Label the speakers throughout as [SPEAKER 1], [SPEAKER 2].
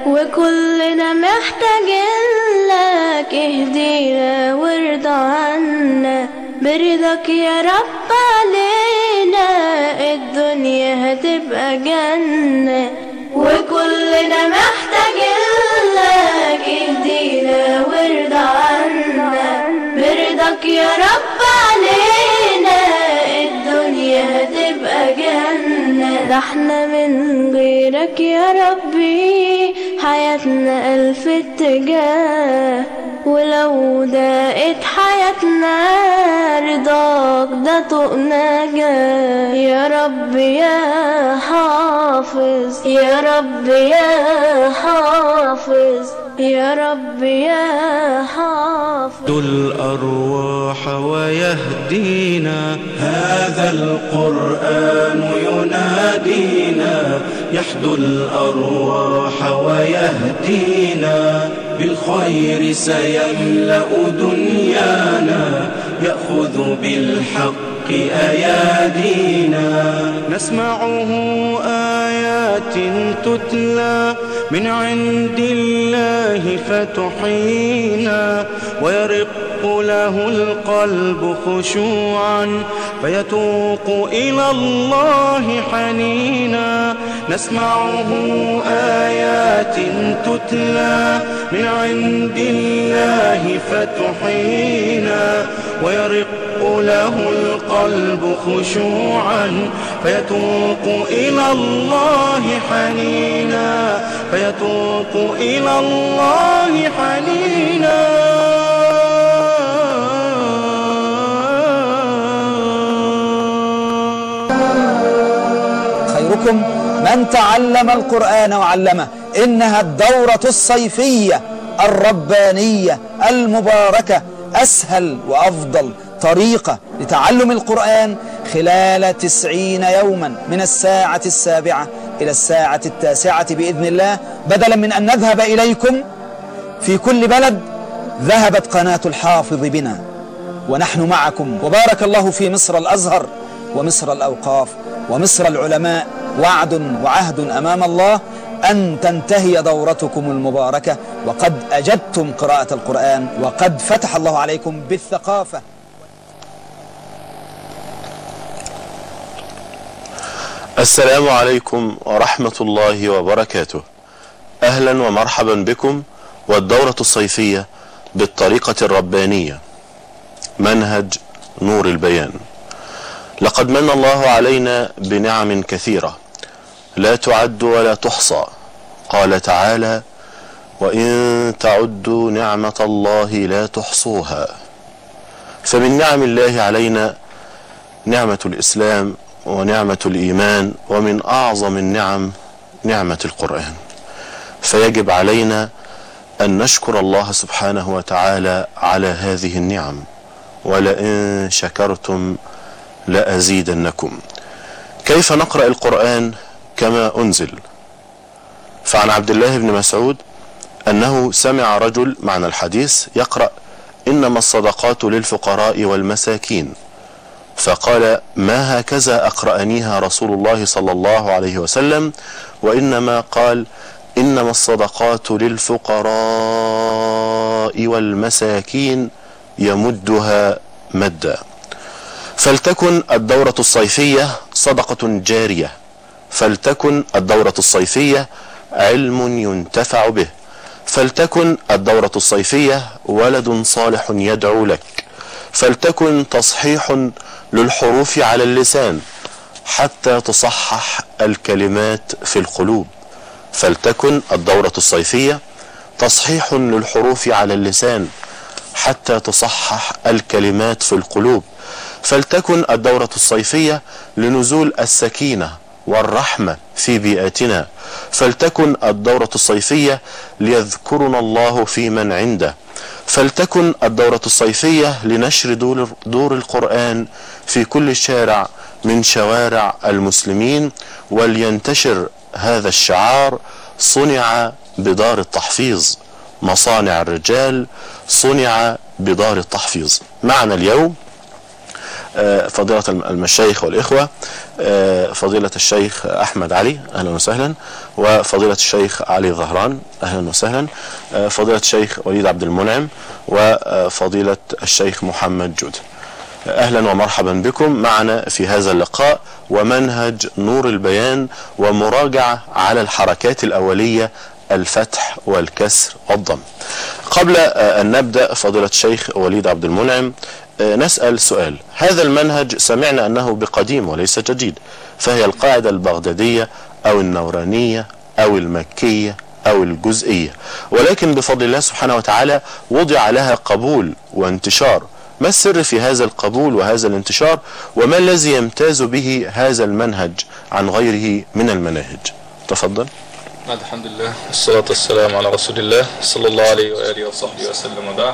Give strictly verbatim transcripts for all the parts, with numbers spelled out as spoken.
[SPEAKER 1] وكلنا محتاجين لك، اهدينا وارضى عنا، برضاك يا رب علينا الدنيا هتبقى جنة. وكلنا محتاجين لك، اهدينا وارضى عنا، برضاك يا رب علينا الدنيا هتبقى جنة. ده احنا من غيرك يا ربي حياتنا ألف اتجاه، ولو ضاقت حياتنا رضاك ده طوق نجاة. يا رب يا حافظ، يا رب يا حافظ، يا رب يا حافظ.
[SPEAKER 2] الأرواح ويهدينا، هذا القرآن ينادينا، يحدو الأرواح ويهدينا، بالخير سيملأ دنيانا، يأخذ بالحق أيادينا. نسمعه آيات تتلى من عند الله فتحيينا، ويرق له القلب خشوعا فيتوق إلى الله حنينا. نسمعه آيات تتلى من عند الله فتحيينا، ويرق له القلب خشوعا فيتوق إلى الله حنينا، فيتوق إلى الله حنينا.
[SPEAKER 3] خيركم من تعلم القرآن وعلمه. إنها الدورة الصيفية الربانية المباركة، أسهل وأفضل طريقة لتعلم القرآن خلال تسعين يوما من الساعة السابعة إلى الساعة التاسعة بإذن الله. بدلا من أن نذهب إليكم في كل بلد، ذهبت قناة الحافظ بنا ونحن معكم. وبارك الله في مصر الأزهر ومصر الأوقاف ومصر العلماء. وعد وعهد أمام الله أن تنتهي دورتكم المباركة وقد أجدتم قراءة القرآن، وقد فتح الله عليكم بالثقافة.
[SPEAKER 4] السلام عليكم ورحمة الله وبركاته. أهلا ومرحبا بكم والدورة الصيفية بالطريقة الربانية، منهج نور البيان. لقد من الله علينا بنعم كثيرة لا تعد ولا تحصى. قال تعالى: وإن تعدوا نعمة الله لا تحصوها. فمن نعم الله علينا نعمة الإسلام ونعمة الإيمان، ومن أعظم النعم نعمة القرآن. فيجب علينا أن نشكر الله سبحانه وتعالى على هذه النعم، ولئن شكرتم لأزيدنكم. كيف نقرأ القرآن كما أنزل؟ فعن عبد الله بن مسعود أنه سمع رجل معنى الحديث يقرأ: إنما الصدقات للفقراء والمساكين، فقال: ما هكذا أقرأنيها رسول الله صلى الله عليه وسلم، وإنما قال: إنما الصدقات للفقراء والمساكين يمدها مدا. فلتكن الدورة الصيفية صدقة جارية، فلتكن الدورة الصيفية علم ينتفع به، فلتكن الدورة الصيفية ولد صالح يدعو لك، فلتكن تصحيح للحروف على اللسان حتى تصحح الكلمات في القلوب، فلتكن الدورة الصيفية تصحيح للحروف على اللسان حتى تصحح الكلمات في القلوب، فلتكن الدورة الصيفية لنزول السكينة والرحمة في بيئتنا، فلتكن الدورة الصيفية ليذكرنا الله في من عنده، فلتكن الدورة الصيفية لنشر دور, دور القرآن في كل شارع من شوارع المسلمين، ولينتشر هذا الشعار: صنع بدار التحفيظ، مصانع الرجال صنع بدار التحفيظ. معنا اليوم فضيلة المشايخ والإخوة، فضيلة الشيخ أحمد علي، أهلا وسهلا، وفضيلة الشيخ علي ظهران، أهلا وسهلا. فضيلة الشيخ وليد عبد المنعم، وفضيلة الشيخ محمد جود. أهلا ومرحبا بكم معنا في هذا اللقاء ومنهج نور البيان ومراجعة على الحركات الأولية الفتح والكسر والضم. قبل أن نبدأ فضيلة الشيخ وليد عبد المنعم نسأل سؤال. هذا المنهج سمعنا أنه بقديم وليس جديد، فهي القاعدة البغدادية أو النورانية أو المكية أو الجزئية، ولكن بفضل الله سبحانه وتعالى وضع لها قبول وانتشار. ما السر في هذا القبول وهذا الانتشار، وما الذي يمتاز به هذا المنهج عن غيره من المناهج؟ تفضل.
[SPEAKER 5] الحمد لله والصلاة والسلام على رسول الله صلى الله عليه وآله وصحبه وسلم. وبعد،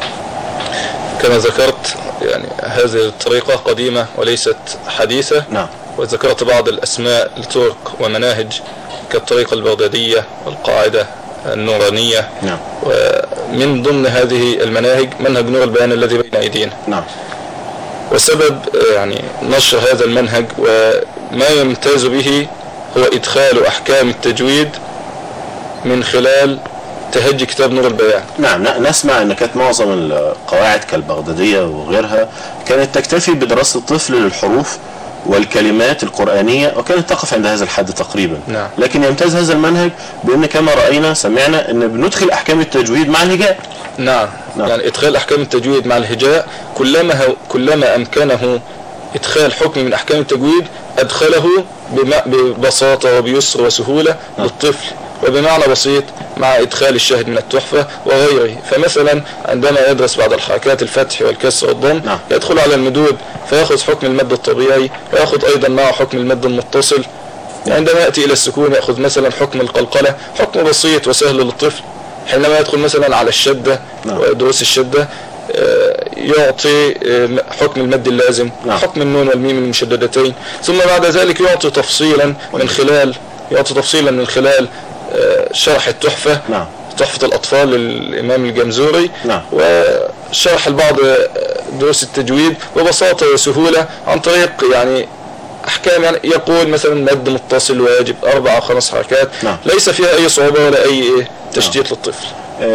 [SPEAKER 5] كما ذكرت يعني هذه الطريقة قديمة وليست حديثة.
[SPEAKER 4] نعم.
[SPEAKER 5] وذكرت بعض الأسماء لطرق ومناهج كالطريقة البغدادية والقاعدة النورانية.
[SPEAKER 4] نعم.
[SPEAKER 5] ومن ضمن هذه المناهج منهج نور البيان الذي بين أيدينا.
[SPEAKER 4] نعم.
[SPEAKER 5] وسبب يعني نشر هذا المنهج وما يمتاز به هو إدخال أحكام التجويد من خلال تهجي كتاب نور البيان.
[SPEAKER 4] نعم. نسمع أن كانت معظم القواعد كالبغدادية وغيرها كانت تكتفي بدراسة الطفل للحروف والكلمات القرآنية، وكانت تقف عند هذا الحد تقريبا.
[SPEAKER 5] نعم.
[SPEAKER 4] لكن يمتاز هذا المنهج بأن كما رأينا سمعنا أن بندخل أحكام التجويد مع الهجاء.
[SPEAKER 5] نعم.
[SPEAKER 4] نعم.
[SPEAKER 5] يعني إدخال أحكام التجويد مع الهجاء كلما كلما أمكنه إدخال حكم من أحكام التجويد أدخله ببساطة وبيسر وسهولة للطفل، وبمعنى بسيط مع إدخال الشاهد من التحفة وغيره. فمثلا عندما يدرس بعض الحركات الفتح والكسر والضم
[SPEAKER 4] نعم.
[SPEAKER 5] يدخل على المدود فيأخذ حكم المد الطبيعي، ويأخذ أيضا معه حكم المد المتصل. عندما يأتي إلى السكون يأخذ مثلا حكم القلقلة، حكم بسيط وسهل للطفل. حينما يدخل مثلا على الشدة
[SPEAKER 4] نعم.
[SPEAKER 5] ودروس الشدة يعطي حكم المد اللازم،
[SPEAKER 4] نعم.
[SPEAKER 5] حكم النون والميم المشددتين. ثم بعد ذلك يعطي تفصيلا من خلال يعطي تفصيلا من خلال شرح التحفة.
[SPEAKER 4] نعم.
[SPEAKER 5] تحفة الأطفال للإمام الجمزوري.
[SPEAKER 4] نعم.
[SPEAKER 5] وشرح البعض دروس التجويد ببساطة وسهولة عن طريق يعني أحكام، يعني يقول مثلا مد متصل واجب أربع أو خمس حركات.
[SPEAKER 4] نعم.
[SPEAKER 5] ليس فيها أي صعوبة ولا أي تشتيت نعم. للطفل.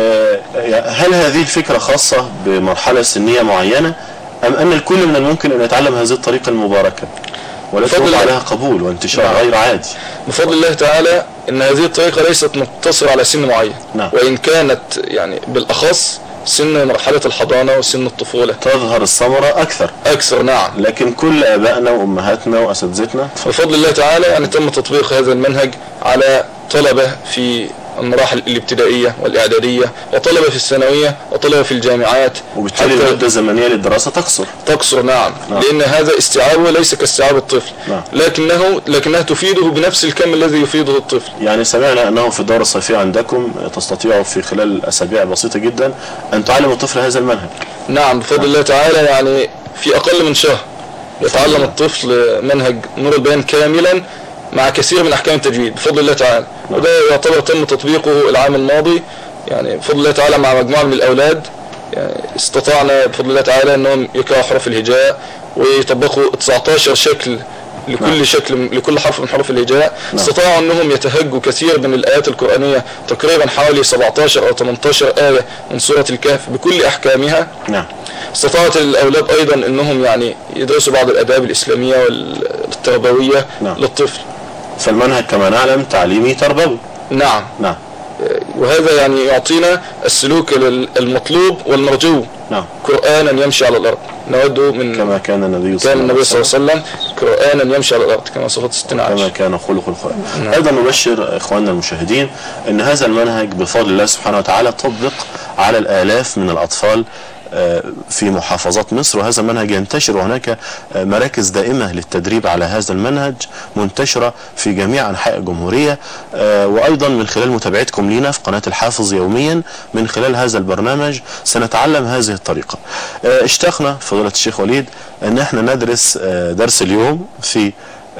[SPEAKER 4] هل هذه الفكرة خاصة بمرحلة سنية معينة، أم أن الكل من الممكن أن يتعلم هذه الطريقة المباركة والتي وضع عليها قبول وانتشار نعم. غير عادي؟
[SPEAKER 5] بفضل الله تعالى ان هذه الطريقة ليست مقتصرة على سن معين.
[SPEAKER 4] نعم.
[SPEAKER 5] وإن كانت يعني بالأخص سن مرحلة الحضانة وسن الطفولة
[SPEAKER 4] تظهر الثمرة أكثر
[SPEAKER 5] أكثر. نعم.
[SPEAKER 4] لكن كل آبائنا وأمهاتنا وأساتذتنا
[SPEAKER 5] بفضل الله تعالى يعني تم تطبيق هذا المنهج على طلبة في المراحل الابتدائية والإعدادية، وطلبة في الثانوية، وطلبة في الجامعات،
[SPEAKER 4] وبالتالي المدة الزمنية للدراسة تقصر
[SPEAKER 5] تقصر. نعم.
[SPEAKER 4] نعم.
[SPEAKER 5] لأن هذا استيعابه ليس كاستيعاب الطفل.
[SPEAKER 4] نعم.
[SPEAKER 5] لكنه لكنها تفيده بنفس الكم الذي يفيده الطفل.
[SPEAKER 4] يعني سمعنا أنه في الدورة الصيفية عندكم تستطيعوا في خلال أسابيع بسيطة جدا أن تعلموا الطفل هذا المنهج.
[SPEAKER 5] نعم. بفضل نعم. الله تعالى يعني في أقل من شهر يتعلم الطفل منهج نور البيان كاملا مع كثير من أحكام التجويد بفضل الله تعالى. نعم. وده يعتبر تم تطبيقه العام الماضي يعني بفضل الله تعالى مع مجموعة من الأولاد. يعني استطعنا بفضل الله تعالى أنهم يقرأوا حروف الهجاء ويطبقوا تسعة عشر شكل لكل نعم. شكل لكل حرف من حروف الهجاء. نعم. استطاعوا أنهم يتهجوا كثير من الآيات القرآنية، تقريبا حوالي سبعة عشر أو ثمانية عشر آية من سورة الكهف بكل أحكامها.
[SPEAKER 4] نعم.
[SPEAKER 5] استطاعت الأولاد أيضا أنهم يعني يدرسوا بعض الآداب الإسلامية والتربوية نعم. للطفل.
[SPEAKER 4] فالمنهج كما نعلم تعليمي تربوي.
[SPEAKER 5] نعم.
[SPEAKER 4] نعم.
[SPEAKER 5] وهذا يعني يعطينا السلوك المطلوب والمرجو.
[SPEAKER 4] نعم.
[SPEAKER 5] قرآنا يمشي على الأرض نوده من
[SPEAKER 4] كما كان النبي
[SPEAKER 5] صلى الله عليه وسلم قرآنا يمشي على الأرض كما صفت ستة عشر
[SPEAKER 4] كما كان خلق القرآن. نعم. أيضا نبشر إخواننا المشاهدين أن هذا المنهج بفضل الله سبحانه وتعالى طبق على الآلاف من الأطفال في محافظات مصر، وهذا المنهج ينتشر، وهناك مراكز دائمة للتدريب على هذا المنهج منتشرة في جميع أنحاء الجمهورية. وأيضا من خلال متابعتكم لنا في قناة الحافظ يوميا من خلال هذا البرنامج سنتعلم هذه الطريقة. اشتقنا فضيلة الشيخ وليد أن احنا ندرس درس اليوم في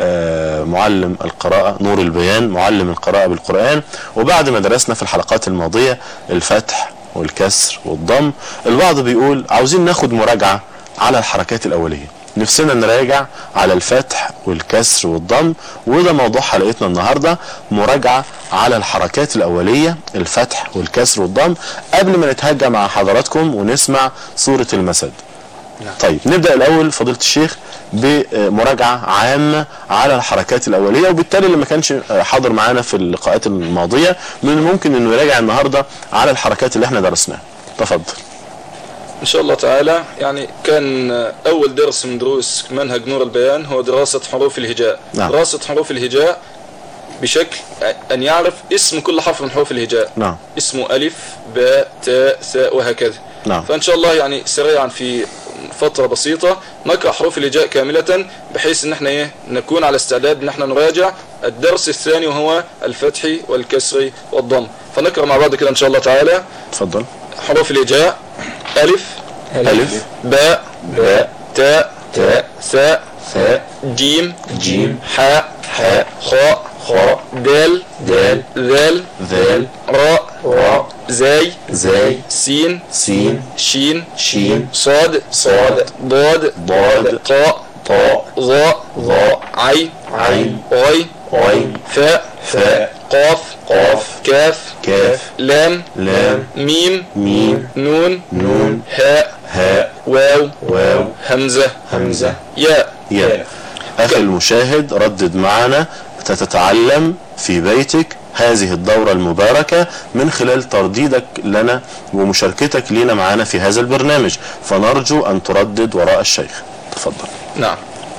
[SPEAKER 4] معلم القراءة نور البيان، معلم القراءة بالقرآن. وبعد ما درسنا في الحلقات الماضية الفتح والكسر والضم، البعض بيقول عاوزين ناخد مراجعة على الحركات الأولية. نفسنا نراجع على الفتح والكسر والضم، وده موضوع حلقتنا النهاردة، مراجعة على الحركات الأولية الفتح والكسر والضم قبل ما نتهجى مع حضراتكم ونسمع سورة المسد. طيب نبدأ الأول فضيلة الشيخ بمراجعة عامة على الحركات الأولية، وبالتالي اللي ما كانش حاضر معانا في اللقاءات الماضية من الممكن انه يراجع النهاردة على الحركات اللي احنا درسناها. تفضل.
[SPEAKER 5] إن شاء الله تعالى. يعني كان أول درس من دروس منهج نور البيان هو دراسة حروف الهجاء.
[SPEAKER 4] نعم.
[SPEAKER 5] دراسة حروف الهجاء بشكل أن يعرف اسم كل حرف من حروف الهجاء.
[SPEAKER 4] نعم.
[SPEAKER 5] اسمه ألف باء تاء ثاء وهكذا.
[SPEAKER 4] نعم.
[SPEAKER 5] فإن شاء الله يعني سريعا في فترة بسيطة نقرأ حروف الهجاء كاملة، بحيث ان احنا ايه نكون على استعداد ان احنا نراجع الدرس الثاني وهو الفتح والكسر والضم. فنقرأ مع بعض كده ان شاء الله تعالى.
[SPEAKER 4] تفضل.
[SPEAKER 5] حروف الهجاء: ألف
[SPEAKER 4] ألف
[SPEAKER 5] باء
[SPEAKER 6] باء
[SPEAKER 5] تاء
[SPEAKER 6] تاء
[SPEAKER 5] ثاء
[SPEAKER 6] ثاء
[SPEAKER 5] جيم
[SPEAKER 6] جيم
[SPEAKER 5] حاء
[SPEAKER 6] حاء
[SPEAKER 5] خاء
[SPEAKER 6] خاء
[SPEAKER 5] دال
[SPEAKER 6] دال
[SPEAKER 5] ذال
[SPEAKER 6] ذال
[SPEAKER 5] راء
[SPEAKER 6] راء
[SPEAKER 5] زاي
[SPEAKER 6] زاي
[SPEAKER 5] سين
[SPEAKER 6] سين
[SPEAKER 5] شين
[SPEAKER 6] شين
[SPEAKER 5] صاد
[SPEAKER 6] صاد
[SPEAKER 5] ضاد
[SPEAKER 6] ضاد
[SPEAKER 5] طاء
[SPEAKER 6] طاء
[SPEAKER 5] ظاء
[SPEAKER 6] ظاء
[SPEAKER 5] عين
[SPEAKER 6] عين
[SPEAKER 5] غي
[SPEAKER 6] غين
[SPEAKER 5] فاء
[SPEAKER 6] فاء
[SPEAKER 5] قاف
[SPEAKER 6] قاف
[SPEAKER 5] كاف
[SPEAKER 6] كاف
[SPEAKER 5] لام
[SPEAKER 6] لام
[SPEAKER 5] ميم
[SPEAKER 6] ميم
[SPEAKER 5] نون
[SPEAKER 6] نون
[SPEAKER 5] هاء
[SPEAKER 6] هاء
[SPEAKER 5] واو
[SPEAKER 6] واو
[SPEAKER 5] همزة
[SPEAKER 6] همزة
[SPEAKER 5] ياء.
[SPEAKER 4] يا أخي المشاهد ردد معنا، تتعلم في بيتك هذه الدورة المباركة من خلال ترديدك لنا ومشاركتك لنا معنا في هذا البرنامج، فنرجو أن تردد وراء الشيخ. تفضل.
[SPEAKER 5] نعم.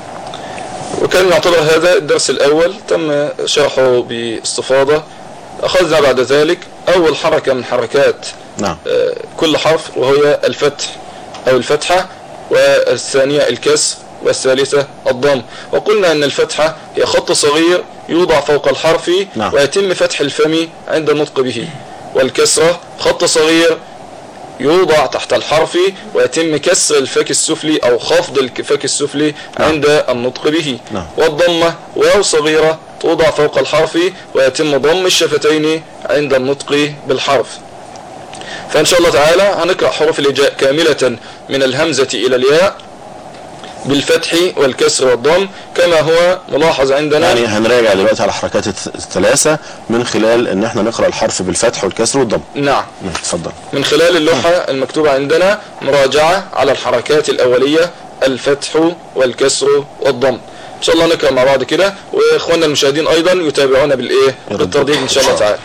[SPEAKER 5] وكان يعتبر هذا الدرس الأول تم شرحه باستفاضة. أخذنا بعد ذلك أول حركة من حركات
[SPEAKER 4] نعم.
[SPEAKER 5] آه كل حرف، وهي الفتح أو الفتحة، والثانية الكسر، والثالثة الضم. وقلنا أن الفتحة هي خط صغير يوضع فوق الحرف
[SPEAKER 4] نعم.
[SPEAKER 5] ويتم فتح الفم عند النطق به، والكسرة خط صغير يوضع تحت الحرف ويتم كسر الفك السفلي أو خفض الفك السفلي
[SPEAKER 4] نعم.
[SPEAKER 5] عند النطق به.
[SPEAKER 4] نعم.
[SPEAKER 5] والضمة واو صغيرة توضع فوق الحرف ويتم ضم الشفتين عند النطق بالحرف. فإن شاء الله تعالى هنقرأ حروف الهجاء كاملة من الهمزة إلى الياء بالفتح والكسر والضم كما هو ملاحظ عندنا.
[SPEAKER 4] يعني هنراجع دلوقتي على الحركات الثلاثة من خلال ان احنا نقرأ الحرف بالفتح والكسر والضم.
[SPEAKER 5] نعم.
[SPEAKER 4] تفضل.
[SPEAKER 5] من خلال اللوحة المكتوبة عندنا مراجعة على الحركات الأولية الفتح والكسر والضم. إن شاء الله نقرأ مع بعض كده، وإخواننا المشاهدين أيضا يتابعونا بالإيه بالترديد إن شاء الله تعالى.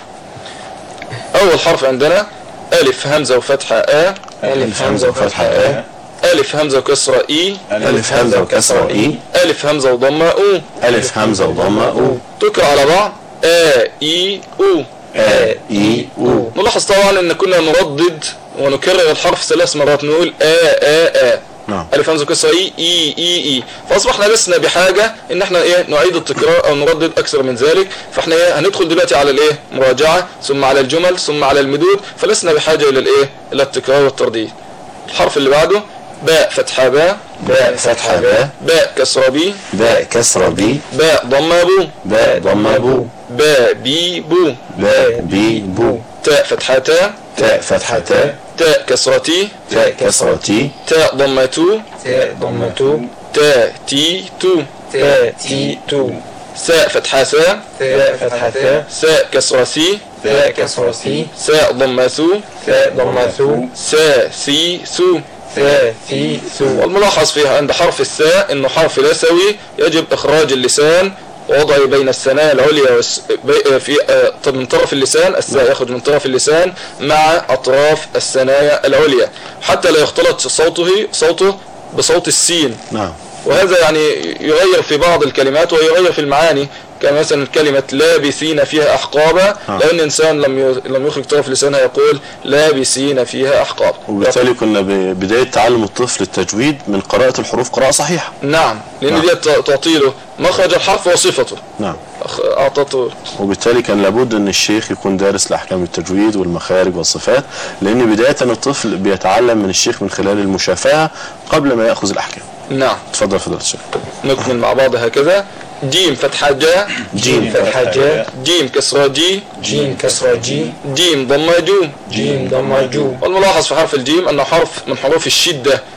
[SPEAKER 5] أول حرف عندنا ألف همزة وفتحة آ.
[SPEAKER 6] ألف همزة وفتحة آ.
[SPEAKER 5] ألف همزة وكسرة إي.
[SPEAKER 6] ألف همزة وكسرة إي.
[SPEAKER 5] ألف همزة وضمة أو.
[SPEAKER 4] ألف همزة وضمة أو.
[SPEAKER 5] تقرأ على بعض آ إي أو.
[SPEAKER 6] آ إي أو.
[SPEAKER 5] نلاحظ طبعا ان كنا نردد ونكرر الحرف ثلاث مرات، نقول آ آ آ.
[SPEAKER 4] نعم.
[SPEAKER 5] ألف همزة وكسرة إي إي إي إي. فأصبحنا لسنا بحاجة إن احنا إيه نعيد التكرار أو نردد أكثر من ذلك. فاحنا إيه هندخل دلوقتي على الإيه مراجعة، ثم على الجمل، ثم على المدود، فلسنا بحاجة إلى الإيه إلى التكرار والترديد. الحرف اللي بعده باء فتحة باء.
[SPEAKER 6] باء فتحة باء.
[SPEAKER 5] باء كسرة بي.
[SPEAKER 6] باء كسرة بي.
[SPEAKER 5] باء ضمة بو.
[SPEAKER 6] باء ضمة بو.
[SPEAKER 5] باء بي بو.
[SPEAKER 6] باء بي بو.
[SPEAKER 5] تاء فتحة تاء.
[SPEAKER 6] تاء فتحة تاء.
[SPEAKER 5] تاء كسرة تي.
[SPEAKER 6] تاء كسرة تي.
[SPEAKER 5] تاء ضمة تو.
[SPEAKER 6] تاء ضمة تو.
[SPEAKER 5] تاء تي تو.
[SPEAKER 6] تاء تي تو.
[SPEAKER 5] ثاء فتحة ثاء.
[SPEAKER 6] ثاء فتحة ثاء.
[SPEAKER 5] ثاء كسرة ثي.
[SPEAKER 6] ثاء كسرة ثي.
[SPEAKER 5] ثاء ضمة ثو.
[SPEAKER 6] ثاء ضمة ثو.
[SPEAKER 5] ثاء ثي ثو.
[SPEAKER 6] ثاء ثي ثو.
[SPEAKER 5] والملاحظ فيها عند حرف الثاء انه حرف لثوي، يجب اخراج اللسان ووضعه بين الثنايا العليا والس... في آه من طرف اللسان. الثاء يخرج من طرف اللسان مع اطراف الثنايا العليا حتى لا يختلط صوته صوته بصوت السين.
[SPEAKER 4] نعم.
[SPEAKER 5] وهذا يعني يغير في بعض الكلمات ويغير في المعاني، كما مثلا كلمة لابسين فيها أحقابا،
[SPEAKER 4] آه.
[SPEAKER 5] لأن إنسان لم لم يخرج طرف لسانها يقول لابسين فيها أحقاب.
[SPEAKER 4] وبالتالي كنا ببداية تعلم الطفل التجويد من قراءة الحروف قراءة صحيحة.
[SPEAKER 5] نعم، لأن
[SPEAKER 4] نعم.
[SPEAKER 5] دي تعطي له مخرج الحرف وصفته.
[SPEAKER 4] نعم.
[SPEAKER 5] أعطته.
[SPEAKER 4] وبالتالي كان لابد أن الشيخ يكون دارس لأحكام التجويد والمخارج والصفات، لأن بداية الطفل بيتعلم من الشيخ من خلال المشافهة قبل ما يأخذ الأحكام.
[SPEAKER 5] نعم.
[SPEAKER 4] تفضل فضيلة الشيخ.
[SPEAKER 5] نكمل مع بعض هكذا. جيم فتحة جاء.
[SPEAKER 6] جيم فتحة جاء.
[SPEAKER 5] جيم كسرة جي.
[SPEAKER 6] جيم كسرة جي.
[SPEAKER 5] جيم ضمة جو.
[SPEAKER 6] جيم ضمة جو.
[SPEAKER 5] والملاحظ في حرف الجيم أنه حرف من حروف الشدة،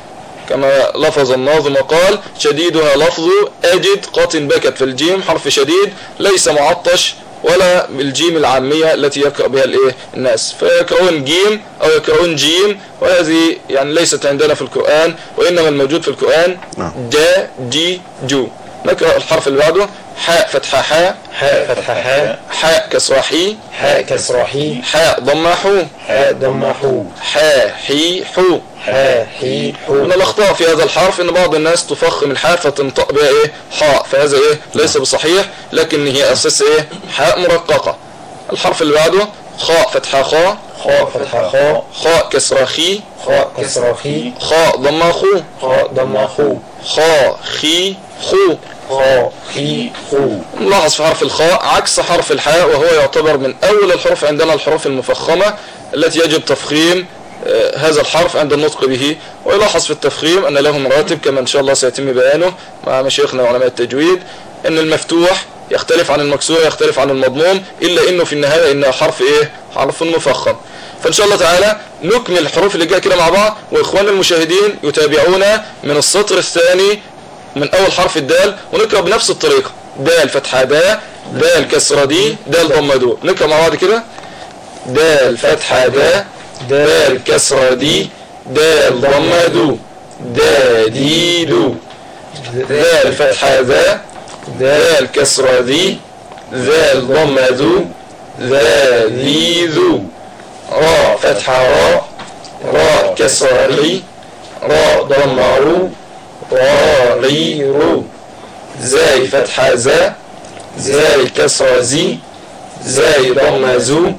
[SPEAKER 5] كما لفظ الناظم وقال شديدها لفظ أجد قط بكت، فالجيم حرف شديد ليس معطش ولا بالجيم العامية التي يقرأ بها الايه الناس، فيقرؤون جيم أو يقرؤون جيم، وهذه يعني ليست عندنا في القرآن، وإنما الموجود في القرآن جا جي جو. نقرأ الحرف اللي بعده حاء فتحة حاء
[SPEAKER 6] حاء فتحة حاء
[SPEAKER 5] حاء كسرة حي
[SPEAKER 6] حاء كسرة حي
[SPEAKER 5] حاء ضمة حو
[SPEAKER 6] حاء ضمة حو
[SPEAKER 5] حاء حي حو.
[SPEAKER 6] حاء حي حو.
[SPEAKER 5] من الأخطاء في هذا الحرف إن بعض الناس تفخم الحاء فتنطق بها إيه حاء، فهذا إيه ليس بصحيح، لكن هي أساس إيه حاء مرققة. الحرف اللي بعده خاء فتحة خاء
[SPEAKER 6] خاء فتحة خاء
[SPEAKER 5] خاء كسرة خي
[SPEAKER 6] خاء كسرة خي
[SPEAKER 5] خاء ضمة خو
[SPEAKER 6] خاء ضمة خو
[SPEAKER 5] خاء خي خو.
[SPEAKER 6] خاء خي خو.
[SPEAKER 5] نلاحظ في حرف الخاء عكس حرف الحاء، وهو يعتبر من أول الحروف عندنا الحروف المفخمة التي يجب تفخيم آه هذا الحرف عند النطق به. ويلاحظ في التفخيم أن له مراتب كما إن شاء الله سيتم بيانه مع مشايخنا وعلماء التجويد، أن المفتوح يختلف عن المكسور يختلف عن المضموم، إلا إنه في النهاية إنه حرف إيه حرف مفخم. فإن شاء الله تعالى نكمل الحروف اللي جاء كده مع بعض، وإخوان المشاهدين يتابعونا من السطر الثاني من أول حرف الدال، ونقرأ بنفس الطريقة دال فتحة دا دال كسرة دي دال ضمة دو. نقرأ مع بعض كده دال فتحة دا دال كسرة دي دال ضمة دو دا دي دو. دال فتحة دا دال كسرة دي دال ضمة دو ذا ذي ذو. را فتحة را را كسرة ري را ضمة رو را ري رو. زاي فتحة زا زاي كسرة زي زاي ضمة زو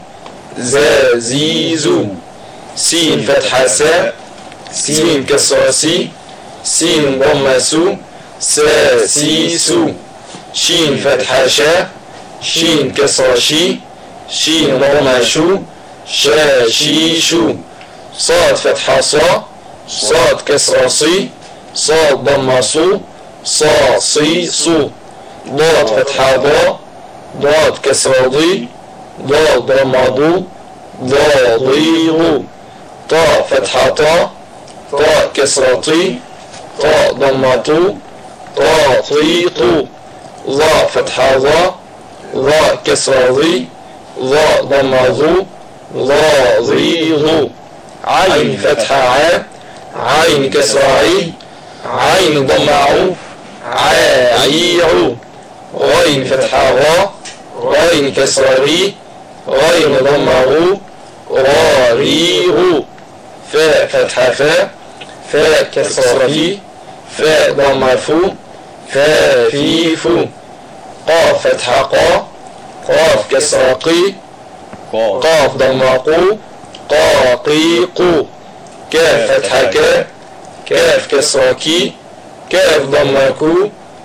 [SPEAKER 5] زا زي زو. سين فتحة سا سين كسرة سي سين ضمة سو سا سي سو. شين فتحة شا شين كسرة شي شين ضمة شو شا شي شو. صاد فتحة صا صاد كسرة صي صاد ضمة صو صا صي صو. ضاد فتحة ضا ضاد كسرة ضي ضاد ضمة ضو ضا ضي ضو. طاء فتحة طا طاء كسرة طي طاء ضمة طو طاء طي طو. ظاء فتحة ظا ظاء كسرة ضي ظاء ضمة ضو ظا ضي ضو. عين فتحة ع عين كسرة عي عين ضمة عو عا عي عو. غين فتحة غا غين كسرة ري غين ضمة غو غا ري غو. فاء فتحة فاء فاء كسرة في فاء ضمة فو فاء في فو. قاف فتحة قا قاف كسرة قي قاف ضمة قو قا قي قو. كاف فتحة كا كاف كسرة كي كاف ضمة كو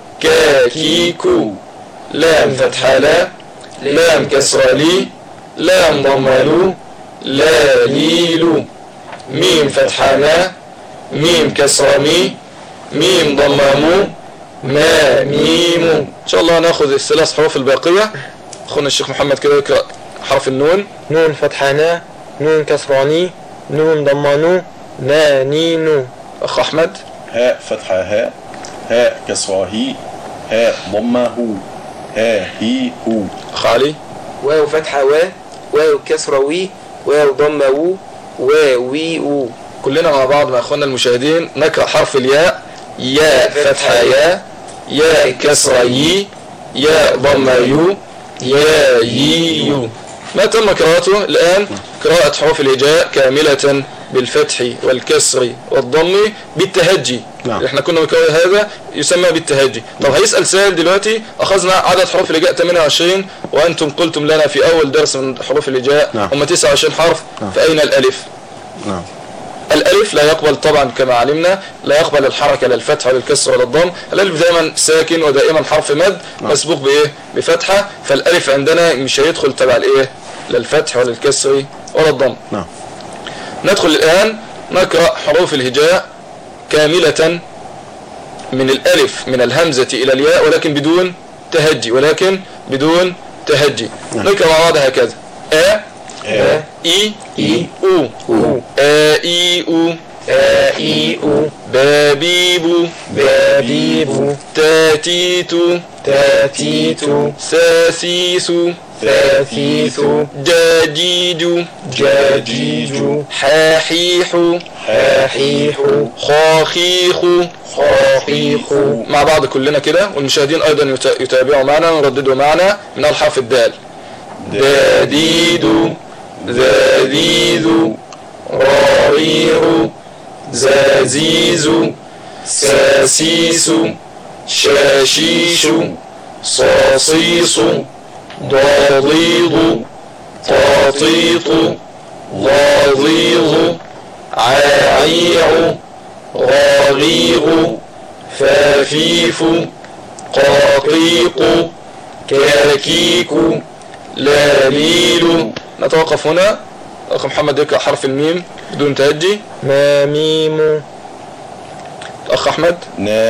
[SPEAKER 5] كا كي كو. لام فتحة لا لام كسرة لي لام ضمة لو لا لي لو. ميم فتحة ما ميم كسرة مي ميم ضمة مو ما ميمو. إن شاء الله ناخذ الثلاث حروف الباقية. أخونا الشيخ محمد كده يقرأ حرف النون.
[SPEAKER 6] نون فتحة نا نون كسرة ني نون ضمة نو نا ني نو.
[SPEAKER 5] أخ أحمد.
[SPEAKER 7] هاء فتحة هاء هاء كسرة هي هاء ضمة هو ها هي هو.
[SPEAKER 5] أخ علي.
[SPEAKER 8] واو فتحة وا واو كسرة وي واو ضمة وو واو وي وو.
[SPEAKER 5] كلنا مع بعض مع أخونا المشاهدين نقرأ حرف الياء. ياء فتحة يا ياء كسرة يي ياء ضمة يو يا يي يو. ما تم قراءته الآن قراءة حروف الهجاء كاملة بالفتح والكسر والضم بالتهجي.
[SPEAKER 4] نعم.
[SPEAKER 5] احنا كنا بنقرأ هذا يسمى بالتهجي. طب هيسأل سائل دلوقتي أخذنا عدد حروف الهجاء ثمانية وعشرين وأنتم قلتم لنا في أول درس من حروف الهجاء
[SPEAKER 4] نعم.
[SPEAKER 5] هم تسعة وعشرين حرف.
[SPEAKER 4] نعم.
[SPEAKER 5] فأين الألف؟
[SPEAKER 4] نعم.
[SPEAKER 5] الألف لا يقبل طبعا كما علمنا لا يقبل الحركة للفتح ولا الكسر ولا الضم. الألف دائما ساكن ودائما حرف مد مسبوق بإيه بفتحة، فالألف عندنا مش هيدخل تبع الإيه للفتح ولا الكسر ولا الضم.
[SPEAKER 4] نعم.
[SPEAKER 5] ندخل الآن نقرأ حروف الهجاء كاملة من الألف من الهمزة إلى الياء ولكن بدون تهجي ولكن بدون تهجي.
[SPEAKER 4] نعم.
[SPEAKER 5] نقرأ مع بعض هكذا أ
[SPEAKER 6] آ
[SPEAKER 5] إي
[SPEAKER 6] إي
[SPEAKER 5] أو
[SPEAKER 6] أو
[SPEAKER 5] آ إي أو
[SPEAKER 6] آ إي أو
[SPEAKER 5] بابيب
[SPEAKER 6] بابيب
[SPEAKER 5] تاتيت
[SPEAKER 6] تاتيت
[SPEAKER 5] ساسيس
[SPEAKER 6] ثاثيث
[SPEAKER 5] جاجيج
[SPEAKER 6] جاجيج
[SPEAKER 5] حاحيح
[SPEAKER 6] حاحيح
[SPEAKER 5] خاخيخ
[SPEAKER 6] خاخيخ.
[SPEAKER 5] مع بعض كلنا كده، والمشاهدين أيضا يتا- يتابعوا معنا ويرددوا معنا من الحرف الدال. داديد زاديد رارير زازيز ساسيس شاشيش صاصيص ضاضيض طاطيط ضاضيض عاعيع غاغيغ فافيف قاقيق كاكيك لابيل. نتوقف هنا. أخ محمد يقرأ حرف الميم بدون تهجي.
[SPEAKER 6] ماميم
[SPEAKER 5] الأخ أحمد.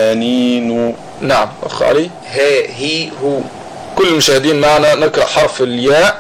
[SPEAKER 7] نانين
[SPEAKER 5] نعم. أخ علي.
[SPEAKER 8] ها هي هو.
[SPEAKER 5] كل المشاهدين معنا نقرأ حرف الياء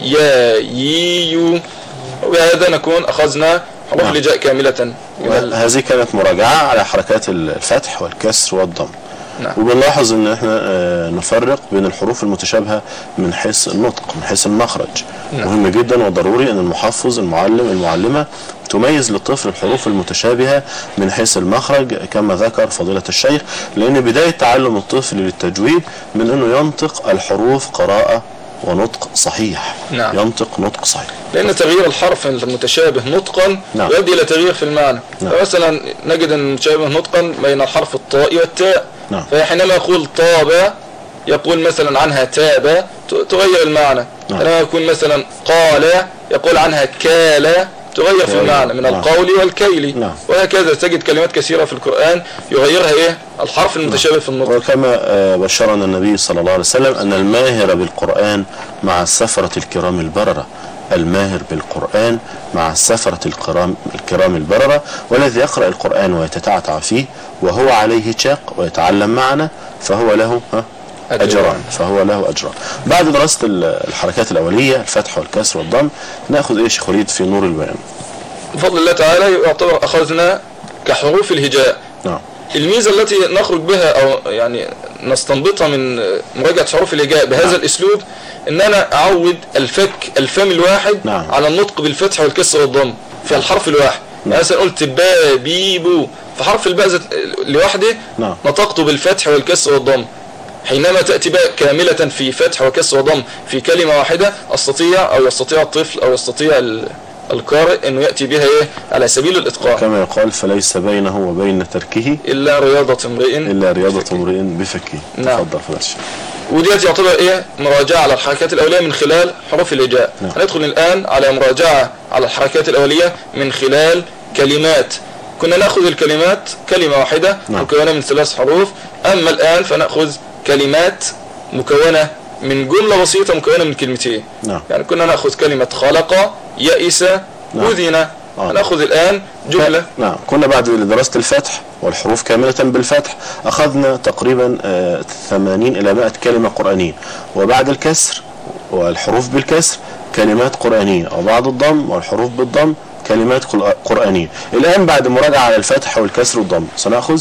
[SPEAKER 5] يا ييو، وبهذا نكون أخذنا حروف
[SPEAKER 4] نعم.
[SPEAKER 5] الهجاء كاملة.
[SPEAKER 4] هذه كانت مراجعة على حركات الفتح والكسر والضم.
[SPEAKER 5] نعم.
[SPEAKER 4] وبنلاحظ ان احنا آه، نفرق بين الحروف المتشابهة من حيث النطق، من حيث المخرج.
[SPEAKER 5] نعم.
[SPEAKER 4] مهم جدا وضروري ان المحفظ المعلم المعلمة تميز للطفل الحروف المتشابهة من حيث المخرج كما ذكر فضيلة الشيخ، لان بداية تعلم الطفل للتجويد من انه ينطق الحروف قراءة ونطق صحيح.
[SPEAKER 5] نعم.
[SPEAKER 4] ينطق نطق صحيح،
[SPEAKER 5] لأن تغيير الحرف المتشابه نطقا
[SPEAKER 4] نعم.
[SPEAKER 5] يؤدي إلى تغيير في المعنى.
[SPEAKER 4] نعم.
[SPEAKER 5] فمثلا نجد أن المتشابه نطقا بين الحرف الطاء والتاء.
[SPEAKER 4] نعم.
[SPEAKER 5] فحينما يقول طاب يقول مثلا عنها تاب تغير المعنى.
[SPEAKER 4] نعم.
[SPEAKER 5] حينما يكون مثلا قال يقول عنها كال تغير في المعنى من
[SPEAKER 4] نعم.
[SPEAKER 5] القول والكيل.
[SPEAKER 4] نعم.
[SPEAKER 5] وهكذا تجد كلمات كثيرة في القرآن يغيرها إيه الحرف المتشابه في النطق.
[SPEAKER 4] وكما آه، بشرنا النبي صلى الله عليه وسلم أن الماهر بالقرآن مع السفرة الكرام البررة. الماهر بالقرآن مع السفرة الكرام الكرام البررة، والذي يقرأ القرآن ويتتعتع فيه وهو عليه شاق ويتعلم معنا فهو له ها أجران فهو له أجران. بعد دراسة الحركات الأولية الفتح والكسر والضم نأخذ إيه شيخ وليد في نور البيان؟
[SPEAKER 5] بفضل الله تعالى يعتبر أخذنا كحروف الهجاء.
[SPEAKER 4] نعم.
[SPEAKER 5] الميزة التي نخرج بها أو يعني نستنبطها من مراجعة حروف الهجاء بهذا
[SPEAKER 4] نعم.
[SPEAKER 5] الأسلوب إن أنا أعود الفك الفم الواحد
[SPEAKER 4] نعم.
[SPEAKER 5] على النطق بالفتح والكسر والضم في الحرف الواحد.
[SPEAKER 4] نعم.
[SPEAKER 5] مثلا قلت با بي بو، فحرف الباء ذات- لوحده
[SPEAKER 4] نعم.
[SPEAKER 5] نطقته بالفتح والكسر والضم. حينما تأتي باء كاملة في فتح وكسر وضم في كلمة واحدة أستطيع أو يستطيع الطفل أو يستطيع ال- القارئ أنه يأتي بها إيه على سبيل الإتقان.
[SPEAKER 4] كما يقال فليس بينه وبين تركه
[SPEAKER 5] إلا رياضة امرئ
[SPEAKER 4] إلا رياضة امرئ بفكه.
[SPEAKER 5] نعم.
[SPEAKER 4] تفضل فضل الشيخ.
[SPEAKER 5] وديت يعتبر ايه مراجعة على الحركات الأولية من خلال حروف الهجاء.
[SPEAKER 4] نعم.
[SPEAKER 5] هندخل الآن على مراجعة على الحركات الأولية من خلال كلمات. كنا نأخذ الكلمات كلمة واحدة
[SPEAKER 4] نعم.
[SPEAKER 5] مكونة من ثلاث حروف، أما الآن فنأخذ كلمات مكونة من جملة بسيطة مكونة من كلمتين.
[SPEAKER 4] نعم.
[SPEAKER 5] يعني كنا نأخذ كلمة خلق يئس
[SPEAKER 4] نعم.
[SPEAKER 5] أذن.
[SPEAKER 4] آه.
[SPEAKER 5] نأخذ الآن جملة.
[SPEAKER 4] نعم. كنا بعد دراسة الفتح والحروف كاملة بالفتح أخذنا تقريبا آه، ثمانين إلى مائة كلمة قرآنية، وبعد الكسر والحروف بالكسر كلمات قرآنية، وبعد الضم والحروف بالضم كلمات قرآنية. الآن بعد مراجعة على الفتح والكسر والضم سنأخذ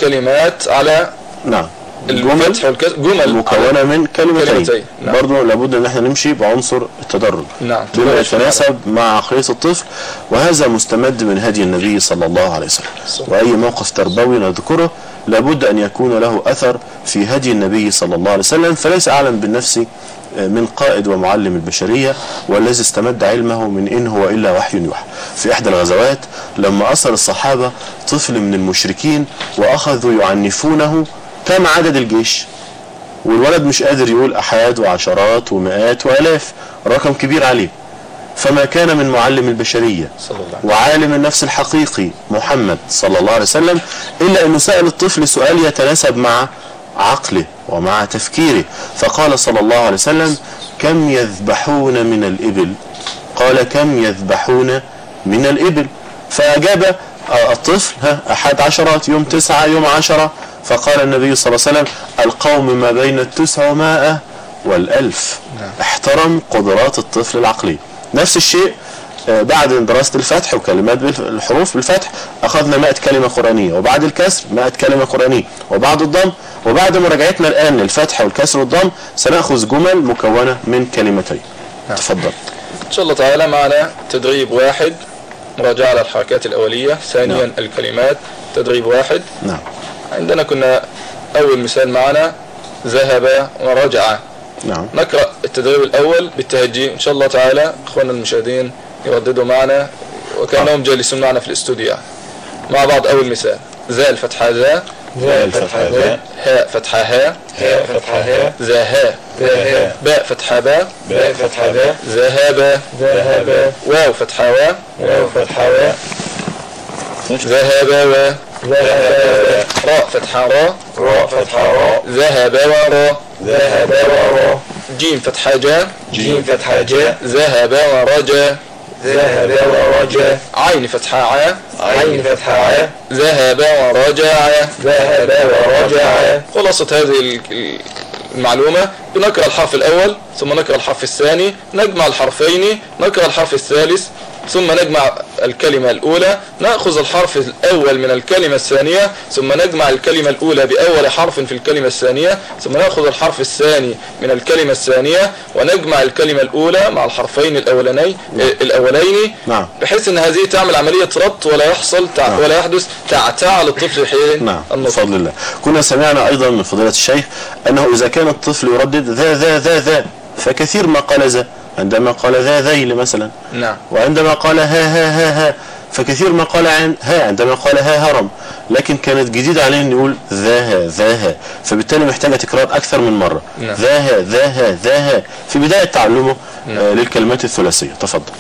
[SPEAKER 5] كلمات على
[SPEAKER 4] نعم
[SPEAKER 5] الفتح والكسر، جمل
[SPEAKER 4] مكونة من كلمتين,
[SPEAKER 5] كلمتين. نعم.
[SPEAKER 4] برضو لابد ان احنا نمشي بعنصر التدرج
[SPEAKER 5] نعم.
[SPEAKER 4] بما يتناسب مع عقلية الطفل، وهذا مستمد من هدي النبي صلى الله عليه وسلم. واي موقف تربوي نذكره لابد ان يكون له اثر في هدي النبي صلى الله عليه وسلم، فليس اعلم بالنفس من قائد ومعلم البشرية والذي استمد علمه من إن هو إلا وحي يوحى. في إحدى الغزوات لما أسر الصحابة طفل من المشركين وأخذوا يعنفونه، كم عدد الجيش؟ والولد مش قادر يقول أحاد وعشرات ومئات وآلاف، رقم كبير عليه. فما كان من معلم البشرية وعالم النفس الحقيقي محمد صلى الله عليه وسلم إلا أنه سأل الطفل سؤال يتناسب مع عقله ومع تفكيره، فقال صلى الله عليه وسلم: كم يذبحون من الإبل؟ قال: كم يذبحون من الإبل؟ فأجاب الطفل: ها أحد عشرات، يوم تسعة، يوم عشرة. فقال النبي صلى الله عليه وسلم: القوم ما بين التسع ومائة والألف. احترم قدرات الطفل العقلية. نفس الشيء بعد دراسة الفتح وكلمات الحروف بالفتح أخذنا مائة كلمة قرآنية، وبعد الكسر مائة كلمة قرآنية، وبعد الضم، وبعد مراجعتنا الآن للفتح والكسر والضم سنأخذ جمل مكونة من كلمتين. تفضل.
[SPEAKER 5] إن شاء الله تعالى معنا تدريب واحد، مراجعة على الحركات الأولية. ثانيا نعم. الكلمات تدريب واحد.
[SPEAKER 4] نعم.
[SPEAKER 5] عندنا كنا أول مثال معنا ذهب ورجع.
[SPEAKER 4] نعم.
[SPEAKER 5] نقرأ التدريب الأول بالتهجي إن شاء الله تعالى، إخواننا المشاهدين يرددوا معنا وكأنهم جالسون معنا في الاستوديو مع بعض. أول مثال: ذا الفتحة ذا،
[SPEAKER 6] ذا الفتحة ذا،
[SPEAKER 5] هاء فتحة ها،
[SPEAKER 6] هاء فتحة ها،
[SPEAKER 5] ذا ها،
[SPEAKER 6] ذا ها،
[SPEAKER 5] باء فتحة با،
[SPEAKER 6] باء فتحة با،
[SPEAKER 5] ذهب،
[SPEAKER 6] ذهب،
[SPEAKER 5] واو فتحة وا،
[SPEAKER 6] واو فتحة وا،
[SPEAKER 5] ذهب و،
[SPEAKER 6] ذهب،
[SPEAKER 5] راء فتحة را،
[SPEAKER 6] راء فتحة را،
[SPEAKER 5] ذهب ورا،
[SPEAKER 6] ذهب ورا،
[SPEAKER 5] جيم فتحة جا،
[SPEAKER 6] جيم فتحة جا،
[SPEAKER 5] ذهب ورجا،
[SPEAKER 6] ذهب ورجا،
[SPEAKER 5] عين فتحة ع،
[SPEAKER 6] عين فتحة ع،
[SPEAKER 5] ذهب ورجع.
[SPEAKER 6] ذهب ورجع.
[SPEAKER 5] خلاصة هذه المعلومة: بنقرأ الحرف الأول ثم نقرأ الحرف الثاني، نجمع الحرفين، نقرأ الحرف الثالث ثم نجمع الكلمة الأولى، نأخذ الحرف الأول من الكلمة الثانية ثم نجمع الكلمة الأولى بأول حرف في الكلمة الثانية، ثم نأخذ الحرف الثاني من الكلمة الثانية ونجمع الكلمة الأولى مع الحرفين الأولاني الأولين
[SPEAKER 4] نعم.
[SPEAKER 5] بحيث أن هذه تعمل عملية ربط ولا يحصل تع...
[SPEAKER 4] نعم.
[SPEAKER 5] ولا يحدث تعتع للطفل حين
[SPEAKER 4] نعم.
[SPEAKER 5] النطق.
[SPEAKER 4] بفضل الله. كنا سمعنا أيضا من فضيلة الشيخ أنه إذا كان الطفل يردد ذا ذا ذا ذا فكثير ما قال ذا عندما قال ذا ذيل مثلا.
[SPEAKER 5] نعم.
[SPEAKER 4] وعندما قال ها ها ها ها فكثير ما قال عن ها عندما قال ها هرم، لكن كانت جديدة عليه أن يقول ذاها ذاها، فبالتالي محتاجة تكرار أكثر من مرة.
[SPEAKER 5] نعم.
[SPEAKER 4] ذاها ذاها ذاها في بداية تعلمه نعم. آه للكلمات الثلاثية. تفضل.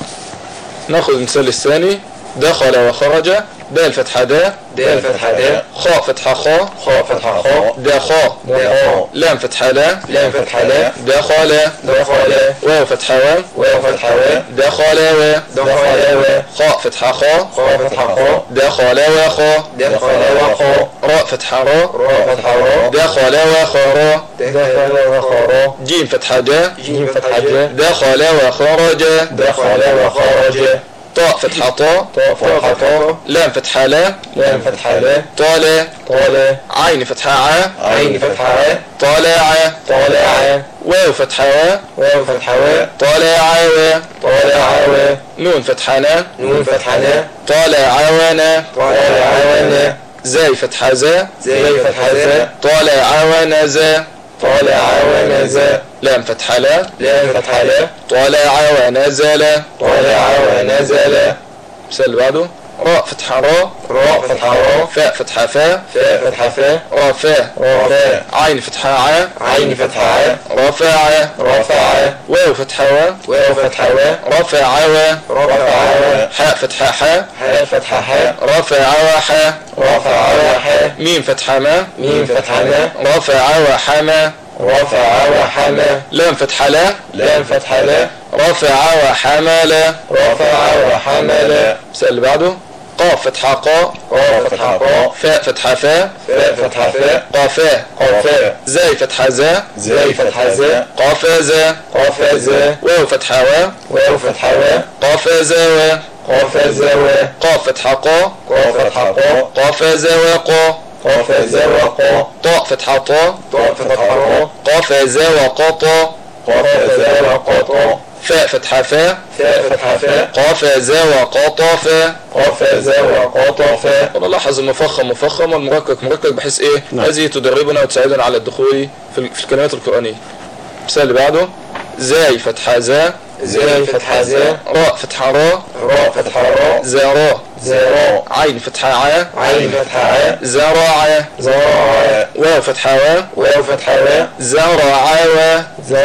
[SPEAKER 5] نأخذ المثال الثاني: دخل وخرج، دال فتحة دا،
[SPEAKER 6] دال فتحة دا،
[SPEAKER 5] خاء فتحة خاء،
[SPEAKER 6] خاء فتحة خاء،
[SPEAKER 5] دا خاء،
[SPEAKER 6] دا خاء،
[SPEAKER 5] لام فتحة لا،
[SPEAKER 6] لام فتحة لا،
[SPEAKER 5] دخل،
[SPEAKER 6] دخل،
[SPEAKER 5] واو فتحة وا،
[SPEAKER 6] واو فتحة وا،
[SPEAKER 5] دخل و،
[SPEAKER 6] دخل و،
[SPEAKER 5] خاء فتحة خاء،
[SPEAKER 6] خاء فتحة خاء،
[SPEAKER 5] دخل وخاء،
[SPEAKER 6] دخل وخاء،
[SPEAKER 5] راء فتحة را،
[SPEAKER 6] راء فتحة را،
[SPEAKER 5] دخل وخرا،
[SPEAKER 6] دخل وخرا،
[SPEAKER 5] جيم فتحة جا،
[SPEAKER 6] جيم فتحة جا،
[SPEAKER 5] دخل وخرج،
[SPEAKER 6] دخل وخرج،
[SPEAKER 5] طاء فتحة طاء،
[SPEAKER 6] طاء فتحة طاء،
[SPEAKER 5] لام فتحة لا،
[SPEAKER 6] لام فتحة لا،
[SPEAKER 5] طال،
[SPEAKER 6] طال،
[SPEAKER 5] عين فتحة ع،
[SPEAKER 6] عين فتحة ع،
[SPEAKER 5] طالع،
[SPEAKER 6] طالع،
[SPEAKER 5] واو فتحة وا،
[SPEAKER 6] واو فتحة وا،
[SPEAKER 5] طالع و،
[SPEAKER 6] طالع و،
[SPEAKER 5] نون فتحة نا،
[SPEAKER 6] نون فتحة نا،
[SPEAKER 5] طالع ونا،
[SPEAKER 6] طالع ونا،
[SPEAKER 5] زاي فتحة زا،
[SPEAKER 6] زي فتحة زا،
[SPEAKER 5] طالع ونزا،
[SPEAKER 6] طالع ونزا،
[SPEAKER 5] لام فتحة لا،
[SPEAKER 6] لام فتحة لا،
[SPEAKER 5] طالع ونزل،
[SPEAKER 6] طالع ونزل.
[SPEAKER 5] المثال اللي بعده: راء فتحة را،
[SPEAKER 6] راء فتحة را،
[SPEAKER 5] فاء فتحة فا،
[SPEAKER 6] فاء فتحة فا،
[SPEAKER 5] را فا،
[SPEAKER 6] را فا،
[SPEAKER 5] عين فتحة ع،
[SPEAKER 6] عين فتحة ع،
[SPEAKER 5] رفع،
[SPEAKER 6] رفع،
[SPEAKER 5] واو فتحة وا،
[SPEAKER 6] واو فتحة وا،
[SPEAKER 5] رفع و،
[SPEAKER 6] رفع و،
[SPEAKER 5] حاء فتحة حا،
[SPEAKER 6] حاء فتحة حا،
[SPEAKER 5] رفع وحا،
[SPEAKER 6] رفع وحا،
[SPEAKER 5] ميم فتحة ما،
[SPEAKER 6] ميم فتحة ما،
[SPEAKER 5] رفع وحما،
[SPEAKER 6] رفع وحما،
[SPEAKER 5] لام فتحة لا،
[SPEAKER 6] لام فتحة لا،
[SPEAKER 5] رفع وحمل،
[SPEAKER 6] رفع وحمل.
[SPEAKER 5] المثال اللي بعده: قاف فتحة قا،
[SPEAKER 6] قاف فتحة قا،
[SPEAKER 5] فاء فتحة فا،
[SPEAKER 6] فاء فتحة فا،
[SPEAKER 5] قافا،
[SPEAKER 6] قافا،
[SPEAKER 5] زاي فتحة زا،
[SPEAKER 6] زي فتحة زا،
[SPEAKER 5] قافزا،
[SPEAKER 6] قافزا،
[SPEAKER 5] واو فتحة وا،
[SPEAKER 6] واو فتحة وا،
[SPEAKER 5] قافزا و،
[SPEAKER 6] قافزا و،
[SPEAKER 5] قاف فتحة قا،
[SPEAKER 6] قاف فتحة قا،
[SPEAKER 5] قافزا وقا،
[SPEAKER 6] قافزا وقا،
[SPEAKER 5] طاء فتحة طا،
[SPEAKER 6] طاء فتحة طا،
[SPEAKER 5] قافزا وقطا،
[SPEAKER 6] قافزا وقطا،
[SPEAKER 5] فاء فتحة فا،
[SPEAKER 6] فاء فتحة فا،
[SPEAKER 5] قافزا وقطفا،
[SPEAKER 6] قافزا وقطفا.
[SPEAKER 5] ونلاحظ المفخم مفخم والمركك مركك بحيث ايه
[SPEAKER 4] نعم.
[SPEAKER 5] هذه تدربنا وتساعدنا على الدخول في في الكلمات القرآنية. المثال اللي بعده: زاي فتحة زا،
[SPEAKER 6] زي فتحة زا،
[SPEAKER 5] راء فتحة را،
[SPEAKER 6] راء فتحة را،
[SPEAKER 5] زارا،
[SPEAKER 6] زارا،
[SPEAKER 5] عين فتحة ع،
[SPEAKER 6] عين فتحة ع،
[SPEAKER 5] زرع،
[SPEAKER 6] زرع،
[SPEAKER 5] واو فتحة وا،
[SPEAKER 6] واو فتحة وا،
[SPEAKER 5] زرع و،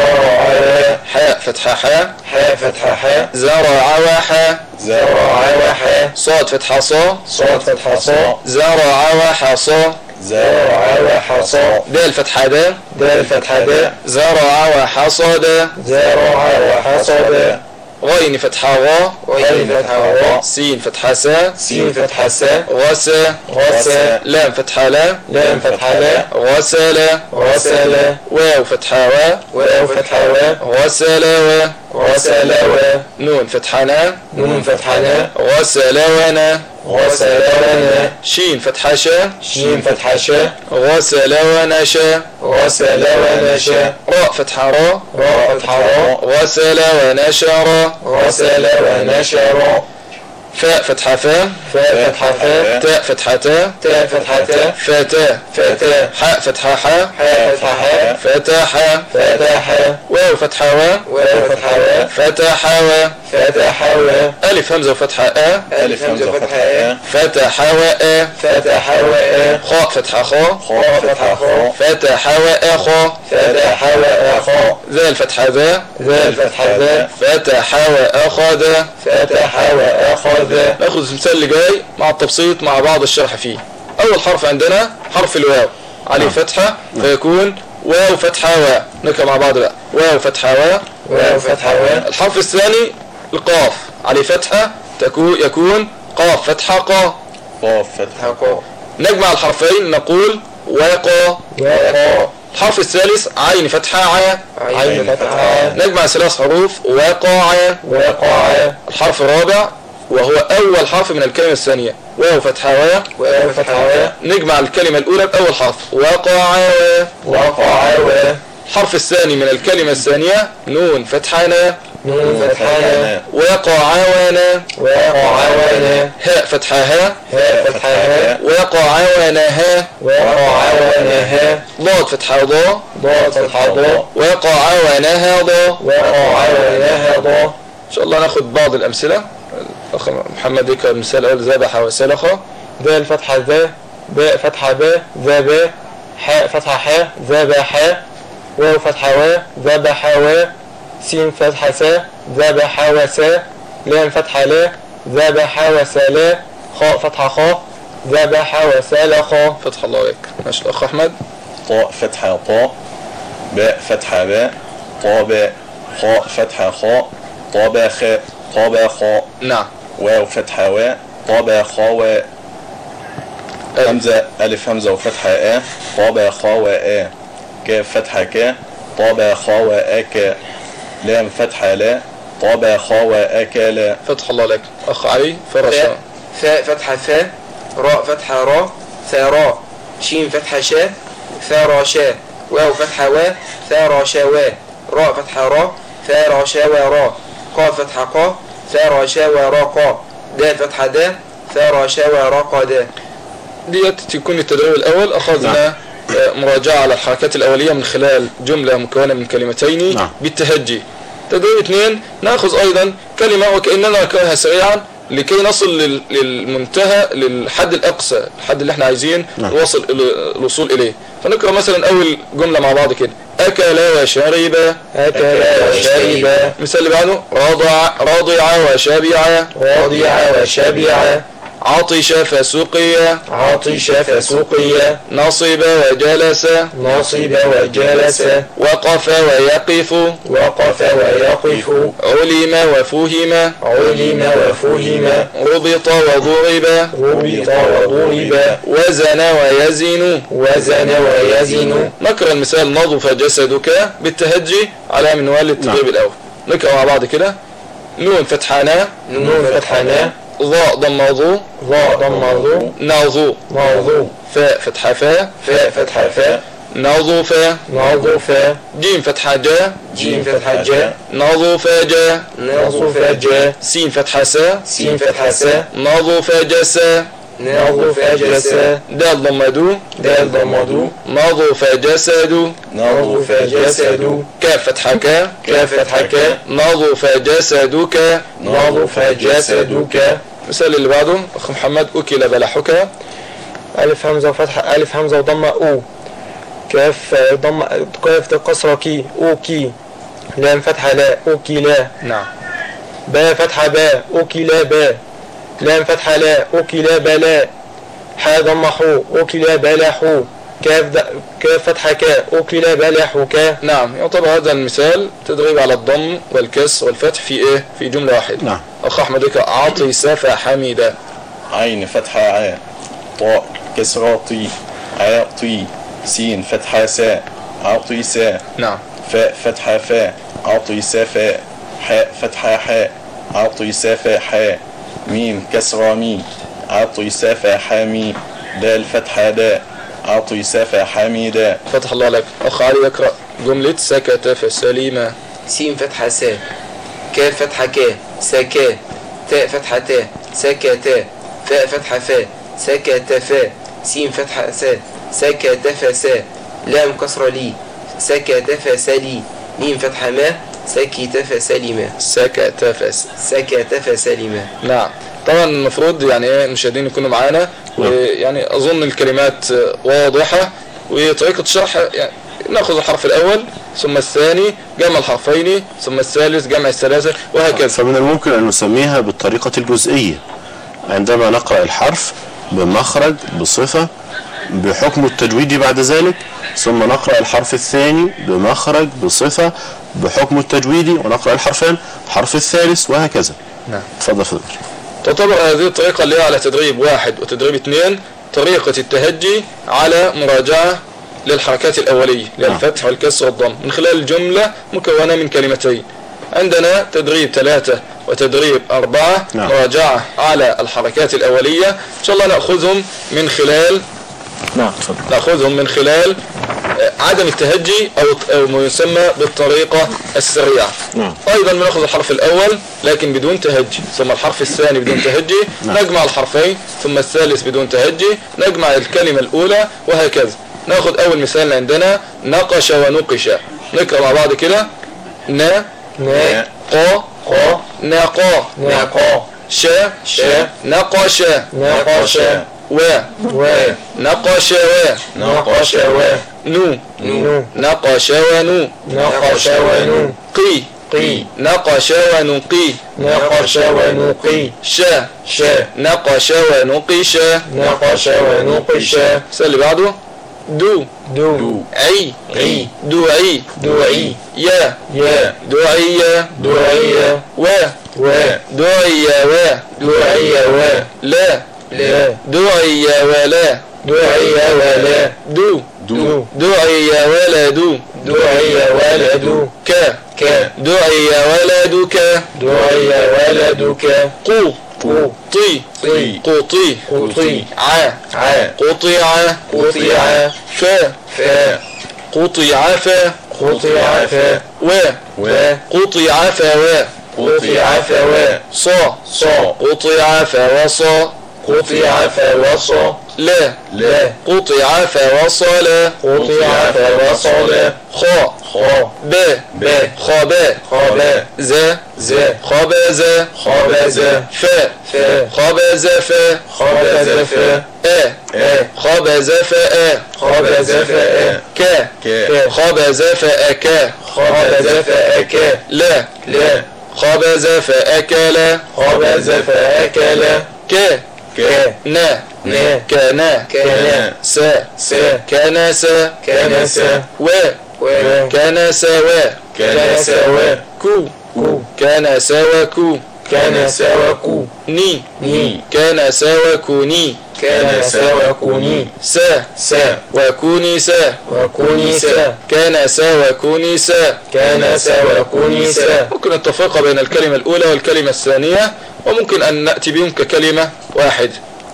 [SPEAKER 6] زرع،
[SPEAKER 5] حاء فتحة حا،
[SPEAKER 6] حاء فتحة حاء،
[SPEAKER 5] زرع وحا،
[SPEAKER 6] زرع وحا،
[SPEAKER 5] صاد فتحة صا،
[SPEAKER 6] صاد فتحة صا،
[SPEAKER 5] زرع وحصا،
[SPEAKER 6] زرع وحصى،
[SPEAKER 5] دال فتحة دا،
[SPEAKER 6] دال فتحة دا،
[SPEAKER 5] زرع وحصد،
[SPEAKER 6] زرع وحصد،
[SPEAKER 5] غين فتحة غا،
[SPEAKER 6] غين فتحة غا،
[SPEAKER 5] سين فتحة سا،
[SPEAKER 6] سين فتحة سا،
[SPEAKER 5] غسا،
[SPEAKER 6] غسا،
[SPEAKER 5] لام فتحة لا،
[SPEAKER 6] لام فتحة لا،
[SPEAKER 5] غسل،
[SPEAKER 6] غسل،
[SPEAKER 5] واو فتحة وا،
[SPEAKER 6] واو فتحة وا،
[SPEAKER 5] غسل و،
[SPEAKER 8] وسلوى
[SPEAKER 5] نون فتحنا
[SPEAKER 8] نون فتحنا
[SPEAKER 5] وسلونا
[SPEAKER 8] وسلونا
[SPEAKER 5] شين فتحة شا
[SPEAKER 8] شين فتحة شا
[SPEAKER 5] وسلونا شا
[SPEAKER 8] وسلونا شا
[SPEAKER 5] راء فتحة را
[SPEAKER 8] راء فتحة راء
[SPEAKER 5] وسلونا شا
[SPEAKER 8] وسلونا شا
[SPEAKER 5] فاء فتحة فاء
[SPEAKER 8] فاء فتحة فاء
[SPEAKER 5] تاء فتحة تاء
[SPEAKER 8] تاء فتحة تاء
[SPEAKER 5] فتاة
[SPEAKER 8] فتاة
[SPEAKER 5] حاء فتحة حاء
[SPEAKER 8] حاء فتحة حاء
[SPEAKER 5] فتحة
[SPEAKER 8] فتحة
[SPEAKER 5] واو فتحة واو
[SPEAKER 8] واو فتحة واو
[SPEAKER 5] فتحة واو
[SPEAKER 8] فتحة واو
[SPEAKER 5] ألف همزة وفتحة أ
[SPEAKER 8] ألف همزة فتحة أ
[SPEAKER 5] فتحة وأ
[SPEAKER 8] فتحة وأ
[SPEAKER 5] خاء فتحة خاء
[SPEAKER 8] خاء فتحة خاء
[SPEAKER 5] فتحة وأ خاء
[SPEAKER 8] فتحة وأ خاء
[SPEAKER 5] ذال فتحة ذا
[SPEAKER 8] ذال فتحة ذا
[SPEAKER 5] فتحة وأخذ
[SPEAKER 8] فتحة وأخذ.
[SPEAKER 5] ناخذ المثال اللي جاي مع التبسيط مع بعض الشرح فيه. أول حرف عندنا حرف الواو عليه فتحة فيكون واو فتحة واو. نقرأ مع بعض بقى واو فتحة واو
[SPEAKER 8] واو فتحة واو.
[SPEAKER 5] الحرف الثاني القاف عليه فتحة تكون يكون قاف فتحة قا
[SPEAKER 7] قاف فتحة قا.
[SPEAKER 5] نجمع الحرفين نقول واقا
[SPEAKER 8] واقا.
[SPEAKER 5] الحرف الثالث عين فتحة ع
[SPEAKER 8] عين فتحة ع.
[SPEAKER 5] نجمع ثلاث حروف واقع
[SPEAKER 8] واقع.
[SPEAKER 5] الحرف الرابع وهو أول حرف من الكلمة الثانية واو فتحة واو
[SPEAKER 8] واو فتحة واو.
[SPEAKER 5] نجمع الكلمة الأولى بأول حرف واقع
[SPEAKER 8] واقع واو.
[SPEAKER 5] الحرف الثاني من الكلمة الثانية نون فتحة نا
[SPEAKER 8] نون فتحة نا.
[SPEAKER 5] واقع وانا
[SPEAKER 8] واقع وانا.
[SPEAKER 5] هاء فتحة ها
[SPEAKER 8] هاء فتحة ها.
[SPEAKER 5] واقع وانا ها
[SPEAKER 8] واقع وانا ها.
[SPEAKER 5] ضاد فتحة ضا
[SPEAKER 8] ضاد فتحة ضا.
[SPEAKER 5] واقع وانا ها ضا
[SPEAKER 8] واقع وانا ها ضا.
[SPEAKER 5] إن شاء الله ناخد بعض الأمثلة. الأخ محمد ذكر المثال الأول ذبح وسلخ.
[SPEAKER 6] ذال فتحة ذا باء فتحة باء ذا حاء فتحة حاء ذبح واو فتحة وا ذبح وا سين فتحة سا ذبح وسا لام فتحة لا ذبح وسلا خاء فتحة خاء ذبح وسلخ.
[SPEAKER 5] فتح الله عليك. ماشي الأخ أحمد.
[SPEAKER 7] طاء فتحة طاء باء فتحة باء طاء باء خاء فتحة خاء طاء خاء طاء خاء.
[SPEAKER 5] نعم.
[SPEAKER 7] واو فتحة واء طاء خاء واء. همزة ألف همزة وفتحة آ طاء خاء واء. كاف فتحة كا طاء خاء واء كا. لام فتحة لا طاء خاء واء كا لا.
[SPEAKER 5] فتح الله عليك. أخ علي فرشا.
[SPEAKER 8] فاء فتحة فا راء فتحة را ثراء. شين فتحة شا ثرى شا. واو فتحة وا ثرى شا وا. راء فتحة را ثرى شا ورا. قاف فتحة قا ثرى شا ورا قا. دال فتحة دا ثرى شا ورا قا دا.
[SPEAKER 5] ديت تكون التدريب الأول. أخذنا مراجعة على الحركات الأولية من خلال جملة مكونة من كلمتين
[SPEAKER 4] نعم.
[SPEAKER 5] بالتهجي. تدريب اثنين نأخذ أيضا كلمة وكأننا نقرأها سريعا لكي نصل للمنتهى للحد الأقصى الحد اللي احنا عايزين
[SPEAKER 4] نعم.
[SPEAKER 5] نوصل الوصول إليه. فنقرأ مثلا أول جملة مع بعض كده أكل وشرب
[SPEAKER 8] أكل وشرب.
[SPEAKER 5] مثال اللي بعده رضع رضع وشبع
[SPEAKER 8] رضع وشبع.
[SPEAKER 5] عطش فسقي
[SPEAKER 8] عطش فسقي.
[SPEAKER 5] نصب وجلس
[SPEAKER 8] نصب وجلس.
[SPEAKER 5] وقف ويقف
[SPEAKER 8] وقف ويقف.
[SPEAKER 5] علم وفهم
[SPEAKER 8] علم وفهم.
[SPEAKER 5] ربط وضرب
[SPEAKER 8] ربط وضرب.
[SPEAKER 5] وزن ويزن
[SPEAKER 8] وزن ويزن.
[SPEAKER 5] نقرأ المثال نظف جسدك بالتهجي على منوال التدريب الأول. نقرأ مع بعض كده نون فتحنا
[SPEAKER 8] نون فتحنا
[SPEAKER 5] ضاء ضمضو
[SPEAKER 8] ضاء ضمضو
[SPEAKER 5] نظو
[SPEAKER 8] نظو.
[SPEAKER 5] فاء فتحة فاء
[SPEAKER 8] فاء فتحة فاء
[SPEAKER 5] نظف
[SPEAKER 8] نظف.
[SPEAKER 5] جيم فتحة جا
[SPEAKER 8] جيم فتحة جا
[SPEAKER 5] نظف جا
[SPEAKER 8] نظف جا.
[SPEAKER 5] سين فتحة سا
[SPEAKER 8] سين فتحة سا
[SPEAKER 5] نظف جسا
[SPEAKER 8] نظف جسا.
[SPEAKER 5] دال ضمدو
[SPEAKER 8] دال ضمدو
[SPEAKER 5] نظف جسد
[SPEAKER 8] نظف جسد.
[SPEAKER 5] كاف فتحة كا
[SPEAKER 8] كاف فتحة كا
[SPEAKER 5] نظف جسدك
[SPEAKER 8] نظف جسدك.
[SPEAKER 5] مثال اللي بعده أخ محمد أكل بلحك.
[SPEAKER 6] ألف همزة وفتحة ألف همزة وضمة أو كاف ضمة كاف كسرة كي أو كي. لام فتحة لا أو كي لا.
[SPEAKER 5] نعم.
[SPEAKER 6] باء فتحة باء أو كي لا باء. لام فتحة لا أو كي لا بلا. حاء ضمة حو أو كي لا بلا حو. كاف د... كاف فتحة كا أو كي لا بلا حو كا.
[SPEAKER 5] نعم. يعتبر هذا المثال تدريب على الضم والكسر والفتح في إيه في جملة واحدة.
[SPEAKER 4] نعم.
[SPEAKER 5] أخ أحمد لك عطس فحمد.
[SPEAKER 7] عين فتحة ع طاء كسرة طي عاطي. سين فتحة سا عطي سا.
[SPEAKER 5] نعم.
[SPEAKER 7] فاء فتحة فاء عطي سا فاء. حاء فتحة حاء عطي سافة حاء ميم كسرة ميم عطي سافة حامي دال فتحة داء عطي سافة حميدا.
[SPEAKER 5] فتح الله لك. أخ علي يقرأ جملة سكت فسليما.
[SPEAKER 8] سين فتحة سا كاف فتحة كا سكا تاء فتحة تا سكتا فاء فتحة فا سكت فا سين فتحة سا سكت فسا لام كسرة لي سكت فسلي ميم فتحة ما سكت فسلما
[SPEAKER 5] سكت فس
[SPEAKER 8] سكت فسلما.
[SPEAKER 5] نعم. طبعا المفروض يعني ايه المشاهدين يكونوا معانا، ويعني اظن الكلمات واضحة، وطريقة الشرح يعني ناخذ الحرف الاول ثم الثاني جمع الحرفين ثم الثالث جمع الثلاثة وهكذا.
[SPEAKER 4] فمن الممكن ان نسميها بالطريقة الجزئية، عندما نقرأ الحرف بمخرج بصفة بحكم التجويد بعد ذلك، ثم نقرأ الحرف الثاني بمخرج بصفة بحكم التجويد، ونقرأ الحرفين الحرف الثالث وهكذا.
[SPEAKER 5] نعم.
[SPEAKER 4] تفضل فضل.
[SPEAKER 5] تعتبر هذه الطريقة اللي هي على تدريب واحد وتدريب اثنين طريقة التهجي على مراجعة للحركات الأولية للفتح والكسر والضم من خلال الجملة مكونة من كلمتين. عندنا تدريب ثلاثة وتدريب أربعة. نعم. مراجعة على الحركات الأولية إن شاء الله نأخذهم من خلال
[SPEAKER 4] نعم.
[SPEAKER 5] نأخذهم من خلال عدم التهجي أو ما يسمى بالطريقة السريعة.
[SPEAKER 4] نعم.
[SPEAKER 5] أيضا بنأخذ الحرف الأول لكن بدون تهجي، ثم الحرف الثاني بدون تهجي. نعم. نجمع الحرفين ثم الثالث بدون تهجي، نجمع الكلمة الأولى وهكذا. نأخذ أول مثال عندنا نقش ونقش. نقرأ مع بعض كده. نا
[SPEAKER 8] نا
[SPEAKER 5] قا
[SPEAKER 8] قا
[SPEAKER 5] ناقا
[SPEAKER 8] ناقا
[SPEAKER 5] شا
[SPEAKER 8] شا
[SPEAKER 5] نقش
[SPEAKER 8] نقش
[SPEAKER 5] و
[SPEAKER 8] و
[SPEAKER 5] نقش و
[SPEAKER 8] نقش و
[SPEAKER 5] نو
[SPEAKER 8] نو
[SPEAKER 5] نقش ونو
[SPEAKER 8] نقش ونو
[SPEAKER 5] قي
[SPEAKER 8] قي
[SPEAKER 5] نقش ونقي
[SPEAKER 8] نقش ونقي
[SPEAKER 5] شا
[SPEAKER 8] شا
[SPEAKER 5] نقش ونقش
[SPEAKER 8] نقش ونقش.
[SPEAKER 5] السؤال اللي بعده دو
[SPEAKER 8] دو
[SPEAKER 5] عي
[SPEAKER 8] عي
[SPEAKER 5] دوعي
[SPEAKER 8] دوعي
[SPEAKER 5] يا
[SPEAKER 8] يا
[SPEAKER 5] دعية
[SPEAKER 8] دعية
[SPEAKER 5] و
[SPEAKER 8] و
[SPEAKER 5] دعية و
[SPEAKER 8] دعية و
[SPEAKER 5] لا
[SPEAKER 8] لا
[SPEAKER 5] دعية ولا
[SPEAKER 8] دعية ولا
[SPEAKER 5] دو
[SPEAKER 8] دو
[SPEAKER 5] دعية ولد
[SPEAKER 8] دعية ولد
[SPEAKER 5] ك
[SPEAKER 8] ك
[SPEAKER 5] دعية ولدك
[SPEAKER 8] دعية ولدك
[SPEAKER 5] قو
[SPEAKER 8] قو
[SPEAKER 5] طي
[SPEAKER 8] طي
[SPEAKER 5] قطي
[SPEAKER 8] قطي
[SPEAKER 5] ع
[SPEAKER 8] ع
[SPEAKER 5] قطيع
[SPEAKER 8] قطيع
[SPEAKER 5] فا
[SPEAKER 8] فا
[SPEAKER 5] قطيع فا
[SPEAKER 8] قطيع فا
[SPEAKER 5] و
[SPEAKER 8] و
[SPEAKER 5] قطيع فوا
[SPEAKER 8] قطيع فوا
[SPEAKER 5] صا
[SPEAKER 8] صا
[SPEAKER 5] قطيع فوصا
[SPEAKER 8] قطيع فوصا
[SPEAKER 5] لا
[SPEAKER 8] لا
[SPEAKER 5] قطيع فوصلا
[SPEAKER 8] قطيع فوصلا
[SPEAKER 5] خا
[SPEAKER 8] خا
[SPEAKER 5] ب
[SPEAKER 8] ب
[SPEAKER 5] خابا
[SPEAKER 8] خابا
[SPEAKER 5] ز
[SPEAKER 8] ز
[SPEAKER 5] خبز
[SPEAKER 8] خبز
[SPEAKER 5] فا
[SPEAKER 8] فا
[SPEAKER 5] خبز فا
[SPEAKER 8] خبز فا
[SPEAKER 5] ا
[SPEAKER 8] ا
[SPEAKER 5] خبز فا
[SPEAKER 8] خبز فا
[SPEAKER 5] ك
[SPEAKER 8] ك
[SPEAKER 5] خبز فأكا
[SPEAKER 8] خبز فأكا
[SPEAKER 5] لا
[SPEAKER 8] لا
[SPEAKER 5] خبز فأكل
[SPEAKER 8] خبز فأكل
[SPEAKER 5] ك
[SPEAKER 8] ك
[SPEAKER 5] نا
[SPEAKER 8] نا
[SPEAKER 5] كنا
[SPEAKER 8] كنا
[SPEAKER 5] س
[SPEAKER 8] س
[SPEAKER 5] كنس
[SPEAKER 8] كنس
[SPEAKER 5] و
[SPEAKER 8] و
[SPEAKER 5] كنس و
[SPEAKER 8] كنس و
[SPEAKER 5] كو
[SPEAKER 8] كو
[SPEAKER 5] كنس وكو
[SPEAKER 8] كنس وكو
[SPEAKER 5] ني
[SPEAKER 8] ني
[SPEAKER 5] كنس وكوني
[SPEAKER 8] كنس وكوني
[SPEAKER 5] س
[SPEAKER 8] س
[SPEAKER 5] وكوني س
[SPEAKER 8] وكوني س
[SPEAKER 5] كنس وكوني س
[SPEAKER 8] كنس وكوني س.
[SPEAKER 5] ممكن التفرقة بين الكلمة الأولى والكلمة الثانية، وممكن أن نأتي بهم ككلمة واحد.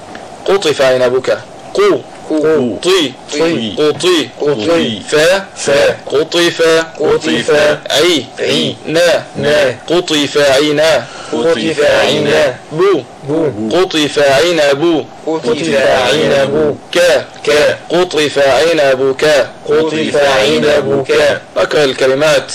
[SPEAKER 5] قطف عنبك قو
[SPEAKER 8] قو
[SPEAKER 5] طي
[SPEAKER 8] طي
[SPEAKER 5] قطي
[SPEAKER 8] قطي
[SPEAKER 5] فا
[SPEAKER 8] فا
[SPEAKER 5] قطف
[SPEAKER 8] قطف
[SPEAKER 5] عي
[SPEAKER 8] عي
[SPEAKER 5] نا
[SPEAKER 8] نا
[SPEAKER 5] قطف عينا
[SPEAKER 8] قطف عينا
[SPEAKER 5] بو
[SPEAKER 8] بو
[SPEAKER 5] قطف عنب
[SPEAKER 8] قطف عنب
[SPEAKER 5] ك
[SPEAKER 8] ك
[SPEAKER 5] قطف عنبك
[SPEAKER 8] قطف عنبك.
[SPEAKER 5] أقرأ الكلمات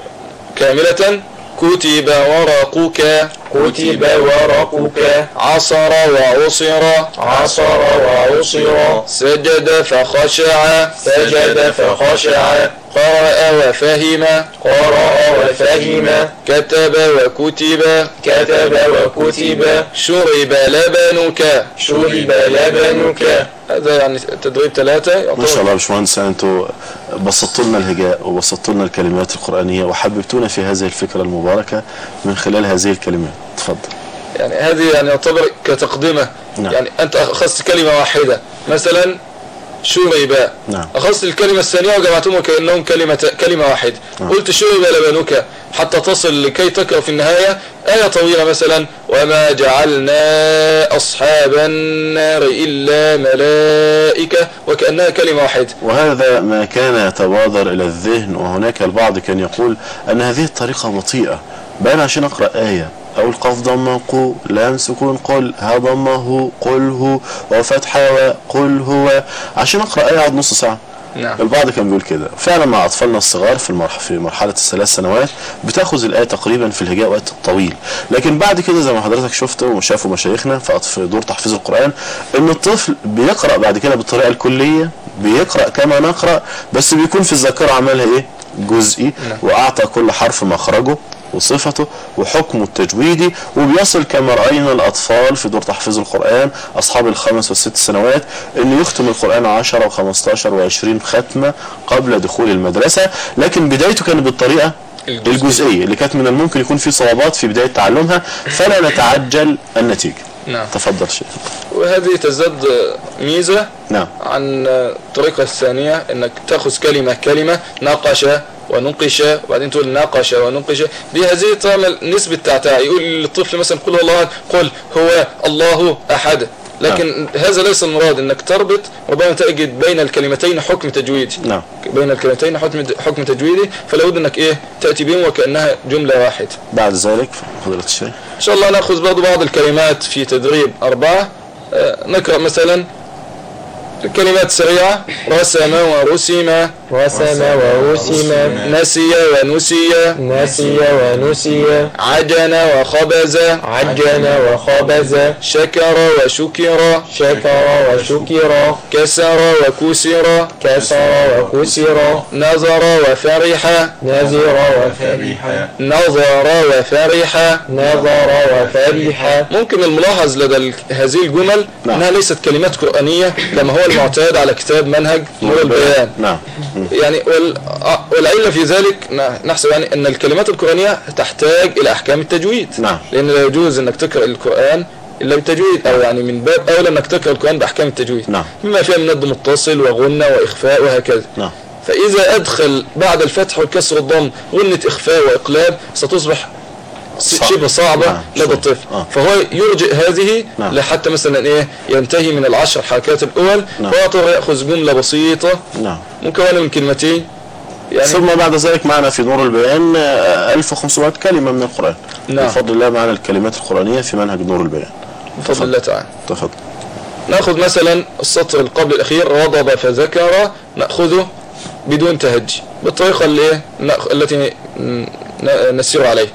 [SPEAKER 5] كاملة. كتب ورقك
[SPEAKER 8] كتب ورقك
[SPEAKER 5] عصر وعصر
[SPEAKER 8] عصر وعصر
[SPEAKER 5] سجد فخشع
[SPEAKER 8] سجد فخشع
[SPEAKER 5] قرأ وفهم
[SPEAKER 8] قرأ وفهم
[SPEAKER 5] كتب وكتب
[SPEAKER 8] كتب وكتب
[SPEAKER 5] شرب لبنك
[SPEAKER 8] شرب لبنك.
[SPEAKER 5] هذا يعني تدريب ثلاثة.
[SPEAKER 4] ما شاء الله يا باشمهندس، انتوا بسطتوا لنا الهجاء وبسطتوا لنا الكلمات القرآنية وحببتونا في هذه الفكرة المباركة من خلال هذه الكلمات. تفضل.
[SPEAKER 5] يعني هذه يعني يعتبر كتقدمة.
[SPEAKER 4] نعم.
[SPEAKER 5] يعني أنت أخذت كلمة واحدة مثلا شرب.
[SPEAKER 4] نعم.
[SPEAKER 5] أخذت الكلمة الثانية وجمعتهم كأنهم كلمة كلمة واحدة.
[SPEAKER 4] نعم.
[SPEAKER 5] قلت شرب لبنك حتى تصل لكي تقرأ في النهاية آية طويلة مثلا وما جعلنا أصحاب النار إلا ملائكة وكأنها كلمة واحدة.
[SPEAKER 4] وهذا ما كان يتبادر إلى الذهن، وهناك البعض كان يقول أن هذه الطريقة بطيئة، بقى عشان أقرأ آية أقول قف ضم قو لام سكون قل ها ضمه قل هو وفتحة وقل هو، عشان أقرأ آية أقعد نص ساعة.
[SPEAKER 5] نعم.
[SPEAKER 4] البعض كان بيقول كده فعلا. مع أطفالنا الصغار في المرحلة في مرحلة الثلاث سنوات بتاخذ الآية تقريبا في الهجاء وقت طويل، لكن بعد كده زي ما حضرتك شفت وشافوا مشايخنا في دور تحفيظ القرآن إن الطفل بيقرأ بعد كده بالطريقة الكلية، بيقرأ كما نقرأ، بس بيكون في الذاكرة عملها إيه؟ جزئي، وأعطى كل حرف مخرجه وصفته وحكمه التجويدي، وبيصل كما رأينا الأطفال في دور تحفيظ القرآن أصحاب الخمس والست سنوات إنه يختم القرآن عشرة وخمستاشر وعشرين ختمة قبل دخول المدرسة، لكن بدايته كانت بالطريقة الجزئية اللي كانت من الممكن يكون في صعوبات في بداية تعلمها، فلا نتعجل النتيجة.
[SPEAKER 5] نعم.
[SPEAKER 4] تفضل شيخ.
[SPEAKER 5] وهذه تزداد ميزة
[SPEAKER 4] نعم.
[SPEAKER 5] عن الطريقة الثانية انك تأخذ كلمة كلمة ناقش ونقش وبعدين تقول ناقش ونقش، دي هذه تعمل نسبة تعتاع. يقول للطفل مثلا قل هو الله قل هو الله أحد، لكن نعم. هذا ليس المراد، انك تربط ربما تجد بين الكلمتين حكم تجويدي.
[SPEAKER 4] نعم.
[SPEAKER 5] بين الكلمتين حكم حكم تجويدي، فلا بد انك ايه تأتي بهم وكأنها جملة واحدة.
[SPEAKER 4] بعد ذلك فضيلة الشيخ
[SPEAKER 5] ان شاء الله ناخذ برضه بعض الكلمات في تدريب أربعة. آه نقرأ مثلا الكلمات سريعة. رسم ورسم
[SPEAKER 6] رسم ورسم
[SPEAKER 5] نسي ونسي
[SPEAKER 6] نسي ونسي
[SPEAKER 5] عجن وخبز
[SPEAKER 6] عجن وخبز
[SPEAKER 5] شكر وشكر
[SPEAKER 6] شكر وشكر
[SPEAKER 5] كسر وكسر
[SPEAKER 6] كسر وكسر
[SPEAKER 5] نظر وفرح
[SPEAKER 6] نذر وفرح
[SPEAKER 5] نظر وفرح
[SPEAKER 6] نظر وفرح.
[SPEAKER 5] ممكن الملاحظ لدى هذه الجمل
[SPEAKER 4] نعم.
[SPEAKER 5] انها ليست كلمات قرآنية كما هو المعتاد على كتاب منهج نور البيان.
[SPEAKER 4] نعم.
[SPEAKER 5] يعني والعلة في ذلك نحسب يعني ان الكلمات القرآنية تحتاج الى احكام التجويد.
[SPEAKER 4] نعم.
[SPEAKER 5] لان لا يجوز انك تقرأ القرآن الا بالتجويد، او يعني من باب اولى انك تقرأ القرآن باحكام التجويد.
[SPEAKER 4] نعم.
[SPEAKER 5] مما فيها من مد متصل وغنة واخفاء وهكذا.
[SPEAKER 4] نعم.
[SPEAKER 5] فاذا ادخل بعد الفتح والكسر والضم غنة اخفاء واقلاب ستصبح شبه صعبة
[SPEAKER 4] نعم.
[SPEAKER 5] لدى الطفل.
[SPEAKER 4] آه.
[SPEAKER 5] فهو يرجئ هذه
[SPEAKER 4] نعم.
[SPEAKER 5] لحتى مثلا ايه ينتهي من العشر حركات الاول.
[SPEAKER 4] نعم.
[SPEAKER 5] فيعتبر يأخذ جملة بسيطة
[SPEAKER 4] نعم.
[SPEAKER 5] مكونة من كلمتين
[SPEAKER 4] يعني. ثم بعد ذلك معنا في نور البيان ألف وخمسمائة كلمة من القرآن.
[SPEAKER 5] نعم.
[SPEAKER 4] بفضل الله معنا الكلمات القرآنية في منهج نور البيان
[SPEAKER 5] بفضل الله تعالى.
[SPEAKER 4] تفضل.
[SPEAKER 5] نأخذ مثلا السطر القبل الأخير غضب فذكر، نأخذه بدون تهجي بالطريقة اللي التي نسير عليه.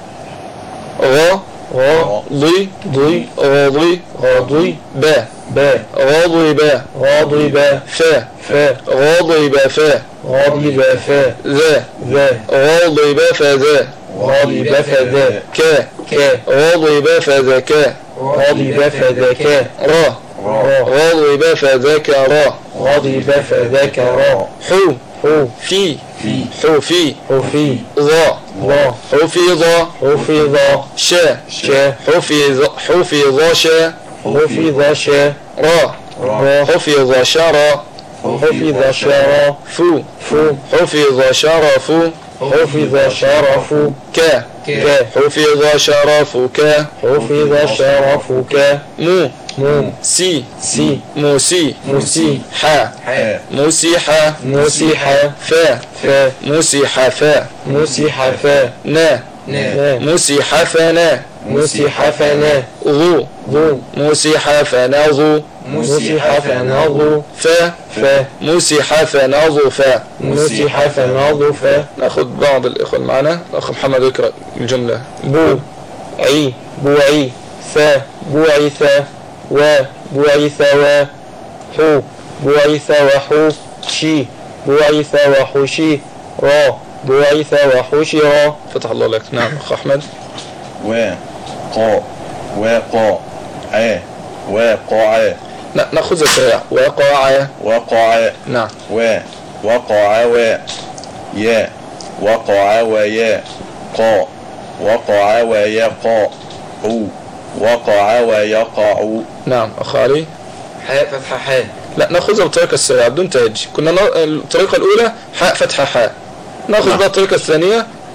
[SPEAKER 5] غ
[SPEAKER 6] غ
[SPEAKER 5] ضي
[SPEAKER 6] ضي
[SPEAKER 5] غاضي
[SPEAKER 6] غاضي
[SPEAKER 5] با
[SPEAKER 6] با
[SPEAKER 5] غاضي با
[SPEAKER 6] غاضي با
[SPEAKER 5] فا
[SPEAKER 6] فا
[SPEAKER 5] غاضي با فا
[SPEAKER 6] غاضي با فا
[SPEAKER 5] ذا
[SPEAKER 6] ذا
[SPEAKER 5] غاضي با فذا
[SPEAKER 6] غاضي با فذا
[SPEAKER 5] كا
[SPEAKER 6] كا
[SPEAKER 5] غاضي با فذاكا
[SPEAKER 6] غاضي با فذاكا
[SPEAKER 5] را
[SPEAKER 6] را
[SPEAKER 5] غاضي با فذاك را
[SPEAKER 6] غاضي با فذاك را
[SPEAKER 5] حو
[SPEAKER 6] حو
[SPEAKER 5] في
[SPEAKER 6] في
[SPEAKER 5] حو في
[SPEAKER 6] حفي
[SPEAKER 5] ضا
[SPEAKER 6] ضا
[SPEAKER 5] حفظ
[SPEAKER 6] حفظ
[SPEAKER 5] شا
[SPEAKER 6] شا
[SPEAKER 5] حفظ حفظ شا
[SPEAKER 6] حفظ شا
[SPEAKER 5] را
[SPEAKER 6] را
[SPEAKER 5] حفظ شرا
[SPEAKER 6] حفظ شرا
[SPEAKER 5] فو
[SPEAKER 6] فو
[SPEAKER 5] حفظ شرف
[SPEAKER 6] حفظ شرف
[SPEAKER 5] كا
[SPEAKER 6] كا
[SPEAKER 5] حفظ شرفك
[SPEAKER 6] حفظ شرفك
[SPEAKER 5] مو
[SPEAKER 6] مو
[SPEAKER 5] سي
[SPEAKER 6] سي
[SPEAKER 5] موسي
[SPEAKER 6] موسي
[SPEAKER 5] حا
[SPEAKER 6] حا
[SPEAKER 5] موسيحا
[SPEAKER 6] موسيحا
[SPEAKER 5] فا
[SPEAKER 6] فا
[SPEAKER 5] موسيحا فا
[SPEAKER 6] موسيحا فا
[SPEAKER 5] نا
[SPEAKER 6] نا
[SPEAKER 5] موسيحا فنا
[SPEAKER 6] موسيحا فنا
[SPEAKER 5] ذو
[SPEAKER 6] ذو
[SPEAKER 5] موسيحا فناظو
[SPEAKER 6] موسيحا فناظو
[SPEAKER 5] فا
[SPEAKER 6] فا
[SPEAKER 5] موسيحا فناظو فا
[SPEAKER 6] موسيحا فناظو فا.
[SPEAKER 5] ناخذ بعض الإخوة معنا. الأخ محمد يقرأ الجملة.
[SPEAKER 6] بو عي بوعي ثا بوعث و بوعث و حو بوعث وحو شي بوعث وحشي را بوعث وحشرا.
[SPEAKER 5] فتح الله لك. نعم أخ أحمد.
[SPEAKER 7] و قا وقع ع وقع
[SPEAKER 5] نأخذ سريع. وقع
[SPEAKER 7] وقع
[SPEAKER 5] نعم.
[SPEAKER 7] و وقع و يا وقع ويا قا وقع ويقع عو وقع ويقع.
[SPEAKER 5] نعم أخ علي.
[SPEAKER 8] حاء فتحة حاء.
[SPEAKER 5] لا نأخذها بالطريقة السريعة بدون تهجي. كنا ن... الطريقة الأولى حاء فتحة حاء. نأخذ
[SPEAKER 4] نعم.
[SPEAKER 5] بقى الطريقة الثانية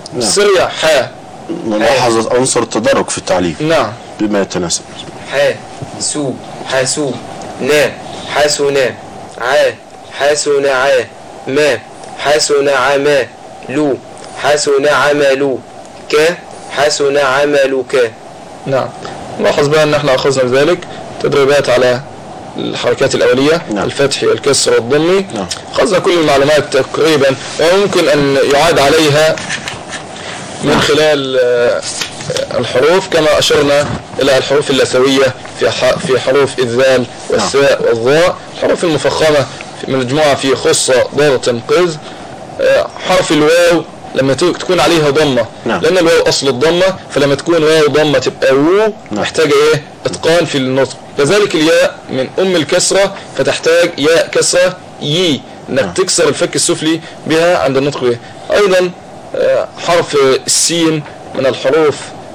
[SPEAKER 5] السريع حاء.
[SPEAKER 4] نلاحظ عنصر التدرج في التعليم.
[SPEAKER 5] نعم.
[SPEAKER 4] بما يتناسب.
[SPEAKER 8] حاء سو حاسو نا حاسونا عا حاسونا عا ما حاسونا عما لو حاسونا عملوا ك حاسونا عملوا ك.
[SPEAKER 5] نعم. نلاحظ بقى ان احنا اخذنا ذلك تدريبات على الحركات الأولية. نعم. الفتح والكسر والضم. نعم. أخذنا كل المعلومات تقريبا وممكن أن يعاد عليها من نعم. خلال الحروف كما أشرنا إلى الحروف اللثوية في في حروف الذال والساء والظاء، الحروف المفخمة في مجموعة في خصة ضغط قز، حرف الواو لما تكون عليها ضمة. نعم. لأن الواو أصل الضمة، فلما تكون واو ضمة تبقى وو. نعم. محتاجة إيه؟ إتقان في النطق. كذلك الياء من أم الكسرة فتحتاج ياء كسرة يي، إنك نعم. تكسر الفك السفلي بها عند النطق بها. أيضا حرف السين من الحروف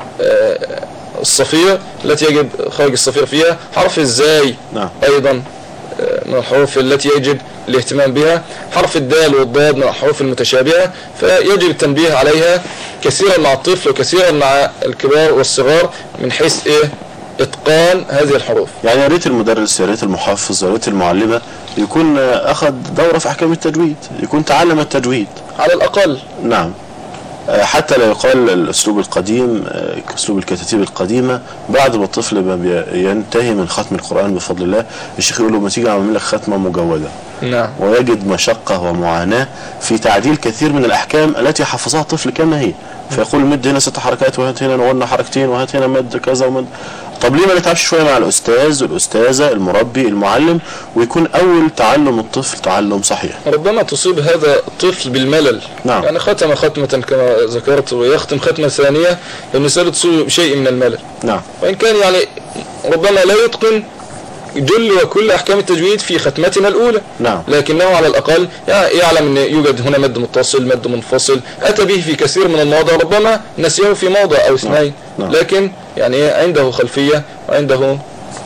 [SPEAKER 5] الصفير التي يجب خارج الصفير فيها. حرف الزاي. نعم. أيضا من الحروف التي يجب الاهتمام بها. حرف الدال والضاد من الحروف المتشابهة، فيجب التنبيه عليها كثيرا مع الطفل وكثيرا مع الكبار والصغار من حيث ايه اتقان هذه الحروف.
[SPEAKER 4] يعني يا ريت المدرس، يا ريت المحفظ، يا ريت المعلمة يكون اخذ دورة في احكام التجويد، يكون تعلم التجويد
[SPEAKER 5] على الاقل.
[SPEAKER 4] نعم. حتى لا يقال الاسلوب القديم، اسلوب الكتاتيب القديمه، بعد ما الطفل ما ينتهي من ختم القران بفضل الله الشيخ يقول له ما تيجي اعمل لك ختمه مجوده.
[SPEAKER 5] نعم.
[SPEAKER 4] ويجد مشقه ومعاناه في تعديل كثير من الاحكام التي حفظها الطفل كما هي، فيقول مد هنا ست حركات وهات هنا نغنى حركتين وهات هنا مد كذا ومد. طب ليه ما نتعبش شويه مع الاستاذ والاستاذه المربي المعلم ويكون اول تعلم الطفل تعلم صحيح؟
[SPEAKER 5] ربما تصيب هذا الطفل بالملل.
[SPEAKER 4] نعم.
[SPEAKER 5] يعني ختم ختمه كما ذكرت ويختم ختمه ثانيه المسألة تصيب شيء من الملل.
[SPEAKER 4] نعم.
[SPEAKER 5] وان كان يعني ربما لا يتقن جل وكل احكام التجويد في ختمتنا الاولى.
[SPEAKER 4] نعم. لكنه
[SPEAKER 5] على الاقل يعلم ان يوجد هنا مد متصل مد منفصل، اتى به في كثير من المواضع، ربما نسيه في موضع او اثنين. نعم. لكن يعني عنده خلفيه وعنده.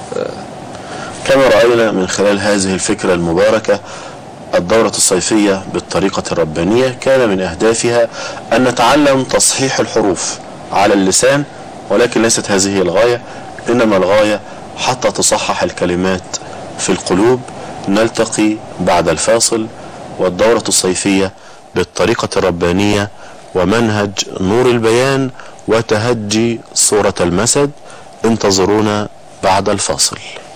[SPEAKER 4] كما راينا من خلال هذه الفكره المباركه الدورة الصيفية بالطريقة الربانية كان من أهدافها أن نتعلم تصحيح الحروف على اللسان، ولكن ليست هذه الغاية، إنما الغاية حتى تصحح الكلمات في القلوب. نلتقي بعد الفاصل، والدورة الصيفية بالطريقة الربانية ومنهج نور البيان وتهجي صورة المسد. انتظرونا بعد الفاصل.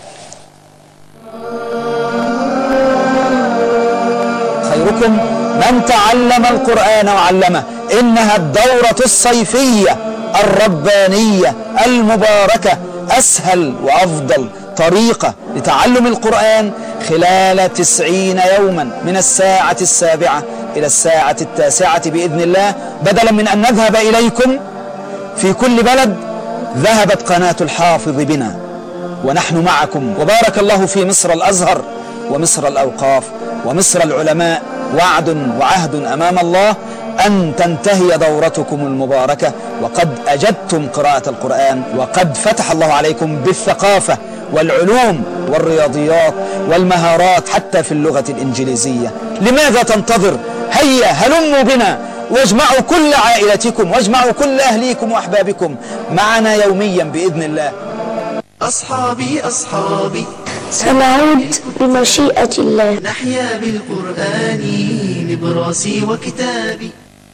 [SPEAKER 3] خيركم من تعلم القرآن وعلمه. إنها الدورة الصيفية الربانية المباركة أسهل وأفضل طريقة لتعلم القرآن خلال تسعين يوما من الساعة السابعة إلى الساعة التاسعة بإذن الله. بدلا من أن نذهب إليكم في كل بلد، ذهبت قناة الحافظ بنا ونحن معكم. وبارك الله في مصر الأزهر ومصر الأوقاف ومصر العلماء. وعد وعهد أمام الله أن تنتهي دورتكم المباركة وقد أجدتم قراءة القرآن، وقد فتح الله عليكم بالثقافة والعلوم والرياضيات والمهارات حتى في اللغة الإنجليزية. لماذا تنتظر؟ هيا هلموا بنا واجمعوا كل عائلتكم واجمعوا كل أهليكم وأحبابكم معنا يوميا بإذن الله.
[SPEAKER 9] أصحابي أصحابي
[SPEAKER 1] سنعود بمشيئة الله.
[SPEAKER 9] نحيا بالقرآن نبراسي وكتابي.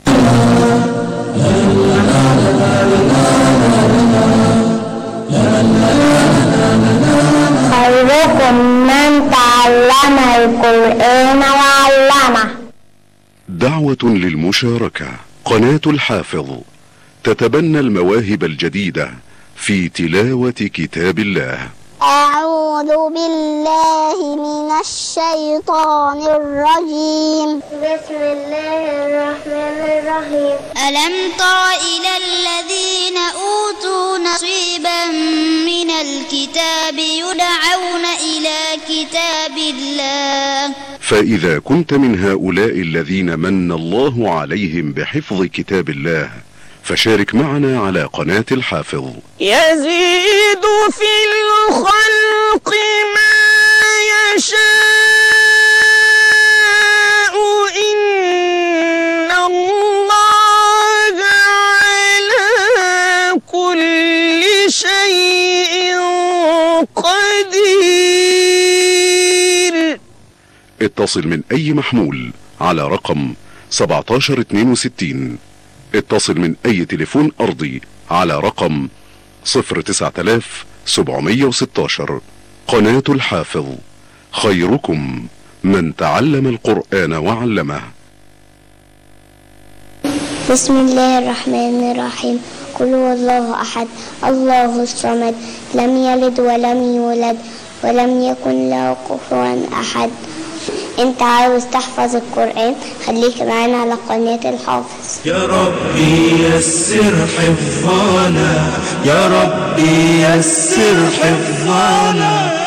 [SPEAKER 1] خيركم من تعلم القرآن وعلمه.
[SPEAKER 10] دعوة للمشاركة. قناة الحافظ تتبنى المواهب الجديدة في تلاوة كتاب الله.
[SPEAKER 11] أعوذ بالله من الشيطان الرجيم.
[SPEAKER 12] بسم الله الرحمن الرحيم.
[SPEAKER 11] ألم تر إلى الذين أوتوا نصيبا من الكتاب يدعون إلى كتاب الله.
[SPEAKER 10] فإذا كنت من هؤلاء الذين من الله عليهم بحفظ كتاب الله، فشارك معنا على قناة الحافظ.
[SPEAKER 13] يزيد في الخلق ما يشاء إن الله قدير.
[SPEAKER 10] اتصل من أي محمول على رقم سبعتاشر اتنين وستين. اتصل من أي تليفون أرضي على رقم صفر تسعة آلاف سبعمية وستاشر. قناة الحافظ، خيركم من تعلم القرآن وعلمه.
[SPEAKER 12] بسم الله الرحمن الرحيم. قل هو الله أحد الله الصمد لم يلد ولم يولد ولم يكن له كفوا أحد. انت عاوز تحفظ القرآن؟ خليك معانا على قناة الحافظ.
[SPEAKER 9] يا ربي يسر حفظنا، يا ربي يسر حفظنا.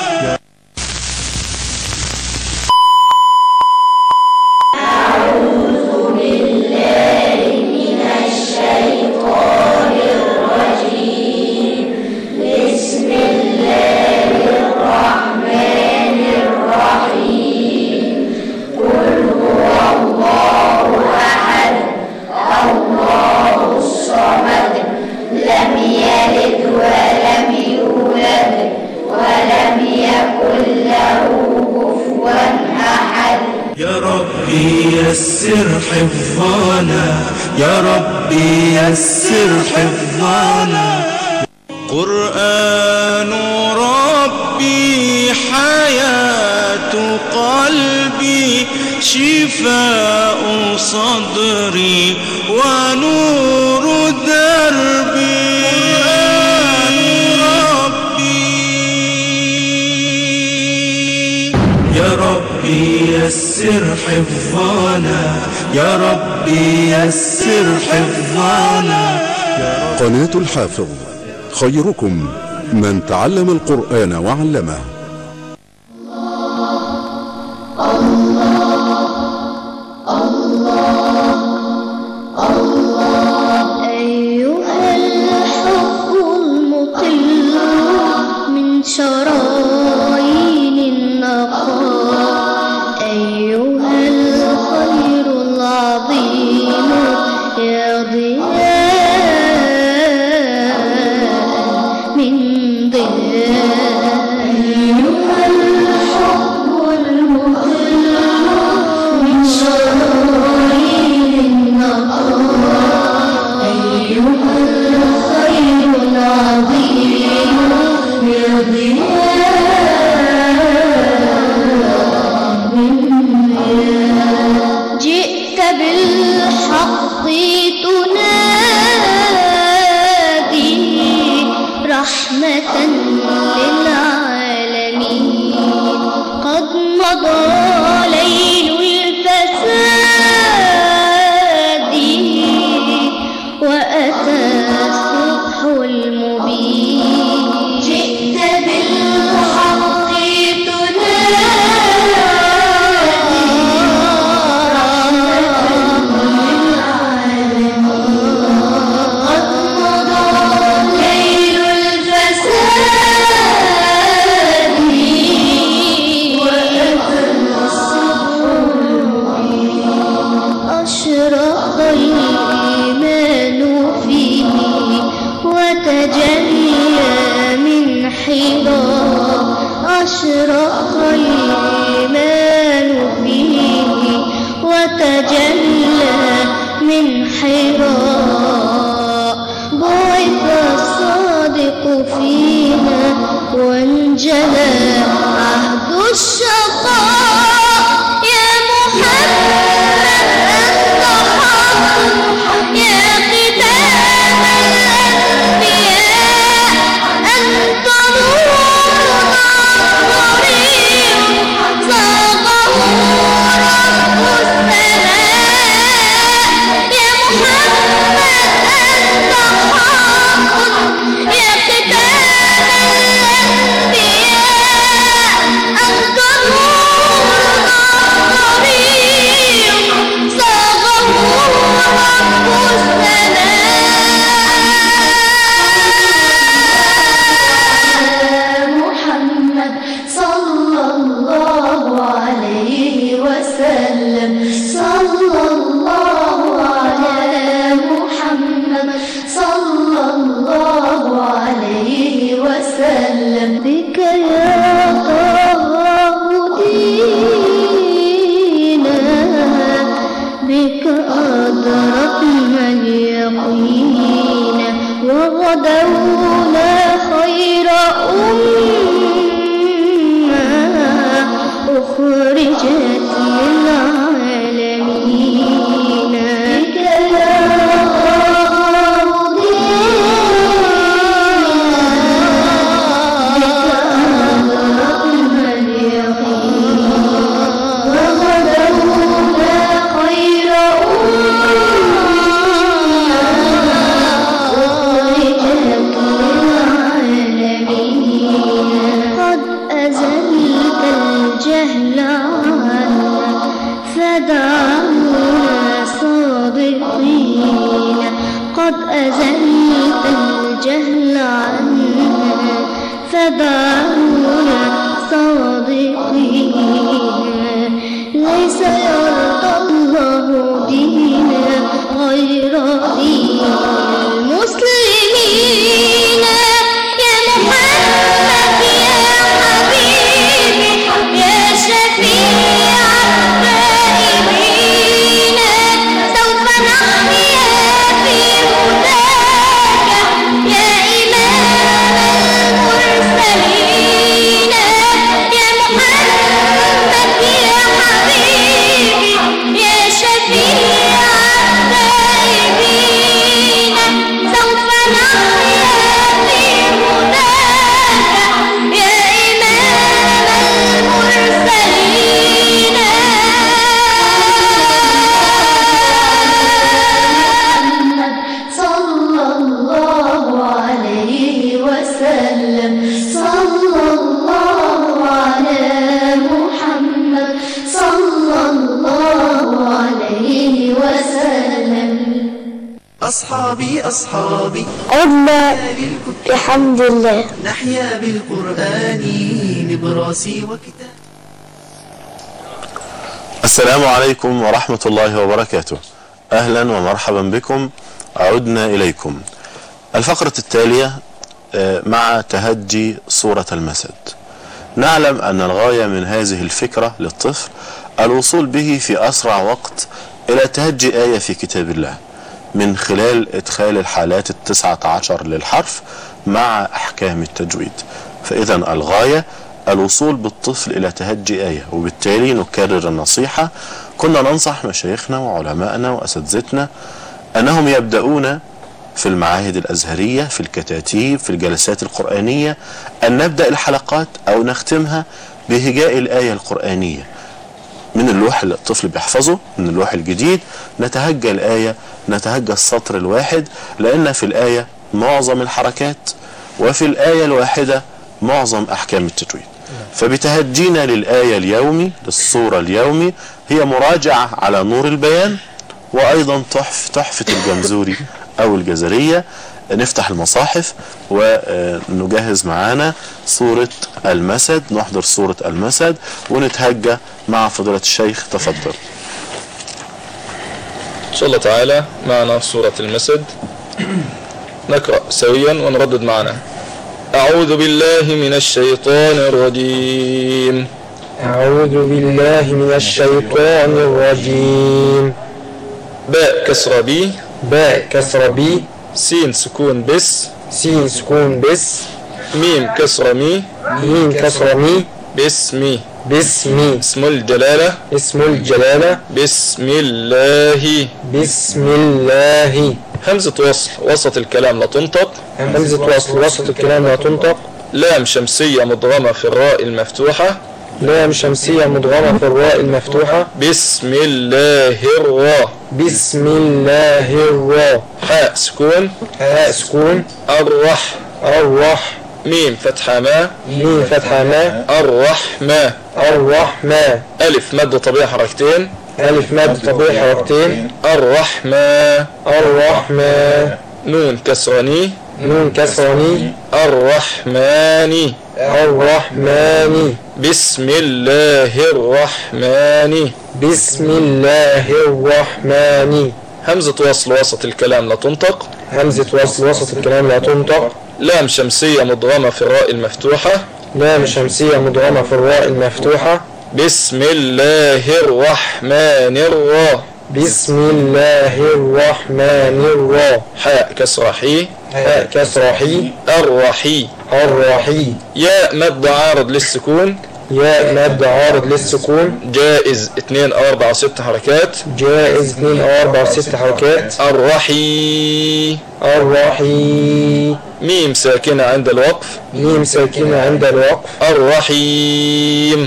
[SPEAKER 14] أعوذ بالله من الشيطان الرجيم. بسم الله الرحمن الرحيم. قل هو الله أحد الله الصمد لم يلد ولم يولد ولم يكن له كفوا أحد.
[SPEAKER 9] يا ربي يسر حفظنا، يا ربي يسر حفظنا. قرآن ربي حياة قلبي شفاء صدري ونور دربي. قرآن ربي يا ربي يسر حفظنا، يا ربي يسر حفظنا.
[SPEAKER 10] قناة الحافظ، خيركم من تعلم القرآن وعلمه.
[SPEAKER 11] أيها الحب المطل من شرايين النقاء، أيها الخير العظيم يا ضياء من ضياء، أيها الحب المطل من شرايين النقاء، أيها الخير العظيم يا ضياء من ضياء. جئت بالحق تنادي رحمة للعالمين. قد مضى ليل الفساد وأتى الصبح المبين. جئت بالحق تنادي رحمة للعالمين. قد مضى ليل الفساد وأتى الصبح المبين. أشرق الإيمان فيه وتجلى من حراء، أشرق الإيمان فيه وتجلى من حراء. بعث الصادق فينا وانجلى عهد الشقاء. يا محمد أنت حق يا ختام الأنبياء، أنت نور ضريع صاغه رب السماء. يا محمد أنت حق يا ختام الأنبياء، أزلت الجهل عنا فدعونا صادقين قد أزلت الجهل عنا فدعونا صادقين ليس يرضى الله دينا غير دين المسلمين يا محمد يا حبيبي يا شفيع التائبين سوف نحيا في هداك يا إمام المرسلين يا محمد يا حبيبي يا شفيع التائبين سوف نحيا في هداك يا إمام المرسلين صلى الله عليه وسلم صلى الله على محمد صلى الله عليه وسلم
[SPEAKER 9] أصحابي أصحابي
[SPEAKER 1] عدنا بحمد الله
[SPEAKER 9] نحيا بالقرآن نبراسي وكتاب.
[SPEAKER 4] السلام عليكم ورحمة الله وبركاته. أهلا ومرحبا بكم. عدنا إليكم. الفقرة التالية مع تهجي سورة المسد. نعلم أن الغاية من هذه الفكرة للطفل الوصول به في أسرع وقت إلى تهجي آية في كتاب الله من خلال إدخال الحالات التسعة عشر للحرف مع أحكام التجويد. فإذا الغاية الوصول بالطفل إلى تهجي آية، وبالتالي نكرر النصيحة. كنا ننصح مشايخنا وعلمائنا وأساتذتنا أنهم يبدأون في المعاهد الأزهرية في الكتاتيب في الجلسات القرآنية أن نبدأ الحلقات أو نختمها بهجاء الآية القرآنية من اللوح اللي الطفل بيحفظه، من اللوح الجديد نتهجى الآية، نتهجى السطر الواحد، لأن في الآية معظم الحركات وفي الآية الواحدة معظم أحكام التجويد. فبتهجينا للآية اليومي للصورة اليومي هي مراجعة على نور البيان، وأيضا تحف تحفة الجمزوري أو الجزرية. نفتح المصاحف ونجهز معانا سورة المسد، نحضر سورة المسد ونتهجى مع فضيلة الشيخ. تفضل.
[SPEAKER 5] إن شاء الله تعالى معنا سورة المسد، نقرأ سويا ونردد معنا. أعوذ بالله من الشيطان الرجيم.
[SPEAKER 6] أعوذ بالله من الشيطان الرجيم.
[SPEAKER 5] باء كسر بي
[SPEAKER 6] باء كسر بي
[SPEAKER 5] سين سكون بس
[SPEAKER 6] سين سكون بس
[SPEAKER 5] ميم كسر مي
[SPEAKER 6] ميم كسر مي
[SPEAKER 5] باسمي
[SPEAKER 6] باسمي
[SPEAKER 5] اسم الجلالة
[SPEAKER 6] اسم الجلالة
[SPEAKER 5] بسم الله
[SPEAKER 6] بسم الله.
[SPEAKER 5] همزة وصل وسط الكلام لا تنطق.
[SPEAKER 6] همزة وصل وسط الكلام لا تنطق.
[SPEAKER 5] لام شمسية مدغمة في الراء المفتوحة.
[SPEAKER 6] لام شمسية مدغمة في الراء المفتوحة.
[SPEAKER 5] بسم الله الراء
[SPEAKER 6] بسم الله الراء.
[SPEAKER 5] حاء سكون
[SPEAKER 6] حاء سكون.
[SPEAKER 5] الرح
[SPEAKER 6] الرح.
[SPEAKER 5] ميم فتحة ما
[SPEAKER 6] ميم فتحة ما.
[SPEAKER 5] الرحمة
[SPEAKER 6] الرحمة.
[SPEAKER 5] ألف مد طبيعي حركتين.
[SPEAKER 6] ألف مد طبيعي حركتين.
[SPEAKER 5] الرحمة
[SPEAKER 6] الرحمة.
[SPEAKER 5] نون كسراني
[SPEAKER 6] نون كسراني.
[SPEAKER 5] الرحمن
[SPEAKER 6] الرحمن.
[SPEAKER 5] بسم الله الرحمن
[SPEAKER 6] بسم الله الرحمن.
[SPEAKER 5] همزة وصل وسط الكلام لا تنطق.
[SPEAKER 6] همزة وصل وسط الكلام لا تنطق.
[SPEAKER 5] لام شمسية مدغمة في الراء المفتوحة.
[SPEAKER 6] لام شمسية مدغمة في الراء المفتوحة.
[SPEAKER 5] بسم الله الرحمن الرحيم.
[SPEAKER 6] بسم الله الرحمن الرحيم.
[SPEAKER 5] حاء كسر حي
[SPEAKER 6] حاء كسر حي.
[SPEAKER 5] الرحي
[SPEAKER 6] الرحي.
[SPEAKER 5] ياء مد عارض للسكون.
[SPEAKER 6] ياء مد عارض للسكون.
[SPEAKER 5] جائز اثنين او اربع او ست حركات.
[SPEAKER 6] جائز اثنين او اربع او ست حركات.
[SPEAKER 5] الرحي
[SPEAKER 6] الرحي.
[SPEAKER 5] ميم ساكنة عند الوقف.
[SPEAKER 6] ميم ساكنة عند الوقف.
[SPEAKER 5] الرحيم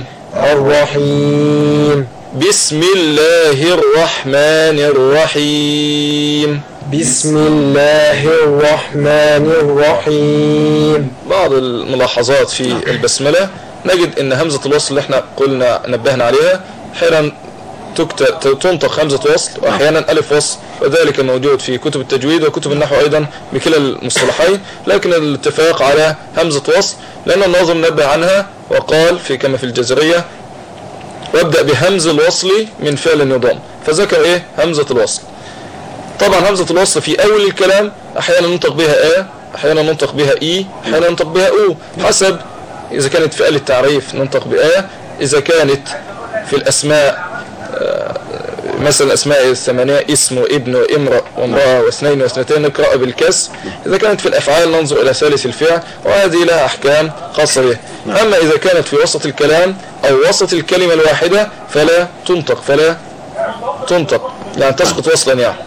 [SPEAKER 6] الرحيم.
[SPEAKER 5] بسم الله الرحمن الرحيم.
[SPEAKER 6] بسم الله الرحمن الرحيم.
[SPEAKER 5] بعض الملاحظات في البسملة. نجد ان همزة الوصل اللي احنا قلنا نبهنا عليها احيانا تنطق همزة وصل واحيانا الف وصل، وذلك موجود في كتب التجويد وكتب النحو ايضا بكلا المصطلحين، لكن الاتفاق على همزة وصل لان الناظم نبه عنها وقال في كما في الجزرية وابدأ بهمز الوصل من فعل يضم، فذكر ايه همزة الوصل. طبعا همزة الوصل في اول الكلام احيانا ننطق بها ا، احيانا ننطق بها اي، احيانا ننطق بها او، حسب اذا كانت فعل التعريف ننطق بآ، اذا كانت في الاسماء مثلا الاسماء الثمانية اسم وابن وامرأ وامرأة واثنين واثنتين نقرأ بالكسر، اذا كانت في الافعال ننظر الى ثالث الفعل، وهذه لها احكام خاصة بها. اما اذا كانت في وسط الكلام او وسط الكلمة الواحدة فلا تنطق فلا تنطق يعني تسقط وصلا. يعني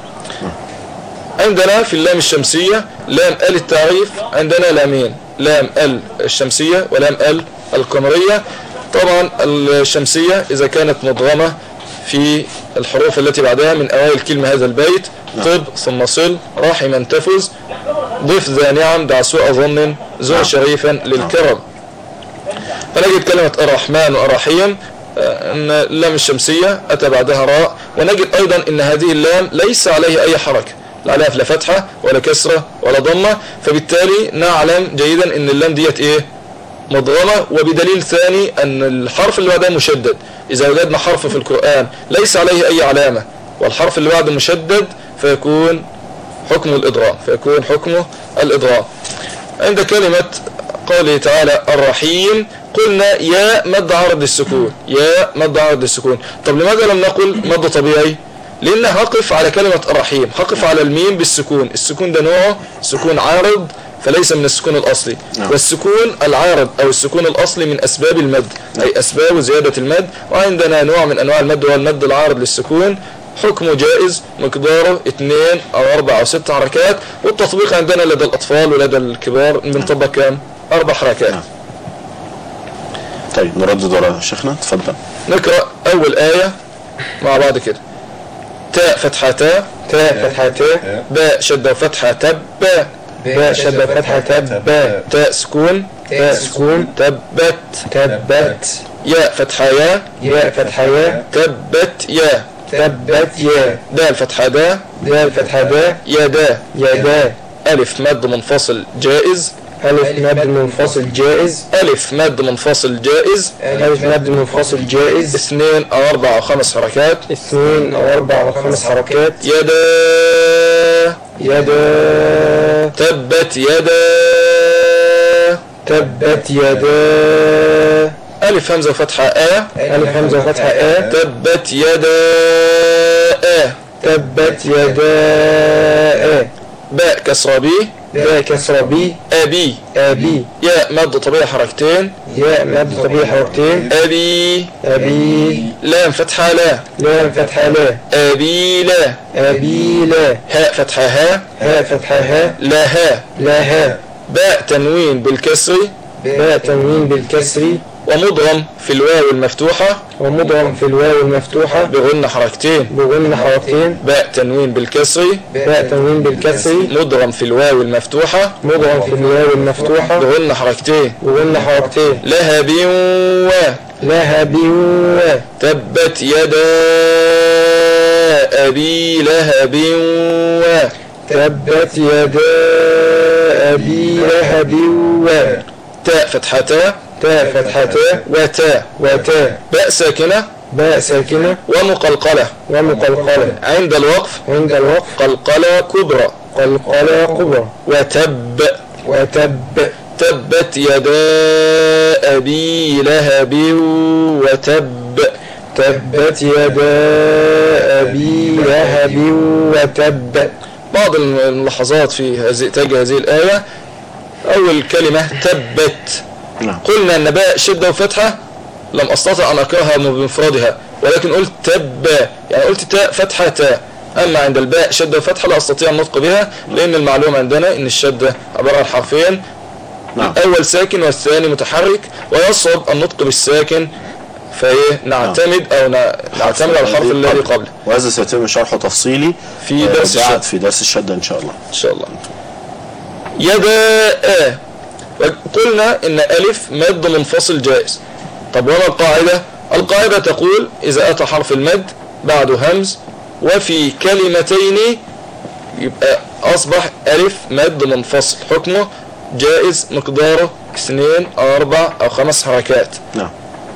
[SPEAKER 5] عندنا في اللام الشمسية لام ال التعريف عندنا لامين، لام ال الشمسية ولام ال القمرية. طبعا الشمسية إذا كانت مضغمة في الحروف التي بعدها من أوائل كلمة هذا البيت، طب ثم صل راحما تفز ضف ذا نعم دع سوء ظن زر شريفا للكرم. فنجد كلمة الرحمن والرحيم ان اللام الشمسية اتى بعدها راء، ونجد ايضا ان هذه اللام ليس عليها اي حركة، لا عليها لا فتحة ولا كسرة ولا ضمة، فبالتالي نعلم جيدا ان اللام ديت ايه مضغمة. وبدليل ثاني ان الحرف اللي بعدها مشدد، اذا وجدنا حرف في القرآن ليس عليه اي علامة والحرف اللي بعده مشدد فيكون حكم الادغام فيكون حكمه الادغام. عند كلمة قوله تعالى الرحيم قلنا يا مد عرض السكون، يا مد عرض السكون. طب لماذا لم نقل مد طبيعي؟ لأن هقف على كلمة الرحيم، هقف على الميم بالسكون، السكون ده نوعه سكون عارض فليس من السكون الأصلي، والسكون العارض أو السكون الأصلي من أسباب المد، أي أسباب زيادة المد. وعندنا نوع من أنواع المد وهو المد العارض للسكون، حكمه جائز، مقداره اثنين أو أربع أو ست حركات، والتطبيق عندنا لدى الأطفال ولدى الكبار بنطبق كام؟ أربع حركات.
[SPEAKER 4] طيب نردد ورا شيخنا، تفضل.
[SPEAKER 5] نقرأ أول آية مع بعض كده. تاء فتحة تاء،
[SPEAKER 6] تاء فتحة تاء،
[SPEAKER 5] باء شدة وفتحة تب،
[SPEAKER 6] باء شدة وفتحة تب،
[SPEAKER 5] تاء سكون،
[SPEAKER 6] تاء سكون،
[SPEAKER 5] تبت،
[SPEAKER 6] تبت،
[SPEAKER 5] ياء فتحة يا،
[SPEAKER 6] ياء فتحة يا،
[SPEAKER 5] تبت يا،
[SPEAKER 6] تبت يا،
[SPEAKER 5] دال فتحة دا،
[SPEAKER 6] دال فتحة دا،
[SPEAKER 5] يا دا،
[SPEAKER 6] يا دا،
[SPEAKER 5] ألف مد منفصل جائز،
[SPEAKER 6] ألف مد منفصل جائز،
[SPEAKER 5] ألف مد منفصل جائز،
[SPEAKER 6] ألف مد منفصل جائز،
[SPEAKER 5] اثنين أو أربع أو خمس حركات،
[SPEAKER 6] اثنين أو أربع أو خمس حركات،
[SPEAKER 5] يدا،
[SPEAKER 6] يدا،
[SPEAKER 5] تبت يدا،
[SPEAKER 6] تبت يدا،
[SPEAKER 5] ألف همزة وفتحة آ،
[SPEAKER 6] ألف همزة وفتحة آ،
[SPEAKER 5] تبت يدا آ،
[SPEAKER 6] تبت يدا آ،
[SPEAKER 5] باء كسرة بي،
[SPEAKER 6] باء كسرة بي،
[SPEAKER 5] أبي،
[SPEAKER 6] أبي،
[SPEAKER 5] ياء مد طبيعي حركتين،
[SPEAKER 6] ياء مد طبيعي حركتين،
[SPEAKER 5] أبي،
[SPEAKER 6] أبي،
[SPEAKER 5] لام فتحة لا،
[SPEAKER 6] لام فتحة لا،
[SPEAKER 5] أبي لا،
[SPEAKER 6] أبي لا،
[SPEAKER 5] هاء فتحة ها،
[SPEAKER 6] هاء فتحة ها،
[SPEAKER 5] لا ها،
[SPEAKER 6] لا ها،
[SPEAKER 5] باء تنوين بالكسر،
[SPEAKER 6] باء تنوين بالكسر،
[SPEAKER 5] ومضغم في الواو المفتوحة،
[SPEAKER 6] ومضغم في الواو المفتوحة
[SPEAKER 5] بغن حركتين،
[SPEAKER 6] بغن حركتين،
[SPEAKER 5] باء تنوين بالكسر،
[SPEAKER 6] باء تنوين بالكسر،
[SPEAKER 5] مضغم في الواو المفتوحة،
[SPEAKER 6] مضغم في الواو المفتوحة
[SPEAKER 5] بغن حركتين،
[SPEAKER 6] بغن حركتين،
[SPEAKER 5] لهب و،
[SPEAKER 6] لهب و،
[SPEAKER 5] تبت يدا أبي لهب و،
[SPEAKER 6] تبت يدا أبي لهب و،
[SPEAKER 5] تاء فتحة تاء،
[SPEAKER 6] تاء فتحة تاء،
[SPEAKER 5] وتاء،
[SPEAKER 6] وتاء،
[SPEAKER 5] باء ساكنة،
[SPEAKER 6] باء ساكنة،
[SPEAKER 5] ومقلقلة،
[SPEAKER 6] ومقلقلة،
[SPEAKER 5] عند الوقف،
[SPEAKER 6] عند الوقف،
[SPEAKER 5] قلقلة كبرى،
[SPEAKER 6] قلقلة كبرى،
[SPEAKER 5] وتب،
[SPEAKER 6] وتب،
[SPEAKER 5] تبت يدا أبي لهب وتب،
[SPEAKER 6] تبت يدا أبي لهب وتب.
[SPEAKER 5] بعض الملاحظات في هذه تاج هذه الآية. أول كلمة تبت، قلنا أن باء شدة وفتحة لم أستطع أن أقرأها بمفردها، ولكن قلت تب، يعني قلت تاء فتحة تاء. أما عند الباء شدة وفتحة لا أستطيع النطق بها، لأن المعلوم عندنا أن الشدة عبارة عن حرفين، الأول ساكن والثاني متحرك، ويصعب النطق بالساكن، فايه نعتمد او نعتمد على الحرف الذي قبله.
[SPEAKER 4] وهذا سيتم شرحه تفصيلي
[SPEAKER 5] في درس الشدة
[SPEAKER 4] في درس الشدة ان شاء الله.
[SPEAKER 5] ان شاء الله. يدا، قلنا ان الف مد منفصل جائز، طب وما القاعدة؟ القاعدة تقول إذا أتى حرف المد بعده همز وفي كلمتين يبقى أصبح ألف مد منفصل، حكمه جائز، مقداره اثنين أو أربع أو خمس حركات.
[SPEAKER 4] نعم.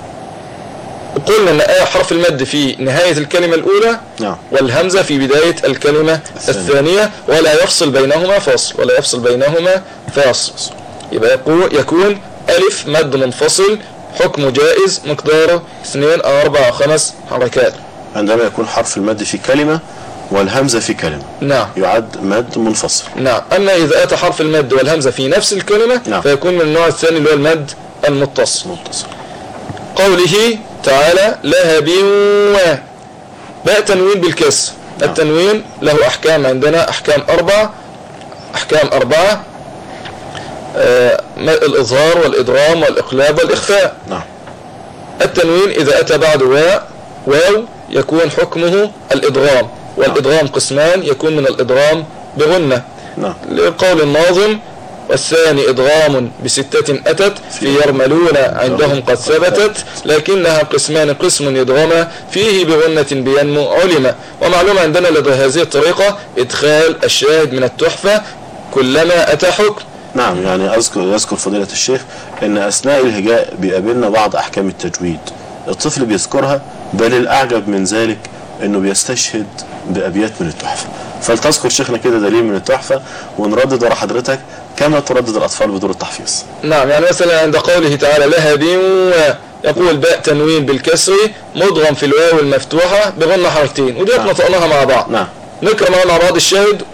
[SPEAKER 5] قلنا أن آية حرف المد في نهاية الكلمة الأولى،
[SPEAKER 4] نعم،
[SPEAKER 5] والهمزة في بداية الكلمة الثانية، ولا يفصل بينهما فاصل، ولا يفصل بينهما فاصل. يبقى يكون ألف مد منفصل، حكمه جائز، مقداره اثنين أو أربع أو خمس حركات.
[SPEAKER 4] عندما يكون حرف المد في كلمة والهمزة في كلمة،
[SPEAKER 5] نعم،
[SPEAKER 4] يعد مد منفصل.
[SPEAKER 5] نعم. أما إذا أتى حرف المد والهمزة في نفس الكلمة، نعم، فيكون من النوع الثاني اللي هو المد المتصل.
[SPEAKER 4] متصل.
[SPEAKER 5] قوله تعالى لهب و باء تنوين بالكسر. نعم. التنوين له أحكام عندنا، أحكام أربعة، أحكام أربعة آه الإظهار والإدغام والإقلاب والإخفاء.
[SPEAKER 4] نعم.
[SPEAKER 5] التنوين إذا أتى بعد واو واو يكون حكمه الإدغام، والإدغام قسمان، يكون من الإدغام بغنة.
[SPEAKER 4] نعم.
[SPEAKER 5] لقول الناظم والثاني إدغام بستة أتت في يرملون عندهم قد ثبتت لكنها قسمان، قسم يدغم فيه بغنة بينمو علم. ومعلوم عندنا لدى هذه الطريقة إدخال الشاهد من التحفة كلما أتى حكم.
[SPEAKER 4] نعم، يعني أذكر يذكر فضيلة الشيخ أن أثناء الهجاء بيقابلنا بعض أحكام التجويد الطفل بيذكرها، بل الأعجب من ذلك أنه بيستشهد بأبيات من التحفة. فلتذكر شيخنا كده دليل من التحفة ونردد ورا حضرتك كما تردد الأطفال بدور التحفيظ.
[SPEAKER 5] نعم، يعني مثلا عند قوله تعالى لهب يقول باء تنوين بالكسر مدغم في الواو المفتوحة بغنة حركتين، وديت نعم. نطقناها مع بعض.
[SPEAKER 4] نعم.
[SPEAKER 5] نقرأ مع بعض الشاهد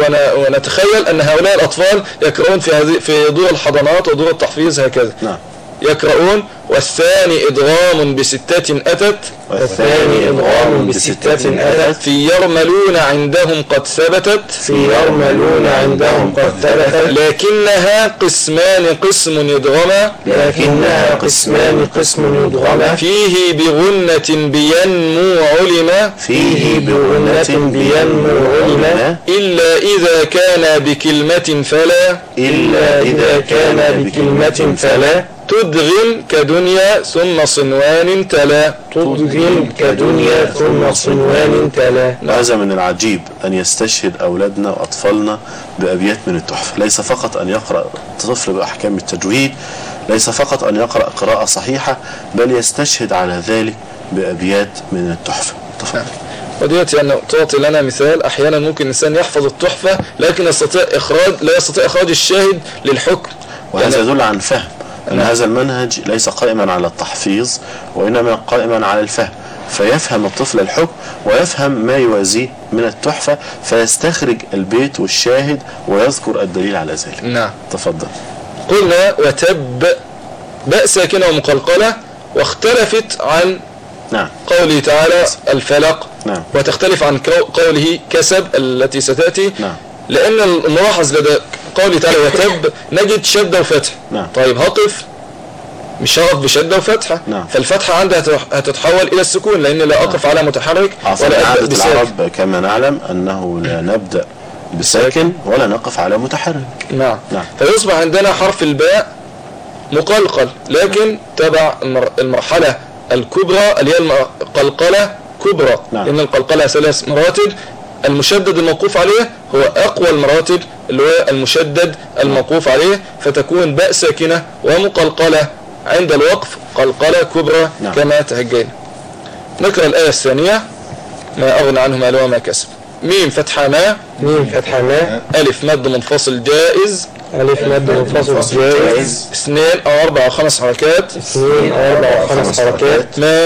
[SPEAKER 5] ونتخيل أن هؤلاء الأطفال يقرؤون في هذه في دور الحضانات ودور التحفيظ هكذا.
[SPEAKER 4] نعم.
[SPEAKER 5] يقرؤون والثاني إدغام بستة أتت،
[SPEAKER 6] والثاني إدغام بستة أتت
[SPEAKER 5] في يرملون عندهم قد ثبتت،
[SPEAKER 6] في يرملون عندهم قد ثبتت
[SPEAKER 5] لكنها قسمان قسم يدغم،
[SPEAKER 6] لكنها قسمان قسم يدغم
[SPEAKER 5] فيه بغنة بينمو علم،
[SPEAKER 6] فيه بغنة بينمو علم
[SPEAKER 5] إلا إذا كان بكلمة فلا،
[SPEAKER 6] إلا إذا كان بكلمة فلا
[SPEAKER 5] تدغم كدنيا ثم صنوان تلا،
[SPEAKER 6] تدغم كدنيا ثم صنوان تلا.
[SPEAKER 4] هذا من العجيب أن يستشهد أولادنا وأطفالنا بأبيات من التحفة. ليس فقط أن يقرأ طفل بأحكام التجويد، ليس فقط أن يقرأ قراءة صحيحة، بل يستشهد على ذلك بأبيات من التحفة. تفضل.
[SPEAKER 5] وديت يعني تعطي لنا مثال، أحيانا ممكن الإنسان يحفظ التحفة لكن يستطيع إخراج لا يستطيع إخراج الشاهد للحكم،
[SPEAKER 4] وهذا يدل عن فهم أن هذا المنهج ليس قائما على التحفيظ وإنما قائما على الفهم، فيفهم الطفل الحكم ويفهم ما يوازيه من التحفة فيستخرج البيت والشاهد ويذكر الدليل على ذلك.
[SPEAKER 5] نعم.
[SPEAKER 4] تفضل.
[SPEAKER 5] قلنا وتب باء ساكنة ومقلقلة، واختلفت عن
[SPEAKER 4] نعم
[SPEAKER 5] قوله تعالى الفلق،
[SPEAKER 4] نعم،
[SPEAKER 5] وتختلف عن قوله كسب التي ستأتي.
[SPEAKER 4] نعم.
[SPEAKER 5] لأن الملاحظ لدى قوله تعالى وتب نجد شدة وفتح.
[SPEAKER 4] نعم.
[SPEAKER 5] طيب هقف مش هقف بشدة وفتحة.
[SPEAKER 4] نعم.
[SPEAKER 5] فالفتحة عندها هتتحول إلى السكون لأن لا أقف
[SPEAKER 4] نعم.
[SPEAKER 5] على متحرك
[SPEAKER 4] ولا أبدأ بساكن. العرب كما نعلم أنه لا نبدأ بساكن ولا نقف على متحرك.
[SPEAKER 5] نعم.
[SPEAKER 4] نعم.
[SPEAKER 5] فيصبح عندنا حرف الباء مقلقل لكن تبع المرحلة الكبرى اللي هي القلقلة كبرى.
[SPEAKER 4] نعم.
[SPEAKER 5] لأن القلقلة ثلاث مراتب، المشدد الموقوف عليه هو أقوى المراتب اللي هو المشدد الموقوف عليه، فتكون باء ساكنة ومقلقلة عند الوقف قلقلة كبرى. نعم. كما تهجينا. نقرأ الآية الثانية ما أغنى عنه ماله وما كسب. ميم فتحة ما،
[SPEAKER 6] ميم فتحة ما،
[SPEAKER 5] ألف مد منفصل جائز،
[SPEAKER 6] ألف مد منفصل جائز،
[SPEAKER 5] اثنين أو أربع أو خمس حركات،
[SPEAKER 6] اثنين أو أربع أو خمس حركات،
[SPEAKER 5] ما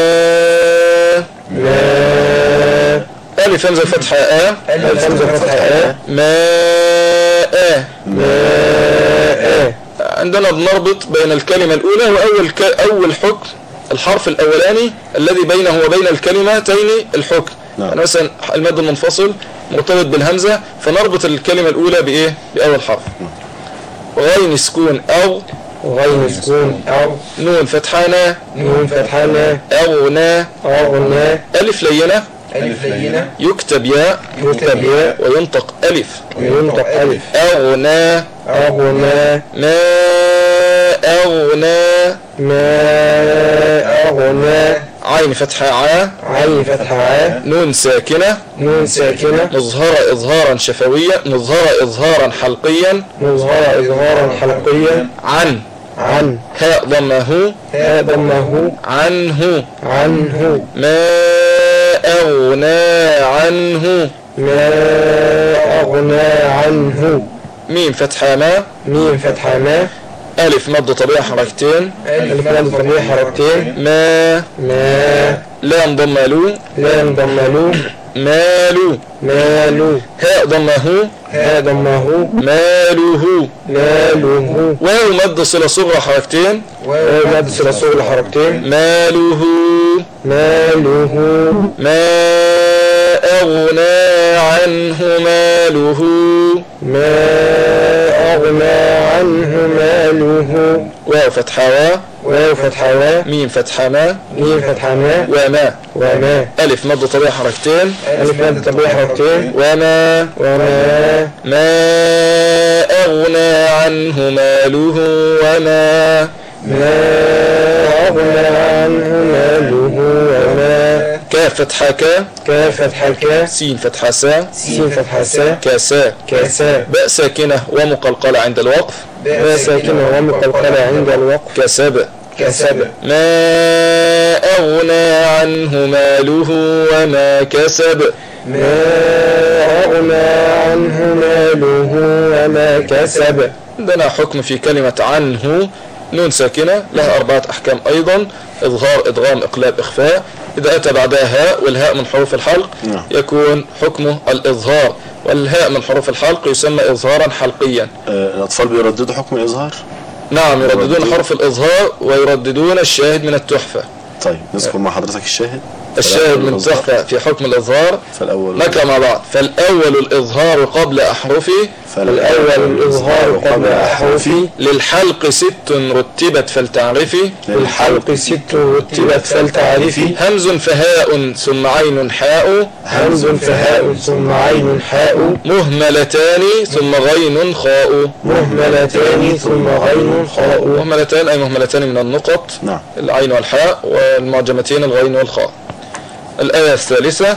[SPEAKER 6] ما
[SPEAKER 5] ألف همزة فتحة آ،
[SPEAKER 6] ألف همزة فتحة آ،
[SPEAKER 5] ما آ،
[SPEAKER 6] ما آ.
[SPEAKER 5] عندنا بنربط بين الكلمة الأولى وأول ك... أول حكم الحرف الأولاني الذي بينه وبين الكلمتين الحكم.
[SPEAKER 4] نعم.
[SPEAKER 5] يعني مثلا المد المنفصل مرتبط بالهمزة فنربط الكلمة الأولى بإيه؟ بأول حرف. غين سكون أو،
[SPEAKER 6] غين سكون أو،
[SPEAKER 5] نون فتحانا،
[SPEAKER 6] نون فتحانا،
[SPEAKER 5] أغنى،
[SPEAKER 6] أغنى،
[SPEAKER 5] ألف لينة،
[SPEAKER 6] ألف لينة،
[SPEAKER 5] يكتب ياء،
[SPEAKER 6] يكتب ياء،
[SPEAKER 5] وينطق ألف،
[SPEAKER 6] وينطق ألف،
[SPEAKER 5] أغنى،
[SPEAKER 6] أغنى،
[SPEAKER 5] ما أغنى،
[SPEAKER 6] ما أغنى
[SPEAKER 5] عين فتحة ع
[SPEAKER 6] عين فتحة ع
[SPEAKER 5] نون ساكنة
[SPEAKER 6] نون ساكنة
[SPEAKER 5] مظهرة إظهارا شفويا مظهرة إظهارا حلقيا
[SPEAKER 6] مظهرة إظهارا حلقيا
[SPEAKER 5] عن
[SPEAKER 6] عن
[SPEAKER 5] هاء ضمه
[SPEAKER 6] هاء ضمه
[SPEAKER 5] عنه
[SPEAKER 6] عنه
[SPEAKER 5] ما أغنى عنه
[SPEAKER 6] ما أغنى عنه
[SPEAKER 5] ميم فتحة ما
[SPEAKER 6] ميم فتحة ما
[SPEAKER 5] ألف مد طبيعي حركتين
[SPEAKER 6] ألف مد طبيعي حركتين
[SPEAKER 5] ما
[SPEAKER 6] ما
[SPEAKER 5] لام ضملو
[SPEAKER 6] لام ضملو
[SPEAKER 5] مالو
[SPEAKER 6] مالو
[SPEAKER 5] هاء ضمه
[SPEAKER 6] هاء ضمه
[SPEAKER 5] ماله
[SPEAKER 6] ماله
[SPEAKER 5] واو مد صلة صغرى حركتين
[SPEAKER 6] واو مد صلة صغرى حركتين
[SPEAKER 5] ماله
[SPEAKER 6] ماله
[SPEAKER 5] ما أغنى عنه ماله
[SPEAKER 6] ما أغنى عنه ماله
[SPEAKER 5] واو فتحة و
[SPEAKER 6] واو فتحة و
[SPEAKER 5] ميم فتحة ما
[SPEAKER 6] ميم فتحة ما
[SPEAKER 5] وما
[SPEAKER 6] وما
[SPEAKER 5] ألف مد طبيعي حركتين
[SPEAKER 6] ألف مد طبيعي حركتين
[SPEAKER 5] وما
[SPEAKER 6] وما
[SPEAKER 5] ما أغنى عنه ماله وما
[SPEAKER 6] ما أغنى عنه ماله وما
[SPEAKER 5] كاف فتحة كا
[SPEAKER 6] كاف فتحة كا
[SPEAKER 5] سين فتحة سا
[SPEAKER 6] سين فتحة سا
[SPEAKER 5] كاسا
[SPEAKER 6] كاسا
[SPEAKER 5] باء ساكنة ومقلقلة عند الوقف
[SPEAKER 6] باء ساكنة ومقلقلة عند الوقف
[SPEAKER 5] كسب
[SPEAKER 6] كسب
[SPEAKER 5] ما أغنى عنه ماله وما كسب
[SPEAKER 6] ما أغنى عنه ماله وما كسب
[SPEAKER 5] عندنا حكم في كلمة عنه نون ساكنة لها أربعة أحكام أيضا إظهار إدغام إقلاب إخفاء إذا أتى بعدها هاء والهاء من حروف الحلق يكون حكمه الإظهار والهاء من حروف الحلق يسمى إظهارا حلقيا.
[SPEAKER 4] الأطفال بيرددوا حكم الإظهار؟
[SPEAKER 5] نعم يرددون حرف الإظهار ويرددون الشاهد من التحفة.
[SPEAKER 4] طيب نذكر مع حضرتك الشاهد.
[SPEAKER 5] الشاهد من التحفة في حكم الإظهار
[SPEAKER 4] فالأول
[SPEAKER 5] نقرأ مع بعض. فالأول الإظهار قبل أحرفه
[SPEAKER 6] فالأول الإظهار قبل أحرفه
[SPEAKER 5] للحلق ست رتبت فلتعرفي
[SPEAKER 6] للحلق ست رتبت فلتعرفي
[SPEAKER 5] همز فهاء ثم عين حاء
[SPEAKER 6] همز فهاء ثم عين حاء
[SPEAKER 5] مهملتان ثم غين خاء
[SPEAKER 6] مهملتان ثم غين خاء
[SPEAKER 5] مهملتان أي مهملتان من النقط
[SPEAKER 4] نعم
[SPEAKER 5] العين والحاء والمعجمتين الغين والخاء. الآية الثالثة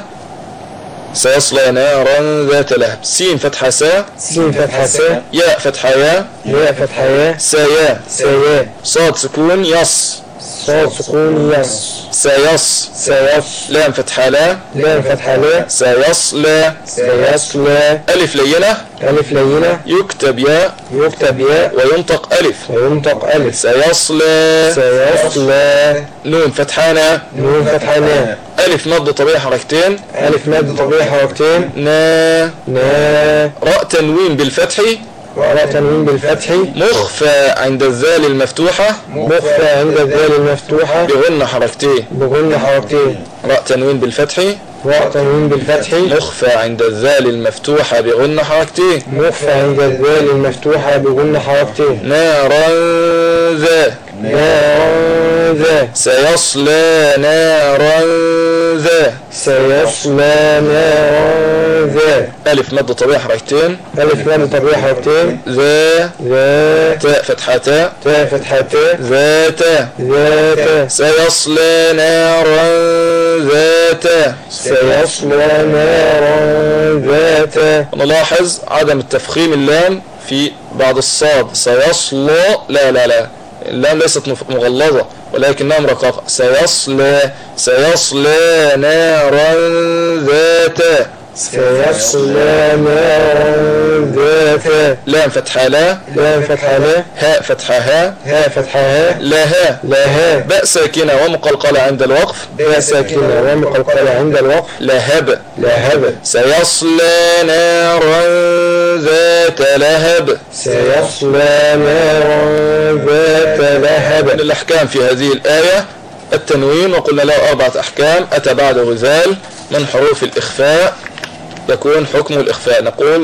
[SPEAKER 5] سيصلى نارا ذات لهب سين فتحة سا
[SPEAKER 6] سين فتحة سا
[SPEAKER 5] ياء فتحة يا
[SPEAKER 6] ياء فتحة يا
[SPEAKER 5] سيا
[SPEAKER 6] سيا
[SPEAKER 5] صاد سكون يص
[SPEAKER 6] صاد سكون يص
[SPEAKER 5] سيص
[SPEAKER 6] سيص
[SPEAKER 5] لام فتحة لا
[SPEAKER 6] لام فتحة لا
[SPEAKER 5] سيصلى
[SPEAKER 6] سيصلى
[SPEAKER 5] ألف لينة
[SPEAKER 6] ألف لينة
[SPEAKER 5] يكتب ياء
[SPEAKER 6] يكتب ياء
[SPEAKER 5] وينطق ألف
[SPEAKER 6] وينطق ألف
[SPEAKER 5] سيصلى
[SPEAKER 6] سيصلى
[SPEAKER 5] نون فتحانا
[SPEAKER 6] نون فتحانا
[SPEAKER 5] ألف مد طبيعي حركتين
[SPEAKER 6] ألف مد طبيعي حركتين
[SPEAKER 5] نا
[SPEAKER 6] نا
[SPEAKER 5] راء تنوين بالفتح
[SPEAKER 6] وراء تنوين بالفتح
[SPEAKER 5] مخفى عند الذال المفتوحة
[SPEAKER 6] مخفى عند الذال المفتوحة
[SPEAKER 5] بغن حركتين
[SPEAKER 6] بغن حركتين
[SPEAKER 5] راء تنوين بالفتح
[SPEAKER 6] راء تنوين بالفتح
[SPEAKER 5] مخفى عند الذال المفتوحة بغن حركتين
[SPEAKER 6] مخفى عند الذال المفتوحة بغن حركتين
[SPEAKER 5] نارا ذا
[SPEAKER 6] نارا ذا
[SPEAKER 5] سيصلى نارا ذا
[SPEAKER 6] سيصلى نارا ذا
[SPEAKER 5] ألف مد طبيعي حركتين
[SPEAKER 6] ألف مد طبيعي حركتين
[SPEAKER 5] ذا
[SPEAKER 6] ذا
[SPEAKER 5] تاء فتحة تاء
[SPEAKER 6] تاء فتحة تاء
[SPEAKER 5] ذات
[SPEAKER 6] ذات
[SPEAKER 5] سيصلى نارا ذات
[SPEAKER 6] سيصلى نارا ذات.
[SPEAKER 5] نلاحظ عدم التفخيم اللام في بعض الصاد سيصلى لا لا لا اللام ليست مغلظة ولكنها مرققة سيصلى سيصلى نارا ذات
[SPEAKER 6] سيصلى نارا ذات
[SPEAKER 5] لام فتحة لا
[SPEAKER 6] لام فتحة لا
[SPEAKER 5] هاء فتحة ها
[SPEAKER 6] هاء فتحة ها
[SPEAKER 5] لها
[SPEAKER 6] لها
[SPEAKER 5] باء ساكنة ومقلقلة عند الوقف
[SPEAKER 6] باء ساكنة ومقلقلة عند الوقف
[SPEAKER 5] لهب
[SPEAKER 6] لهب
[SPEAKER 5] سيصلى نارا ذات لهب
[SPEAKER 6] سيصلى نارا ذات لهب.
[SPEAKER 5] من الأحكام في هذه الآية التنوين وقلنا له أربعة أحكام أتى بعد غزال من حروف الإخفاء يكون حكم الإخفاء نقول رأ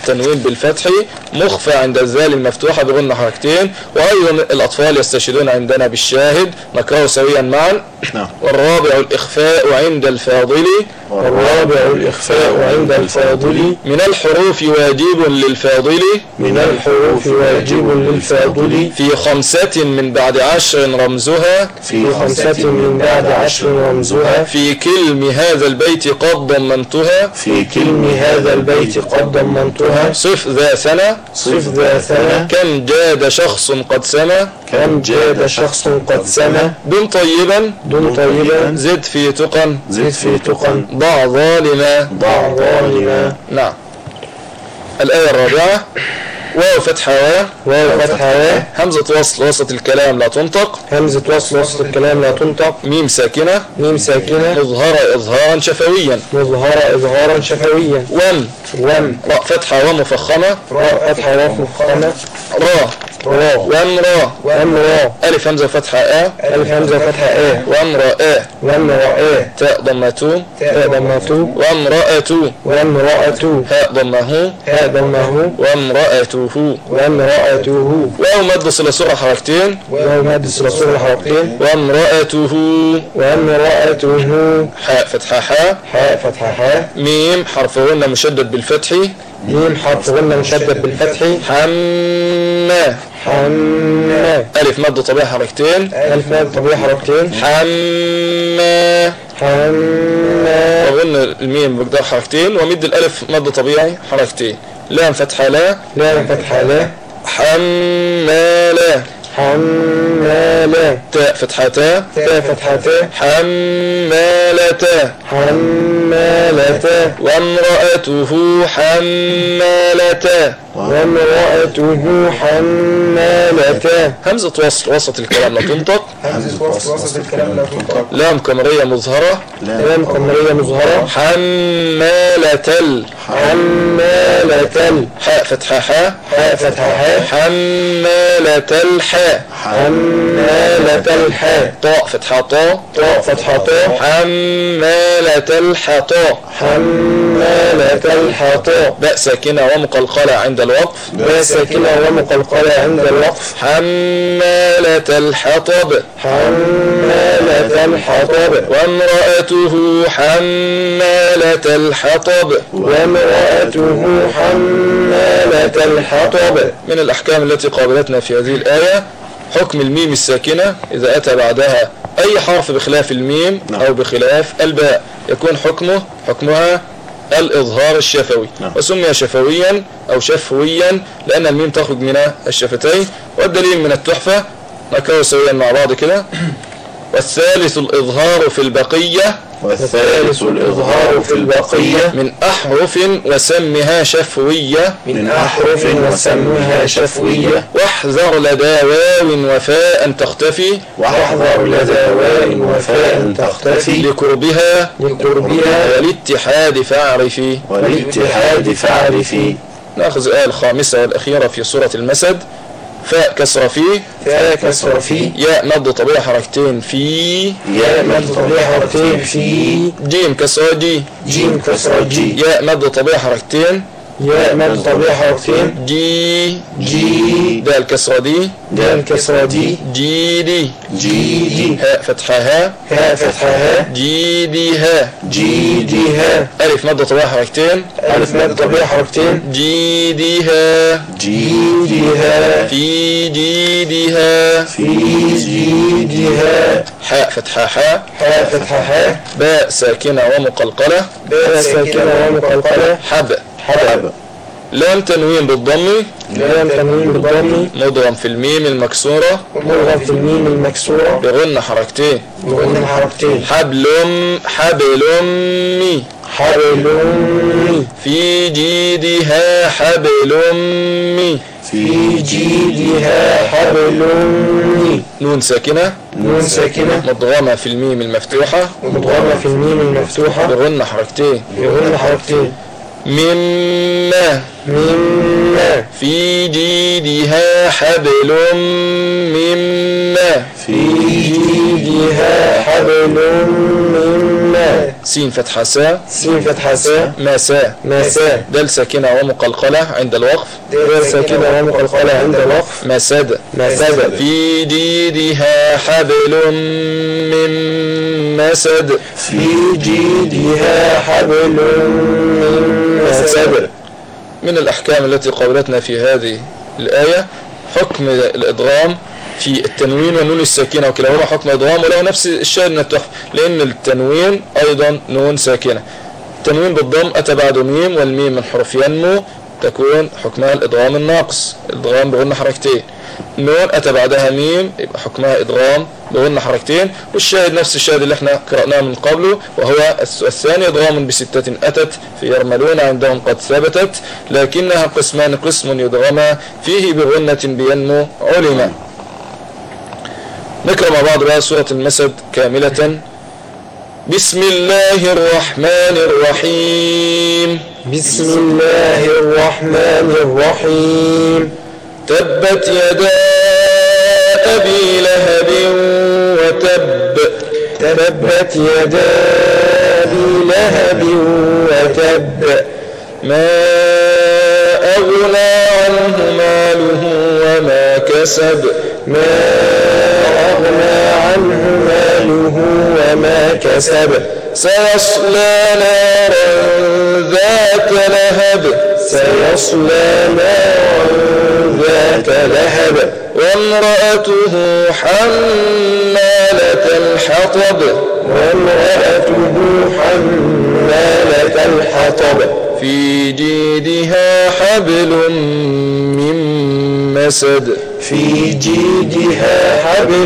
[SPEAKER 5] تنوين بالفتح مخفى عند الذال المفتوحة بغن حركتين. وأيضا الأطفال يستشهدون عندنا بالشاهد نقرأه سويا معا. والرابع الإخفاء عند الفاضل
[SPEAKER 6] والرابع الإخفاء عند الفاضل
[SPEAKER 5] من الحروف واجب للفاضل
[SPEAKER 6] من الحروف واجب للفاضل
[SPEAKER 5] في خمسة من بعد عشر رمزها
[SPEAKER 6] في خمسة من بعد عشر رمزها
[SPEAKER 5] في كلم هذا البيت قد ضمنتها
[SPEAKER 6] في كلم هذا البيت قد ضمنتها
[SPEAKER 5] صف ذا سنة
[SPEAKER 6] صف ذا سنة
[SPEAKER 5] كم جاد شخص قد سما
[SPEAKER 6] كم جاد شخص قد سما
[SPEAKER 5] دم طيبا
[SPEAKER 6] دم طيبا
[SPEAKER 5] زد في تقا
[SPEAKER 6] زد في تقا
[SPEAKER 5] ضع ظالما
[SPEAKER 6] ضع ظالما.
[SPEAKER 5] نعم. الآية الرابعة واو فتحة واو
[SPEAKER 6] واو فتحة واو
[SPEAKER 5] همزة وصل وسط الكلام لا تنطق
[SPEAKER 6] همزة وصل وسط الكلام لا تنطق
[SPEAKER 5] ميم ساكنة
[SPEAKER 6] ميم ساكنة
[SPEAKER 5] مظهرة إظهارا شفويا
[SPEAKER 6] مظهرة إظهارا شفويا
[SPEAKER 5] وم
[SPEAKER 6] وم
[SPEAKER 5] راء فتحة ومفخمة
[SPEAKER 6] راء فتحة ومفخمة
[SPEAKER 5] را
[SPEAKER 6] را
[SPEAKER 5] وم را
[SPEAKER 6] وم را
[SPEAKER 5] ألف همزة فتحة آ
[SPEAKER 6] ألف همزة فتحة آ
[SPEAKER 5] وم را آ
[SPEAKER 6] وم را آ
[SPEAKER 5] تاء ضمة
[SPEAKER 6] تاء ضمة
[SPEAKER 5] وامرأة
[SPEAKER 6] وامرأة
[SPEAKER 5] هاء ضمه
[SPEAKER 6] هاء ضمه
[SPEAKER 5] وامرأته
[SPEAKER 6] وامرأته
[SPEAKER 5] واو مد صلة سرعة حركتين
[SPEAKER 6] واو مد صلة سرعة حركتين
[SPEAKER 5] وامرأته
[SPEAKER 6] وامرأته
[SPEAKER 5] حاء فتحة حاء
[SPEAKER 6] حاء فتحة حاء
[SPEAKER 5] ميم حرف غنة مشدد بالفتح
[SPEAKER 6] ميم حرف غنة مشدد بالفتح
[SPEAKER 5] حمّا
[SPEAKER 6] حمّا
[SPEAKER 5] ألف مد طبيعي حركتين
[SPEAKER 6] ألف مد طبيعي حركتين
[SPEAKER 5] حمّا
[SPEAKER 6] حمّا
[SPEAKER 5] وغنة الميم بقدر حركتين ومد الألف مد طبيعي حركتين لام فتحة لا
[SPEAKER 6] لام فتحة لا
[SPEAKER 5] حمّالا
[SPEAKER 6] حمّالا
[SPEAKER 5] تاء فتحة تاء
[SPEAKER 6] تاء فتحة تاء
[SPEAKER 5] حمّالتا
[SPEAKER 6] حمّالتا
[SPEAKER 5] وامرأته حمّالتا
[SPEAKER 6] وامرأته حمّالتا
[SPEAKER 5] همزة وصل وسط الكلام لا تنطق
[SPEAKER 6] همزة وصل وسط الكلام لا تنطق
[SPEAKER 5] لام قمرية مظهرة
[SPEAKER 6] لام قمرية مظهرة
[SPEAKER 5] حمّالة
[SPEAKER 6] حمّالة
[SPEAKER 5] حاء فتحة حاء
[SPEAKER 6] حاء فتحة حاء
[SPEAKER 5] حمّالة الحاء
[SPEAKER 6] حمّالة الحاء
[SPEAKER 5] طاء فتحة طاء
[SPEAKER 6] طاء فتحة طاء
[SPEAKER 5] حمّالة الحطاء
[SPEAKER 6] حمّالة الحطاء
[SPEAKER 5] باء ساكنة ومقلقلة عند الوقف
[SPEAKER 6] باء ساكنة ومقلقلة عند الوقف
[SPEAKER 5] حمّالة الحطب
[SPEAKER 6] حمّالة الحطب
[SPEAKER 5] وامرأته حمّالة الحطب
[SPEAKER 6] وامرأته حمّالة الحطب.
[SPEAKER 5] من الأحكام التي قابلتنا في هذه الآية حكم الميم الساكنة إذا أتى بعدها أي حرف بخلاف الميم أو بخلاف الباء يكون حكمه حكمها الإظهار الشفوي وسمي شفويا أو شفويا لأن الميم تخرج من الشفتين. والدليل من التحفة نكرر سويا مع بعض كده. والثالث الإظهار في البقية
[SPEAKER 6] والثالث الإظهار في البقية
[SPEAKER 5] من أحرف وسمها شفوية
[SPEAKER 6] من أحرف وسمها شفوية
[SPEAKER 5] واحذر لدى واو وفاء تختفي
[SPEAKER 6] واحذر لدى واو وفاء تختفي
[SPEAKER 5] لقربها
[SPEAKER 6] لقربها
[SPEAKER 5] والاتحاد فاعرفي
[SPEAKER 6] والاتحاد فاعرفي.
[SPEAKER 5] نأخذ الآية الخامسة والأخيرة في سورة المسد. فاء كسر في
[SPEAKER 6] فاء كسر في
[SPEAKER 5] ياء مد طبيعي حركتين في
[SPEAKER 6] ياء مد طبيعي حركتين في
[SPEAKER 5] جيم كسر جي
[SPEAKER 6] جيم كسر جي
[SPEAKER 5] ياء مد طبيعي حركتين
[SPEAKER 6] ياء مد طبيعي حركتين
[SPEAKER 5] جي
[SPEAKER 6] جي
[SPEAKER 5] دال كسر دي
[SPEAKER 6] دال كسر دي
[SPEAKER 5] جي دي
[SPEAKER 6] جي دي
[SPEAKER 5] هاء فتحة ها
[SPEAKER 6] هاء فتحة ها
[SPEAKER 5] جي دي ها
[SPEAKER 6] جي دي ها
[SPEAKER 5] ألف مد طبيعي حركتين
[SPEAKER 6] ألف مد طبيعي حركتين
[SPEAKER 5] جي دي ها
[SPEAKER 6] جي دي ها
[SPEAKER 5] في جي دي ها
[SPEAKER 6] في جي دي ها
[SPEAKER 5] حاء فتحة حاء
[SPEAKER 6] حاء فتحة ها
[SPEAKER 5] باء ساكنة ومقلقلة
[SPEAKER 6] باء ساكنة ومقلقلة
[SPEAKER 5] حب
[SPEAKER 6] حب
[SPEAKER 5] لام تنوين بالضم
[SPEAKER 6] لام تنوين بالضم
[SPEAKER 5] مضغم في الميم المكسورة
[SPEAKER 6] مضغم في الميم المكسورة
[SPEAKER 5] بغن حركتين
[SPEAKER 6] بغن حركتين
[SPEAKER 5] حبل حبل مي
[SPEAKER 6] حبل مي
[SPEAKER 5] في جيدها حبل مي
[SPEAKER 6] في جيدها حبل مي
[SPEAKER 5] نون ساكنة
[SPEAKER 6] نون ساكنة
[SPEAKER 5] مضغمة في الميم المفتوحة
[SPEAKER 6] مضغمة في الميم المفتوحة
[SPEAKER 5] بغن حركتين
[SPEAKER 6] بغن حركتين
[SPEAKER 5] مما
[SPEAKER 6] مما
[SPEAKER 5] في جيدها حبل مما
[SPEAKER 6] في جيدها حبل مما
[SPEAKER 5] سين فتحة سا
[SPEAKER 6] سين فتحة سا
[SPEAKER 5] ماسا
[SPEAKER 6] ماسا
[SPEAKER 5] دال ساكنة ومقلقلة عند الوقف
[SPEAKER 6] دال ساكنة ومقلقلة عند الوقف
[SPEAKER 5] مسد
[SPEAKER 6] مسد
[SPEAKER 5] في جيدها حبل من مسد
[SPEAKER 6] في جيدها حبل من مسد.
[SPEAKER 5] من الأحكام التي قابلتنا في هذه الآية حكم الإدغام في التنوين والنون الساكنة، وكلاهما حكم إدغام، وله نفس الشيء من التحفة، لأن التنوين أيضا نون ساكنة. التنوين بالضم أتى بعد ميم، والميم من حرف ينمو تكون حكمها الإدغام الناقص، إدغام بغن حركتين. نون أتى بعدها ميم يبقى حكمها إدغام بغن حركتين. والشاهد نفس الشاهد اللي احنا قرأناه من قبله، وهو الثاني إدغام بستة أتت في يرملون عندهم قد ثبتت، لكنها قسمان، قسم يدغم فيه بغنة بينمو علما. نقرأ مع بعض بقى سورة المسد كاملة. بسم الله الرحمن الرحيم.
[SPEAKER 6] بسم الله الرحمن الرحيم.
[SPEAKER 5] تبت يدا أبي لهب وتب.
[SPEAKER 6] تبت يدا أبي لهب وتب.
[SPEAKER 5] ما أغنى عنه ماله وما كسب.
[SPEAKER 6] ما أغنى عنه ماله وما كسب.
[SPEAKER 5] سيصلى نارا ذات لهب.
[SPEAKER 6] سيصلى نارا ذات لهب.
[SPEAKER 5] وامرأته حمالة الحطب.
[SPEAKER 6] وامرأته حمالة الحطب.
[SPEAKER 5] في جيدها حبل من مسد.
[SPEAKER 6] في جيدها حبل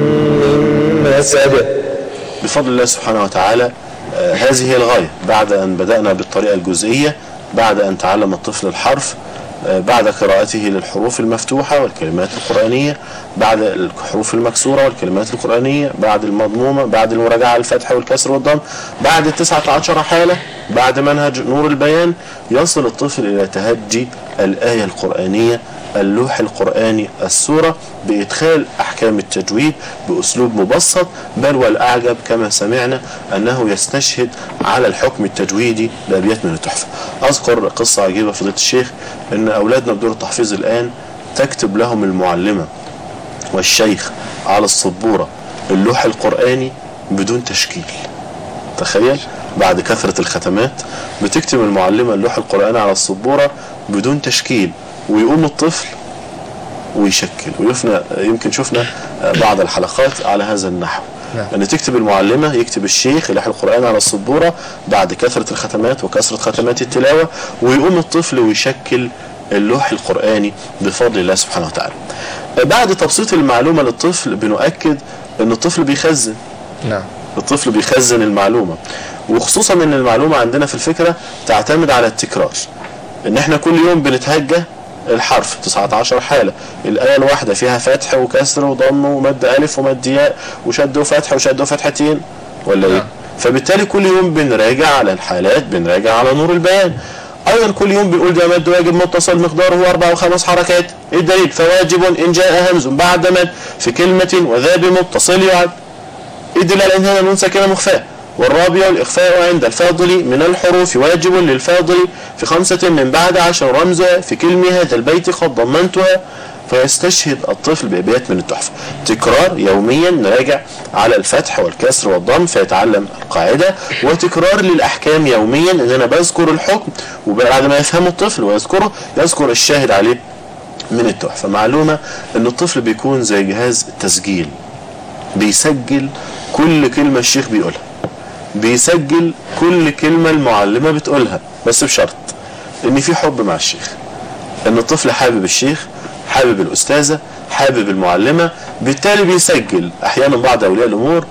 [SPEAKER 6] من مسد.
[SPEAKER 4] بفضل الله سبحانه وتعالى آه هذه هي الغاية. بعد أن بدأنا بالطريقة الجزئية، بعد أن تعلم الطفل الحرف، آه بعد قراءته للحروف المفتوحة والكلمات القرآنية، بعد الحروف المكسورة والكلمات القرآنية، بعد المضمومة، بعد المراجعة الفتح والكسر والضم، بعد التسعة عشر حالة، بعد منهج نور البيان، يصل الطفل إلى تهجي الآية القرآنية، اللوح القرآني، السورة، بإدخال أحكام التجويد بأسلوب مبسط، بل والأعجب كما سمعنا أنه يستشهد على الحكم التجويدي بأبيات من التحفة. أذكر قصة عجيبة فضيلة الشيخ، أن أولادنا بدور التحفيظ الآن تكتب لهم المعلمة والشيخ على السبورة اللوح القرآني بدون تشكيل. تخيل، بعد كثرة الختمات بتكتب المعلمة اللوح القرآني على السبورة بدون تشكيل، ويقوم الطفل ويشكل. ويفنا يمكن شفنا بعض الحلقات على هذا النحو، أن تكتب المعلمة، يكتب الشيخ اللوح القرآني على السبورة بعد كثرة الختمات وكثرة ختمات التلاوة، ويقوم الطفل ويشكل اللوح القرآني بفضل الله سبحانه وتعالى. بعد تبسيط المعلومة للطفل بنؤكد أن الطفل بيخزن.
[SPEAKER 5] نعم.
[SPEAKER 4] الطفل بيخزن المعلومة، وخصوصا أن المعلومة عندنا في الفكرة تعتمد على التكرار، ان احنا كل يوم بنتهجى الحرف تسعة عشر حالة، الآية الواحدة فيها فتح وكسر وضم ومد ألف ومد ياء وشد وفتح وشد وفتحتين ولا ايه؟ فبالتالي كل يوم بنراجع على الحالات، بنراجع على نور البيان. ايضا كل يوم بنقول ده مد واجب متصل مقداره اربع وخمس حركات. ايه الدليل؟ فواجب ان جاء همز بعد مد في كلمة وذا بمتصل يعد. ايه الدليل على ان هذا نون ساكنة مخفاة؟ والرابع الإخفاء عند الفاضل من الحروف واجب للفاضل في خمسة من بعد عشر رمزا في كلمة هذا البيت قد ضمنتها. فيستشهد الطفل بأبيات من التحفة. تكرار يوميا، نراجع على الفتح والكسر والضم فيتعلم القاعدة، وتكرار للأحكام يوميا ان انا بذكر الحكم، وبعد ما يفهم الطفل ويذكره يذكر الشاهد عليه من التحفة. معلومة ان الطفل بيكون زي جهاز تسجيل، بيسجل كل كلمة الشيخ بيقولها، بيسجل كل كلمة المعلمة بتقولها، بس بشرط ان في حب مع الشيخ، ان الطفل حابب الشيخ، حابب الأستاذة، حابب المعلمة. بالتالي بيسجل. احيانا بعض اولياء الامور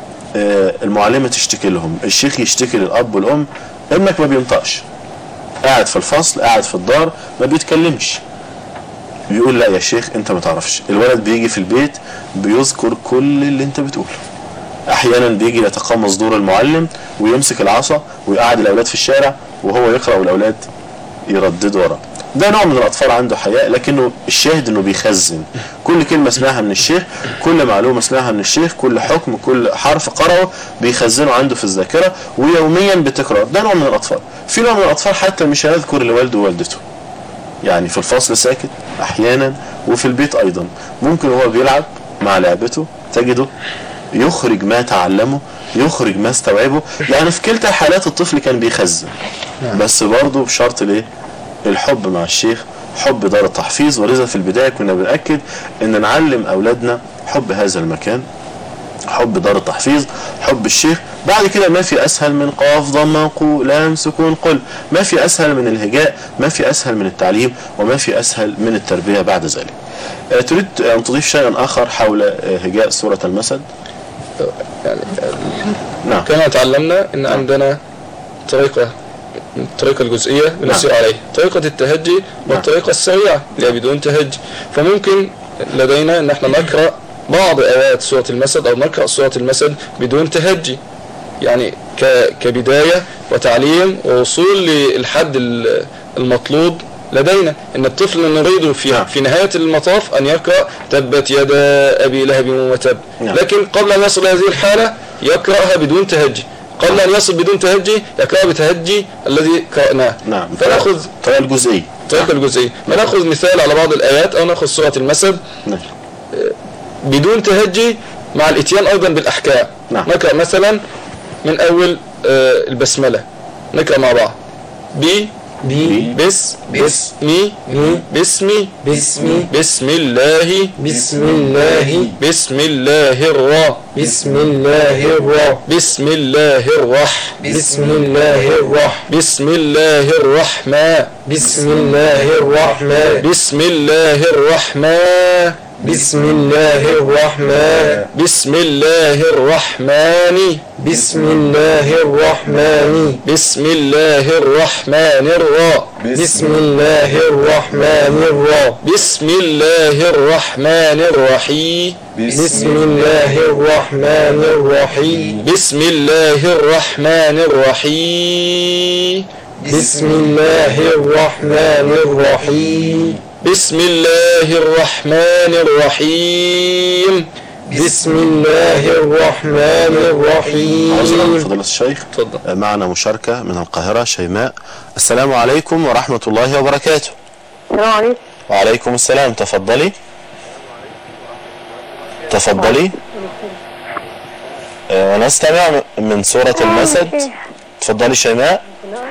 [SPEAKER 4] المعلمة تشتكي لهم، الشيخ يشتكي للاب والام، ابنك ما بينطقش، قاعد في الفصل، قاعد في الدار، ما بيتكلمش. بيقول لا يا شيخ انت ما تعرفش. الولد بيجي في البيت بيذكر كل اللي انت بتقوله. احيانا بيجي يتقمص دور المعلم ويمسك العصا ويقعد الاولاد في الشارع وهو يقرأ والاولاد يرددوا وراه. ده نوع من الأطفال عنده حياء، لكنه الشاهد انه بيخزن كل كلمة سمعها من الشيخ، كل معلومة سمعها من الشيخ، كل حكم، كل حرف قرأه بيخزنه عنده في الذاكرة ويوميا بتكرار. ده نوع من الأطفال. في نوع من الأطفال حتى مش هيذكر لوالده ووالدته، يعني في الفصل ساكت أحيانا، وفي البيت أيضا ممكن هو بيلعب مع لعبته تجده يخرج ما تعلمه، يخرج ما استوعبه. يعني في كلتا الحالات الطفل كان بيخزن، بس برضه بشرط ليه؟ الحب مع الشيخ، حب دار التحفيظ. ولذا في البداية كنا بنأكد ان نعلم اولادنا حب هذا المكان، حب دار التحفيظ، حب الشيخ. بعد كده ما في اسهل من قاف ضم قو لام سكون قل، ما في اسهل من الهجاء، ما في اسهل من التعليم، وما في اسهل من التربية بعد ذلك. أه تريد ان تضيف شيئا اخر حول هجاء سورة المسد؟
[SPEAKER 5] يعني
[SPEAKER 4] نعم.
[SPEAKER 5] كما تعلمنا ان عندنا طريقة، الطريقة الجزئية بنسير عليه، طريقة التهجي والطريقة السريعة اللي بدون تهجي. فممكن لدينا ان احنا نقرأ بعض آيات سورة المسد او نقرأ سورة المسد بدون تهجي، يعني كبداية وتعليم ووصول للحد المطلوب لدينا. ان الطفل نريد في في نهاية المطاف ان يقرأ تبت يدا ابي لهب وتب، لكن قبل ان يصل هذه الحالة يقرأها بدون تهجي. قبل أن يصل بدون تهجي يقرأ بتهجي الذي قرأناه.
[SPEAKER 4] نعم.
[SPEAKER 5] فنأخذ
[SPEAKER 4] طريقة الجزئية
[SPEAKER 5] طريقة الجزئية فنأخذ مثال على بعض الآيات أو نأخذ سورة المسد
[SPEAKER 4] نعم.
[SPEAKER 5] بدون تهجي مع الاتيان أيضا بالأحكام.
[SPEAKER 4] نعم.
[SPEAKER 5] نقرأ مثلا من أول البسملة، نقرأ مع بعض بي
[SPEAKER 8] بي
[SPEAKER 5] بس
[SPEAKER 8] بس
[SPEAKER 5] مي
[SPEAKER 8] مي
[SPEAKER 5] بسمي
[SPEAKER 8] بسمي
[SPEAKER 5] بسم الله
[SPEAKER 8] بسم الله
[SPEAKER 5] بسم الله الرا
[SPEAKER 8] بسم الله الرا
[SPEAKER 5] بسم الله الرح
[SPEAKER 8] بسم الله الرح
[SPEAKER 5] بسم الله الرحمن
[SPEAKER 8] بسم الله الرحمن
[SPEAKER 5] بسم الله الرحمن
[SPEAKER 8] بسم الله الرحمن
[SPEAKER 5] بسم الله الرحمن
[SPEAKER 8] بسم الله الرحمن
[SPEAKER 5] بسم الله الرحمن الرا
[SPEAKER 8] بسم الله الرحمن الرا
[SPEAKER 5] بسم الله الرحمن الرحيم
[SPEAKER 8] بسم الله الرحمن الرحيم
[SPEAKER 5] بسم الله الرحمن الرحيم
[SPEAKER 8] بسم الله الرحمن الرحيم
[SPEAKER 5] بسم الله الرحمن الرحيم
[SPEAKER 8] بسم الله الرحمن الرحيم.
[SPEAKER 4] فضيلة الشيخ
[SPEAKER 5] تفضل.
[SPEAKER 4] معنا مشاركة من القاهرة شيماء. السلام عليكم ورحمة الله وبركاته.
[SPEAKER 1] السلام عليكم.
[SPEAKER 4] وعليكم السلام. تفضلي تفضلي. أه ونستمع من سورة المسد. تفضلي شيماء.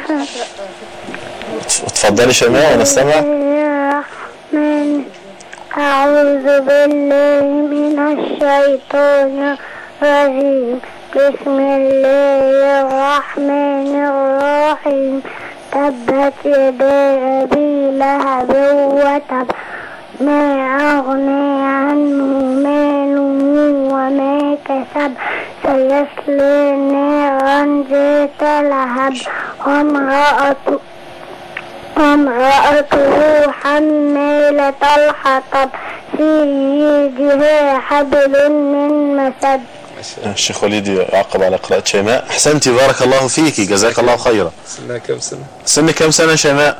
[SPEAKER 4] تفضلي شيماء ونستمع.
[SPEAKER 12] الرحمن أعوذ بالله من الشيطان الرجيم بسم الله الرحمن الرحيم تبت يدا أبي لهب وتب ما أغنى عنه ماله وما كسب سيصلى نارا ذات لهب وامرأته وامرأته حمالة الحطب في يدها حبل من مسد.
[SPEAKER 4] الشيخ وليد يعقب على قراءة شيماء. أحسنتي بارك الله فيك جزاك الله خيرا.
[SPEAKER 5] سنة كم سنة؟
[SPEAKER 4] سن كم سنة شيماء؟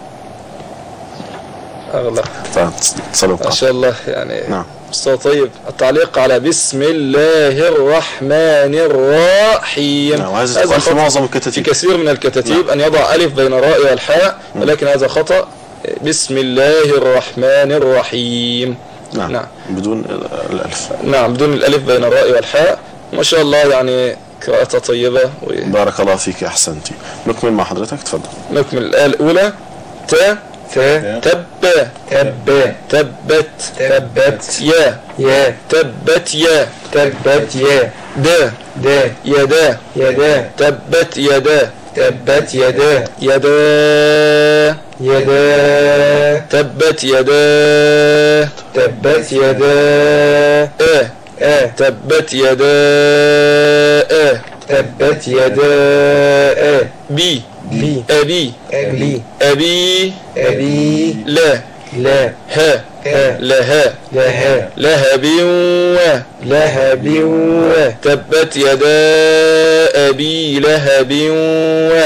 [SPEAKER 5] أغلى.
[SPEAKER 4] صلوا
[SPEAKER 5] ما شاء الله يعني.
[SPEAKER 4] نعم.
[SPEAKER 5] مستوى طيب. التعليق على بسم الله الرحمن الرحيم.
[SPEAKER 4] نعم. وهذا في معظم الكتاتيب.
[SPEAKER 5] في كثير من الكتاتيب نعم. أن يضع ألف بين الراء والحاء، ولكن هذا خطأ. بسم الله الرحمن الرحيم.
[SPEAKER 4] نعم. نعم. بدون الألف.
[SPEAKER 5] نعم بدون الألف بين الراء والحاء. ما شاء الله يعني قراءة طيبة و...
[SPEAKER 4] بارك الله فيك. أحسنتي. نكمل مع حضرتك. تفضل.
[SPEAKER 5] نكمل الآية الأولى. ت
[SPEAKER 8] ت
[SPEAKER 5] تب
[SPEAKER 8] تب
[SPEAKER 5] تبت
[SPEAKER 8] تبت
[SPEAKER 5] يا
[SPEAKER 8] يا
[SPEAKER 5] تبت يا
[SPEAKER 8] تبت يا
[SPEAKER 5] دا
[SPEAKER 8] دا
[SPEAKER 5] يدا
[SPEAKER 8] يدا
[SPEAKER 5] تبت يدا
[SPEAKER 8] تبت يدا
[SPEAKER 5] يدا
[SPEAKER 8] يدا
[SPEAKER 5] تبت يدا
[SPEAKER 8] تبت يدا
[SPEAKER 5] ا
[SPEAKER 8] ا
[SPEAKER 5] تبت يدا ا
[SPEAKER 8] تبت يدا ا
[SPEAKER 5] بي
[SPEAKER 8] بي
[SPEAKER 5] أبي
[SPEAKER 8] أبي
[SPEAKER 5] أبي
[SPEAKER 8] أبي
[SPEAKER 5] لا
[SPEAKER 8] لا
[SPEAKER 5] ها
[SPEAKER 8] ها
[SPEAKER 5] لها
[SPEAKER 8] لها
[SPEAKER 5] لهب و
[SPEAKER 8] لهب و
[SPEAKER 5] تبت يدا أبي لهب و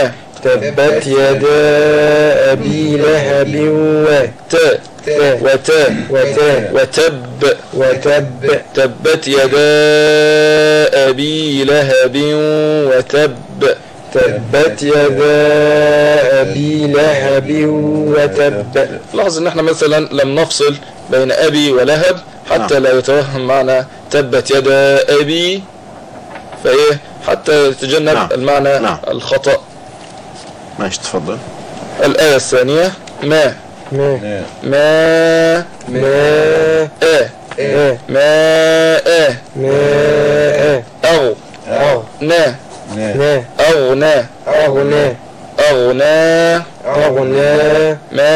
[SPEAKER 6] تبت يدا أبي لهب وتا وتا وتا وتب وتب
[SPEAKER 5] تبت يدا أبي لهب وتب
[SPEAKER 6] تبت يدا أبي لهب وتب.
[SPEAKER 5] لاحظ ان احنا مثلا لم نفصل بين أبي ولهب حتى لا يتوهم معنى تبت يدا أبي، فايه حتى يتجنب نعم. المعنى نعم. الخطأ.
[SPEAKER 4] ماشي تفضل.
[SPEAKER 5] الآية الثانية ما
[SPEAKER 6] ما
[SPEAKER 5] ما
[SPEAKER 6] ما
[SPEAKER 5] اه
[SPEAKER 6] اه
[SPEAKER 5] ما اه
[SPEAKER 6] ما اه
[SPEAKER 5] أو
[SPEAKER 6] أو
[SPEAKER 5] نا
[SPEAKER 6] نا
[SPEAKER 5] أغنى
[SPEAKER 6] أغنى
[SPEAKER 5] أغنى
[SPEAKER 6] أغنى
[SPEAKER 5] ما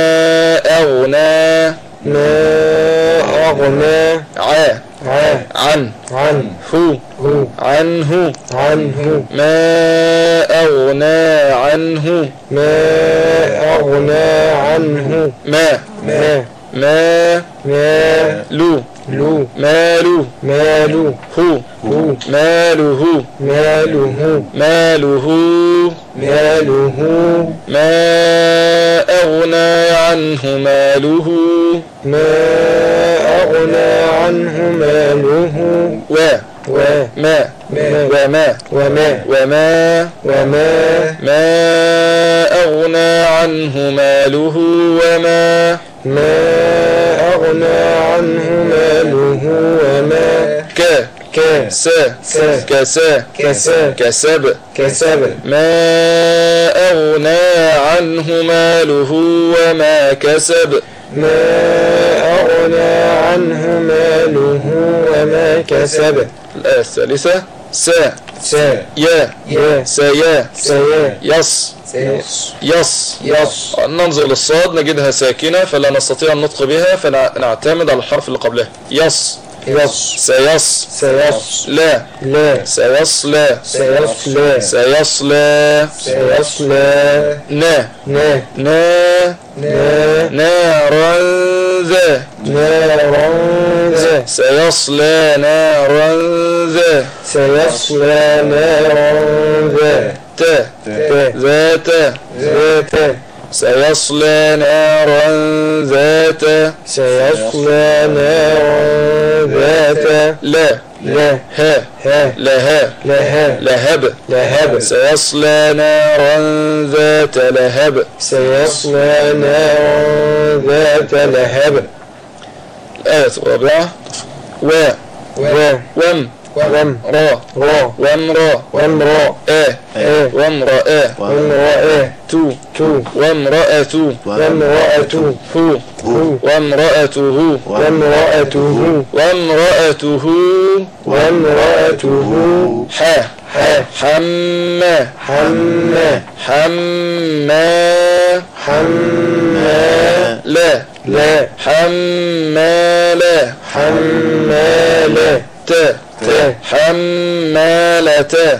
[SPEAKER 5] أغنى
[SPEAKER 6] ما أغنى
[SPEAKER 5] ع
[SPEAKER 6] ع
[SPEAKER 5] عن
[SPEAKER 6] عن
[SPEAKER 5] هو
[SPEAKER 6] هو
[SPEAKER 5] عنه
[SPEAKER 6] عنه
[SPEAKER 5] ما أغنى عنه
[SPEAKER 6] ما أغنى عنه
[SPEAKER 5] ما
[SPEAKER 6] ما
[SPEAKER 5] ما
[SPEAKER 6] ما
[SPEAKER 5] لو
[SPEAKER 6] لو
[SPEAKER 5] ماله
[SPEAKER 6] ماله
[SPEAKER 5] هو
[SPEAKER 6] هو
[SPEAKER 5] ماله
[SPEAKER 6] ماله
[SPEAKER 5] ماله
[SPEAKER 6] ماله
[SPEAKER 5] ما أغنى عنه ماله
[SPEAKER 6] ما أغنى عنه ماله
[SPEAKER 5] و
[SPEAKER 6] وما
[SPEAKER 5] ما وما
[SPEAKER 6] وما
[SPEAKER 5] وما
[SPEAKER 6] وما
[SPEAKER 5] ما أغنى عنه ماله وما
[SPEAKER 6] ما أغنى عنه ماله وما
[SPEAKER 5] ك
[SPEAKER 6] ك
[SPEAKER 5] س
[SPEAKER 6] س
[SPEAKER 5] كسا
[SPEAKER 6] كسا
[SPEAKER 5] كسب
[SPEAKER 6] كسب
[SPEAKER 5] ما أغنى عنه ماله وما كسب
[SPEAKER 6] ما أغنى عنه ماله وما كسب.
[SPEAKER 5] الآية الثالثة س
[SPEAKER 6] س
[SPEAKER 5] يا
[SPEAKER 6] يا
[SPEAKER 5] سيا
[SPEAKER 6] سيا
[SPEAKER 5] يص
[SPEAKER 6] يص
[SPEAKER 5] يص
[SPEAKER 6] يص.
[SPEAKER 5] ننظر للصاد نجدها ساكنة فلا نستطيع النطق بها فنعتمد على الحرف اللي قبلها. يص
[SPEAKER 6] يص
[SPEAKER 5] سيص
[SPEAKER 6] سيص
[SPEAKER 5] لا
[SPEAKER 6] لا
[SPEAKER 5] سيصلى
[SPEAKER 6] سيصلى
[SPEAKER 5] سيصلى
[SPEAKER 6] سيصلى
[SPEAKER 5] نا
[SPEAKER 6] نا
[SPEAKER 5] نا
[SPEAKER 6] نا
[SPEAKER 5] نارا ذا
[SPEAKER 6] نارا ذا
[SPEAKER 5] سيصلى نارا ذا
[SPEAKER 6] سيصلى نارا ذا
[SPEAKER 5] ت ذات
[SPEAKER 6] ذات
[SPEAKER 5] سيصلى نارا ذات
[SPEAKER 6] سيصلى نارا ذات
[SPEAKER 5] لا
[SPEAKER 6] لا
[SPEAKER 5] ها
[SPEAKER 6] ها
[SPEAKER 5] لها
[SPEAKER 6] لها
[SPEAKER 5] لهب
[SPEAKER 6] لهب
[SPEAKER 5] سيصلى نارا ذات لهب
[SPEAKER 6] سيصلى نارا ذات لهب.
[SPEAKER 5] الآية الرابعة و
[SPEAKER 6] و
[SPEAKER 5] وم
[SPEAKER 6] وم
[SPEAKER 5] را
[SPEAKER 6] را
[SPEAKER 5] وامرأ
[SPEAKER 6] وامرأ
[SPEAKER 5] آه
[SPEAKER 6] آه
[SPEAKER 5] وامرأة
[SPEAKER 6] وامرأة
[SPEAKER 5] تو
[SPEAKER 6] تو
[SPEAKER 5] وامرأة
[SPEAKER 6] وامرأة
[SPEAKER 5] هو
[SPEAKER 6] هو
[SPEAKER 5] وامرأته
[SPEAKER 6] وامرأته
[SPEAKER 5] وامرأته
[SPEAKER 6] وامرأته
[SPEAKER 5] ح
[SPEAKER 6] ح
[SPEAKER 5] حما
[SPEAKER 6] حما
[SPEAKER 5] حما
[SPEAKER 6] حما
[SPEAKER 5] لا
[SPEAKER 6] لا
[SPEAKER 5] حما لا
[SPEAKER 6] حمالة
[SPEAKER 5] ت
[SPEAKER 6] ت
[SPEAKER 5] حمالة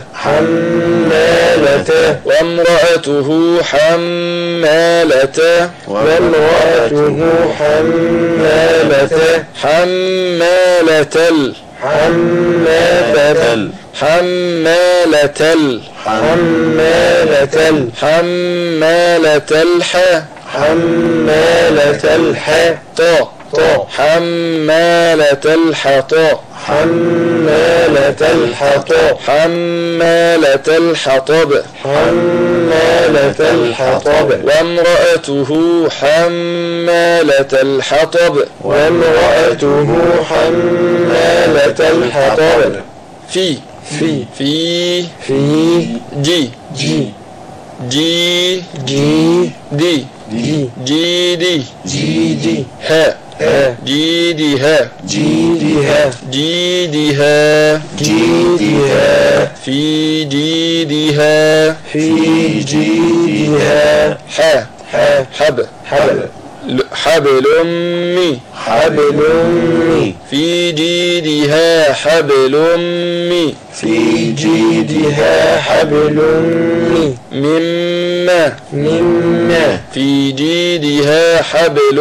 [SPEAKER 6] حمالة
[SPEAKER 5] وامرأته حمالة
[SPEAKER 6] وامرأته حمالة
[SPEAKER 5] حمالة ال
[SPEAKER 6] حمالة
[SPEAKER 5] حمالة ال
[SPEAKER 6] حمالة
[SPEAKER 5] حمالة الح
[SPEAKER 6] حمالة الح
[SPEAKER 5] طا
[SPEAKER 6] طا
[SPEAKER 5] حمالة الحطاء
[SPEAKER 6] حمالة الحطب
[SPEAKER 5] حمالة الحطب
[SPEAKER 6] حمالة الحطب
[SPEAKER 5] وامرأته حمالة الحطب
[SPEAKER 6] وامرأته حمالة الحطب
[SPEAKER 5] في
[SPEAKER 6] في
[SPEAKER 5] في
[SPEAKER 6] في
[SPEAKER 5] جي
[SPEAKER 6] جي
[SPEAKER 5] جي
[SPEAKER 6] جي
[SPEAKER 5] دي
[SPEAKER 6] دي
[SPEAKER 5] جي دي
[SPEAKER 6] جي دي
[SPEAKER 5] ها
[SPEAKER 6] ها
[SPEAKER 5] جي دي ها
[SPEAKER 6] جي دي ها
[SPEAKER 5] جي دي ها
[SPEAKER 6] جي دي ها
[SPEAKER 5] في جي دي ها
[SPEAKER 6] في جي دي ها
[SPEAKER 5] ح
[SPEAKER 6] ح
[SPEAKER 5] حب
[SPEAKER 6] حبل
[SPEAKER 5] حبل أمي
[SPEAKER 6] حبل أمي
[SPEAKER 5] في جيدها حبل أمي
[SPEAKER 6] في جيدها حبل أمي
[SPEAKER 5] مما
[SPEAKER 6] مما
[SPEAKER 5] في جيدها حبل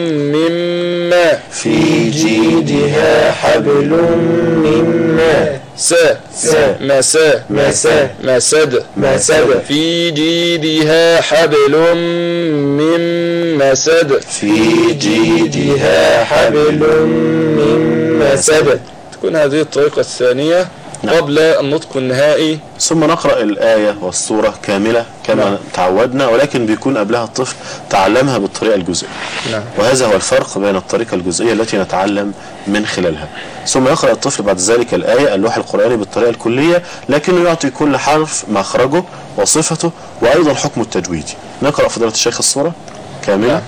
[SPEAKER 5] مما
[SPEAKER 6] في جيدها حبل مما
[SPEAKER 5] سا
[SPEAKER 6] سا
[SPEAKER 5] مسا
[SPEAKER 6] مسا
[SPEAKER 5] مسد
[SPEAKER 6] مسد
[SPEAKER 5] في جيدها حبل من مسد
[SPEAKER 6] في جيدها حبل من مسد.
[SPEAKER 5] تكون هذه الطريقة الثانية قبل النطق النهائي.
[SPEAKER 4] ثم نقرأ الآية والسورة كاملة كما نعم. تعودنا، ولكن بيكون قبلها الطفل تعلمها بالطريقة الجزئية.
[SPEAKER 5] نعم.
[SPEAKER 4] وهذا هو الفرق بين الطريقة الجزئية التي نتعلم من خلالها. ثم يقرأ الطفل بعد ذلك الآية اللوح القرآني بالطريقة الكلية، لكنه يعطي كل حرف مخرجه وصفته وأيضا حكم التجويدي. نقرأ فضيلة الشيخ السورة كاملة. نعم.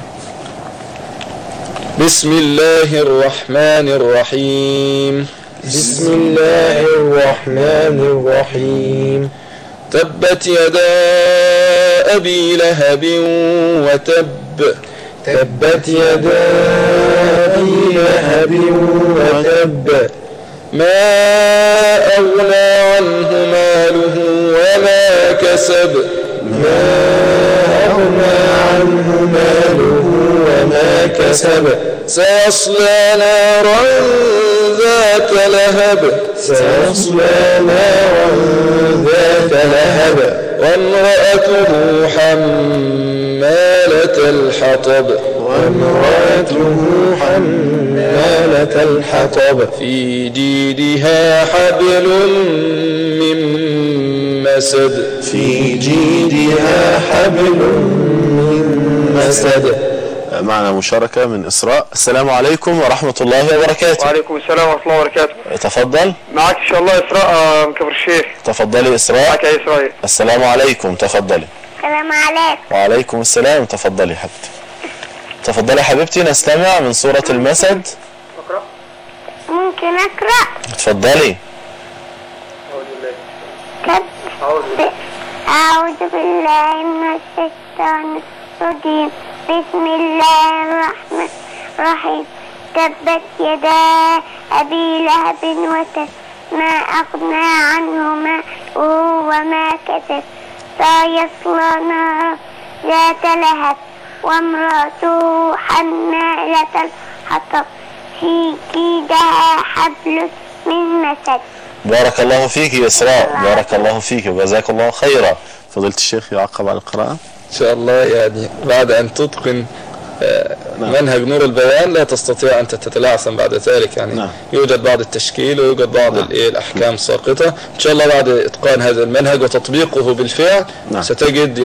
[SPEAKER 5] بسم الله الرحمن الرحيم.
[SPEAKER 6] بسم الله الرحمن الرحيم.
[SPEAKER 5] تبت يدا أبي لهب وتب.
[SPEAKER 6] تبت يدا أبي لهب وتب.
[SPEAKER 5] ما أغنى عنه ماله وما كسب.
[SPEAKER 6] ما أغنى عنه ماله وما كسب.
[SPEAKER 5] سيصلى نارا ذات لهب.
[SPEAKER 6] سيصلى نارا ذات لهب.
[SPEAKER 5] وامرأته حمالة الحطب.
[SPEAKER 6] وامرأته حمالة الحطب.
[SPEAKER 5] في جيدها حبل من مسد.
[SPEAKER 6] في جيدها حبل من مسد.
[SPEAKER 4] معنا مشاركة من إسراء. السلام عليكم ورحمة الله وبركاته.
[SPEAKER 15] وعليكم السلام ورحمة الله وبركاته.
[SPEAKER 4] تفضل.
[SPEAKER 15] معك إن شاء الله إسراء من كفر الشيخ.
[SPEAKER 4] تفضلي إسراء.
[SPEAKER 15] معك يا إسراء.
[SPEAKER 4] السلام عليكم. تفضلي.
[SPEAKER 12] السلام عليكم.
[SPEAKER 4] وعليكم السلام. تفضلي حبيبتي. تفضلي حبيبتي، نستمع من سورة المسد.
[SPEAKER 15] أقرأ.
[SPEAKER 12] ممكن أقرأ؟
[SPEAKER 4] تفضلي.
[SPEAKER 12] أعوذ بالله من الشيطان الرجيم. بسم الله الرحمن الرحيم. تبت يدا أبي لهب وتب. ما أغنى عنه ماله وما كسب. سيصلى نارا ذات لهب. وامرأته حمالة الحطب. في جيدها حبل من مسد.
[SPEAKER 4] بارك الله فيك يا إسراء. بارك الله فيك وجزاك الله خيرا. فضيلة الشيخ يعقب على القراءة
[SPEAKER 5] إن شاء الله. يعني بعد أن تتقن منهج نور البيان لا تستطيع أن تتلعثم بعد ذلك. يعني نعم. يوجد بعض التشكيل ويوجد بعض نعم. الأحكام ساقطة. إن شاء الله بعد إتقان هذا المنهج وتطبيقه بالفعل نعم. ستجد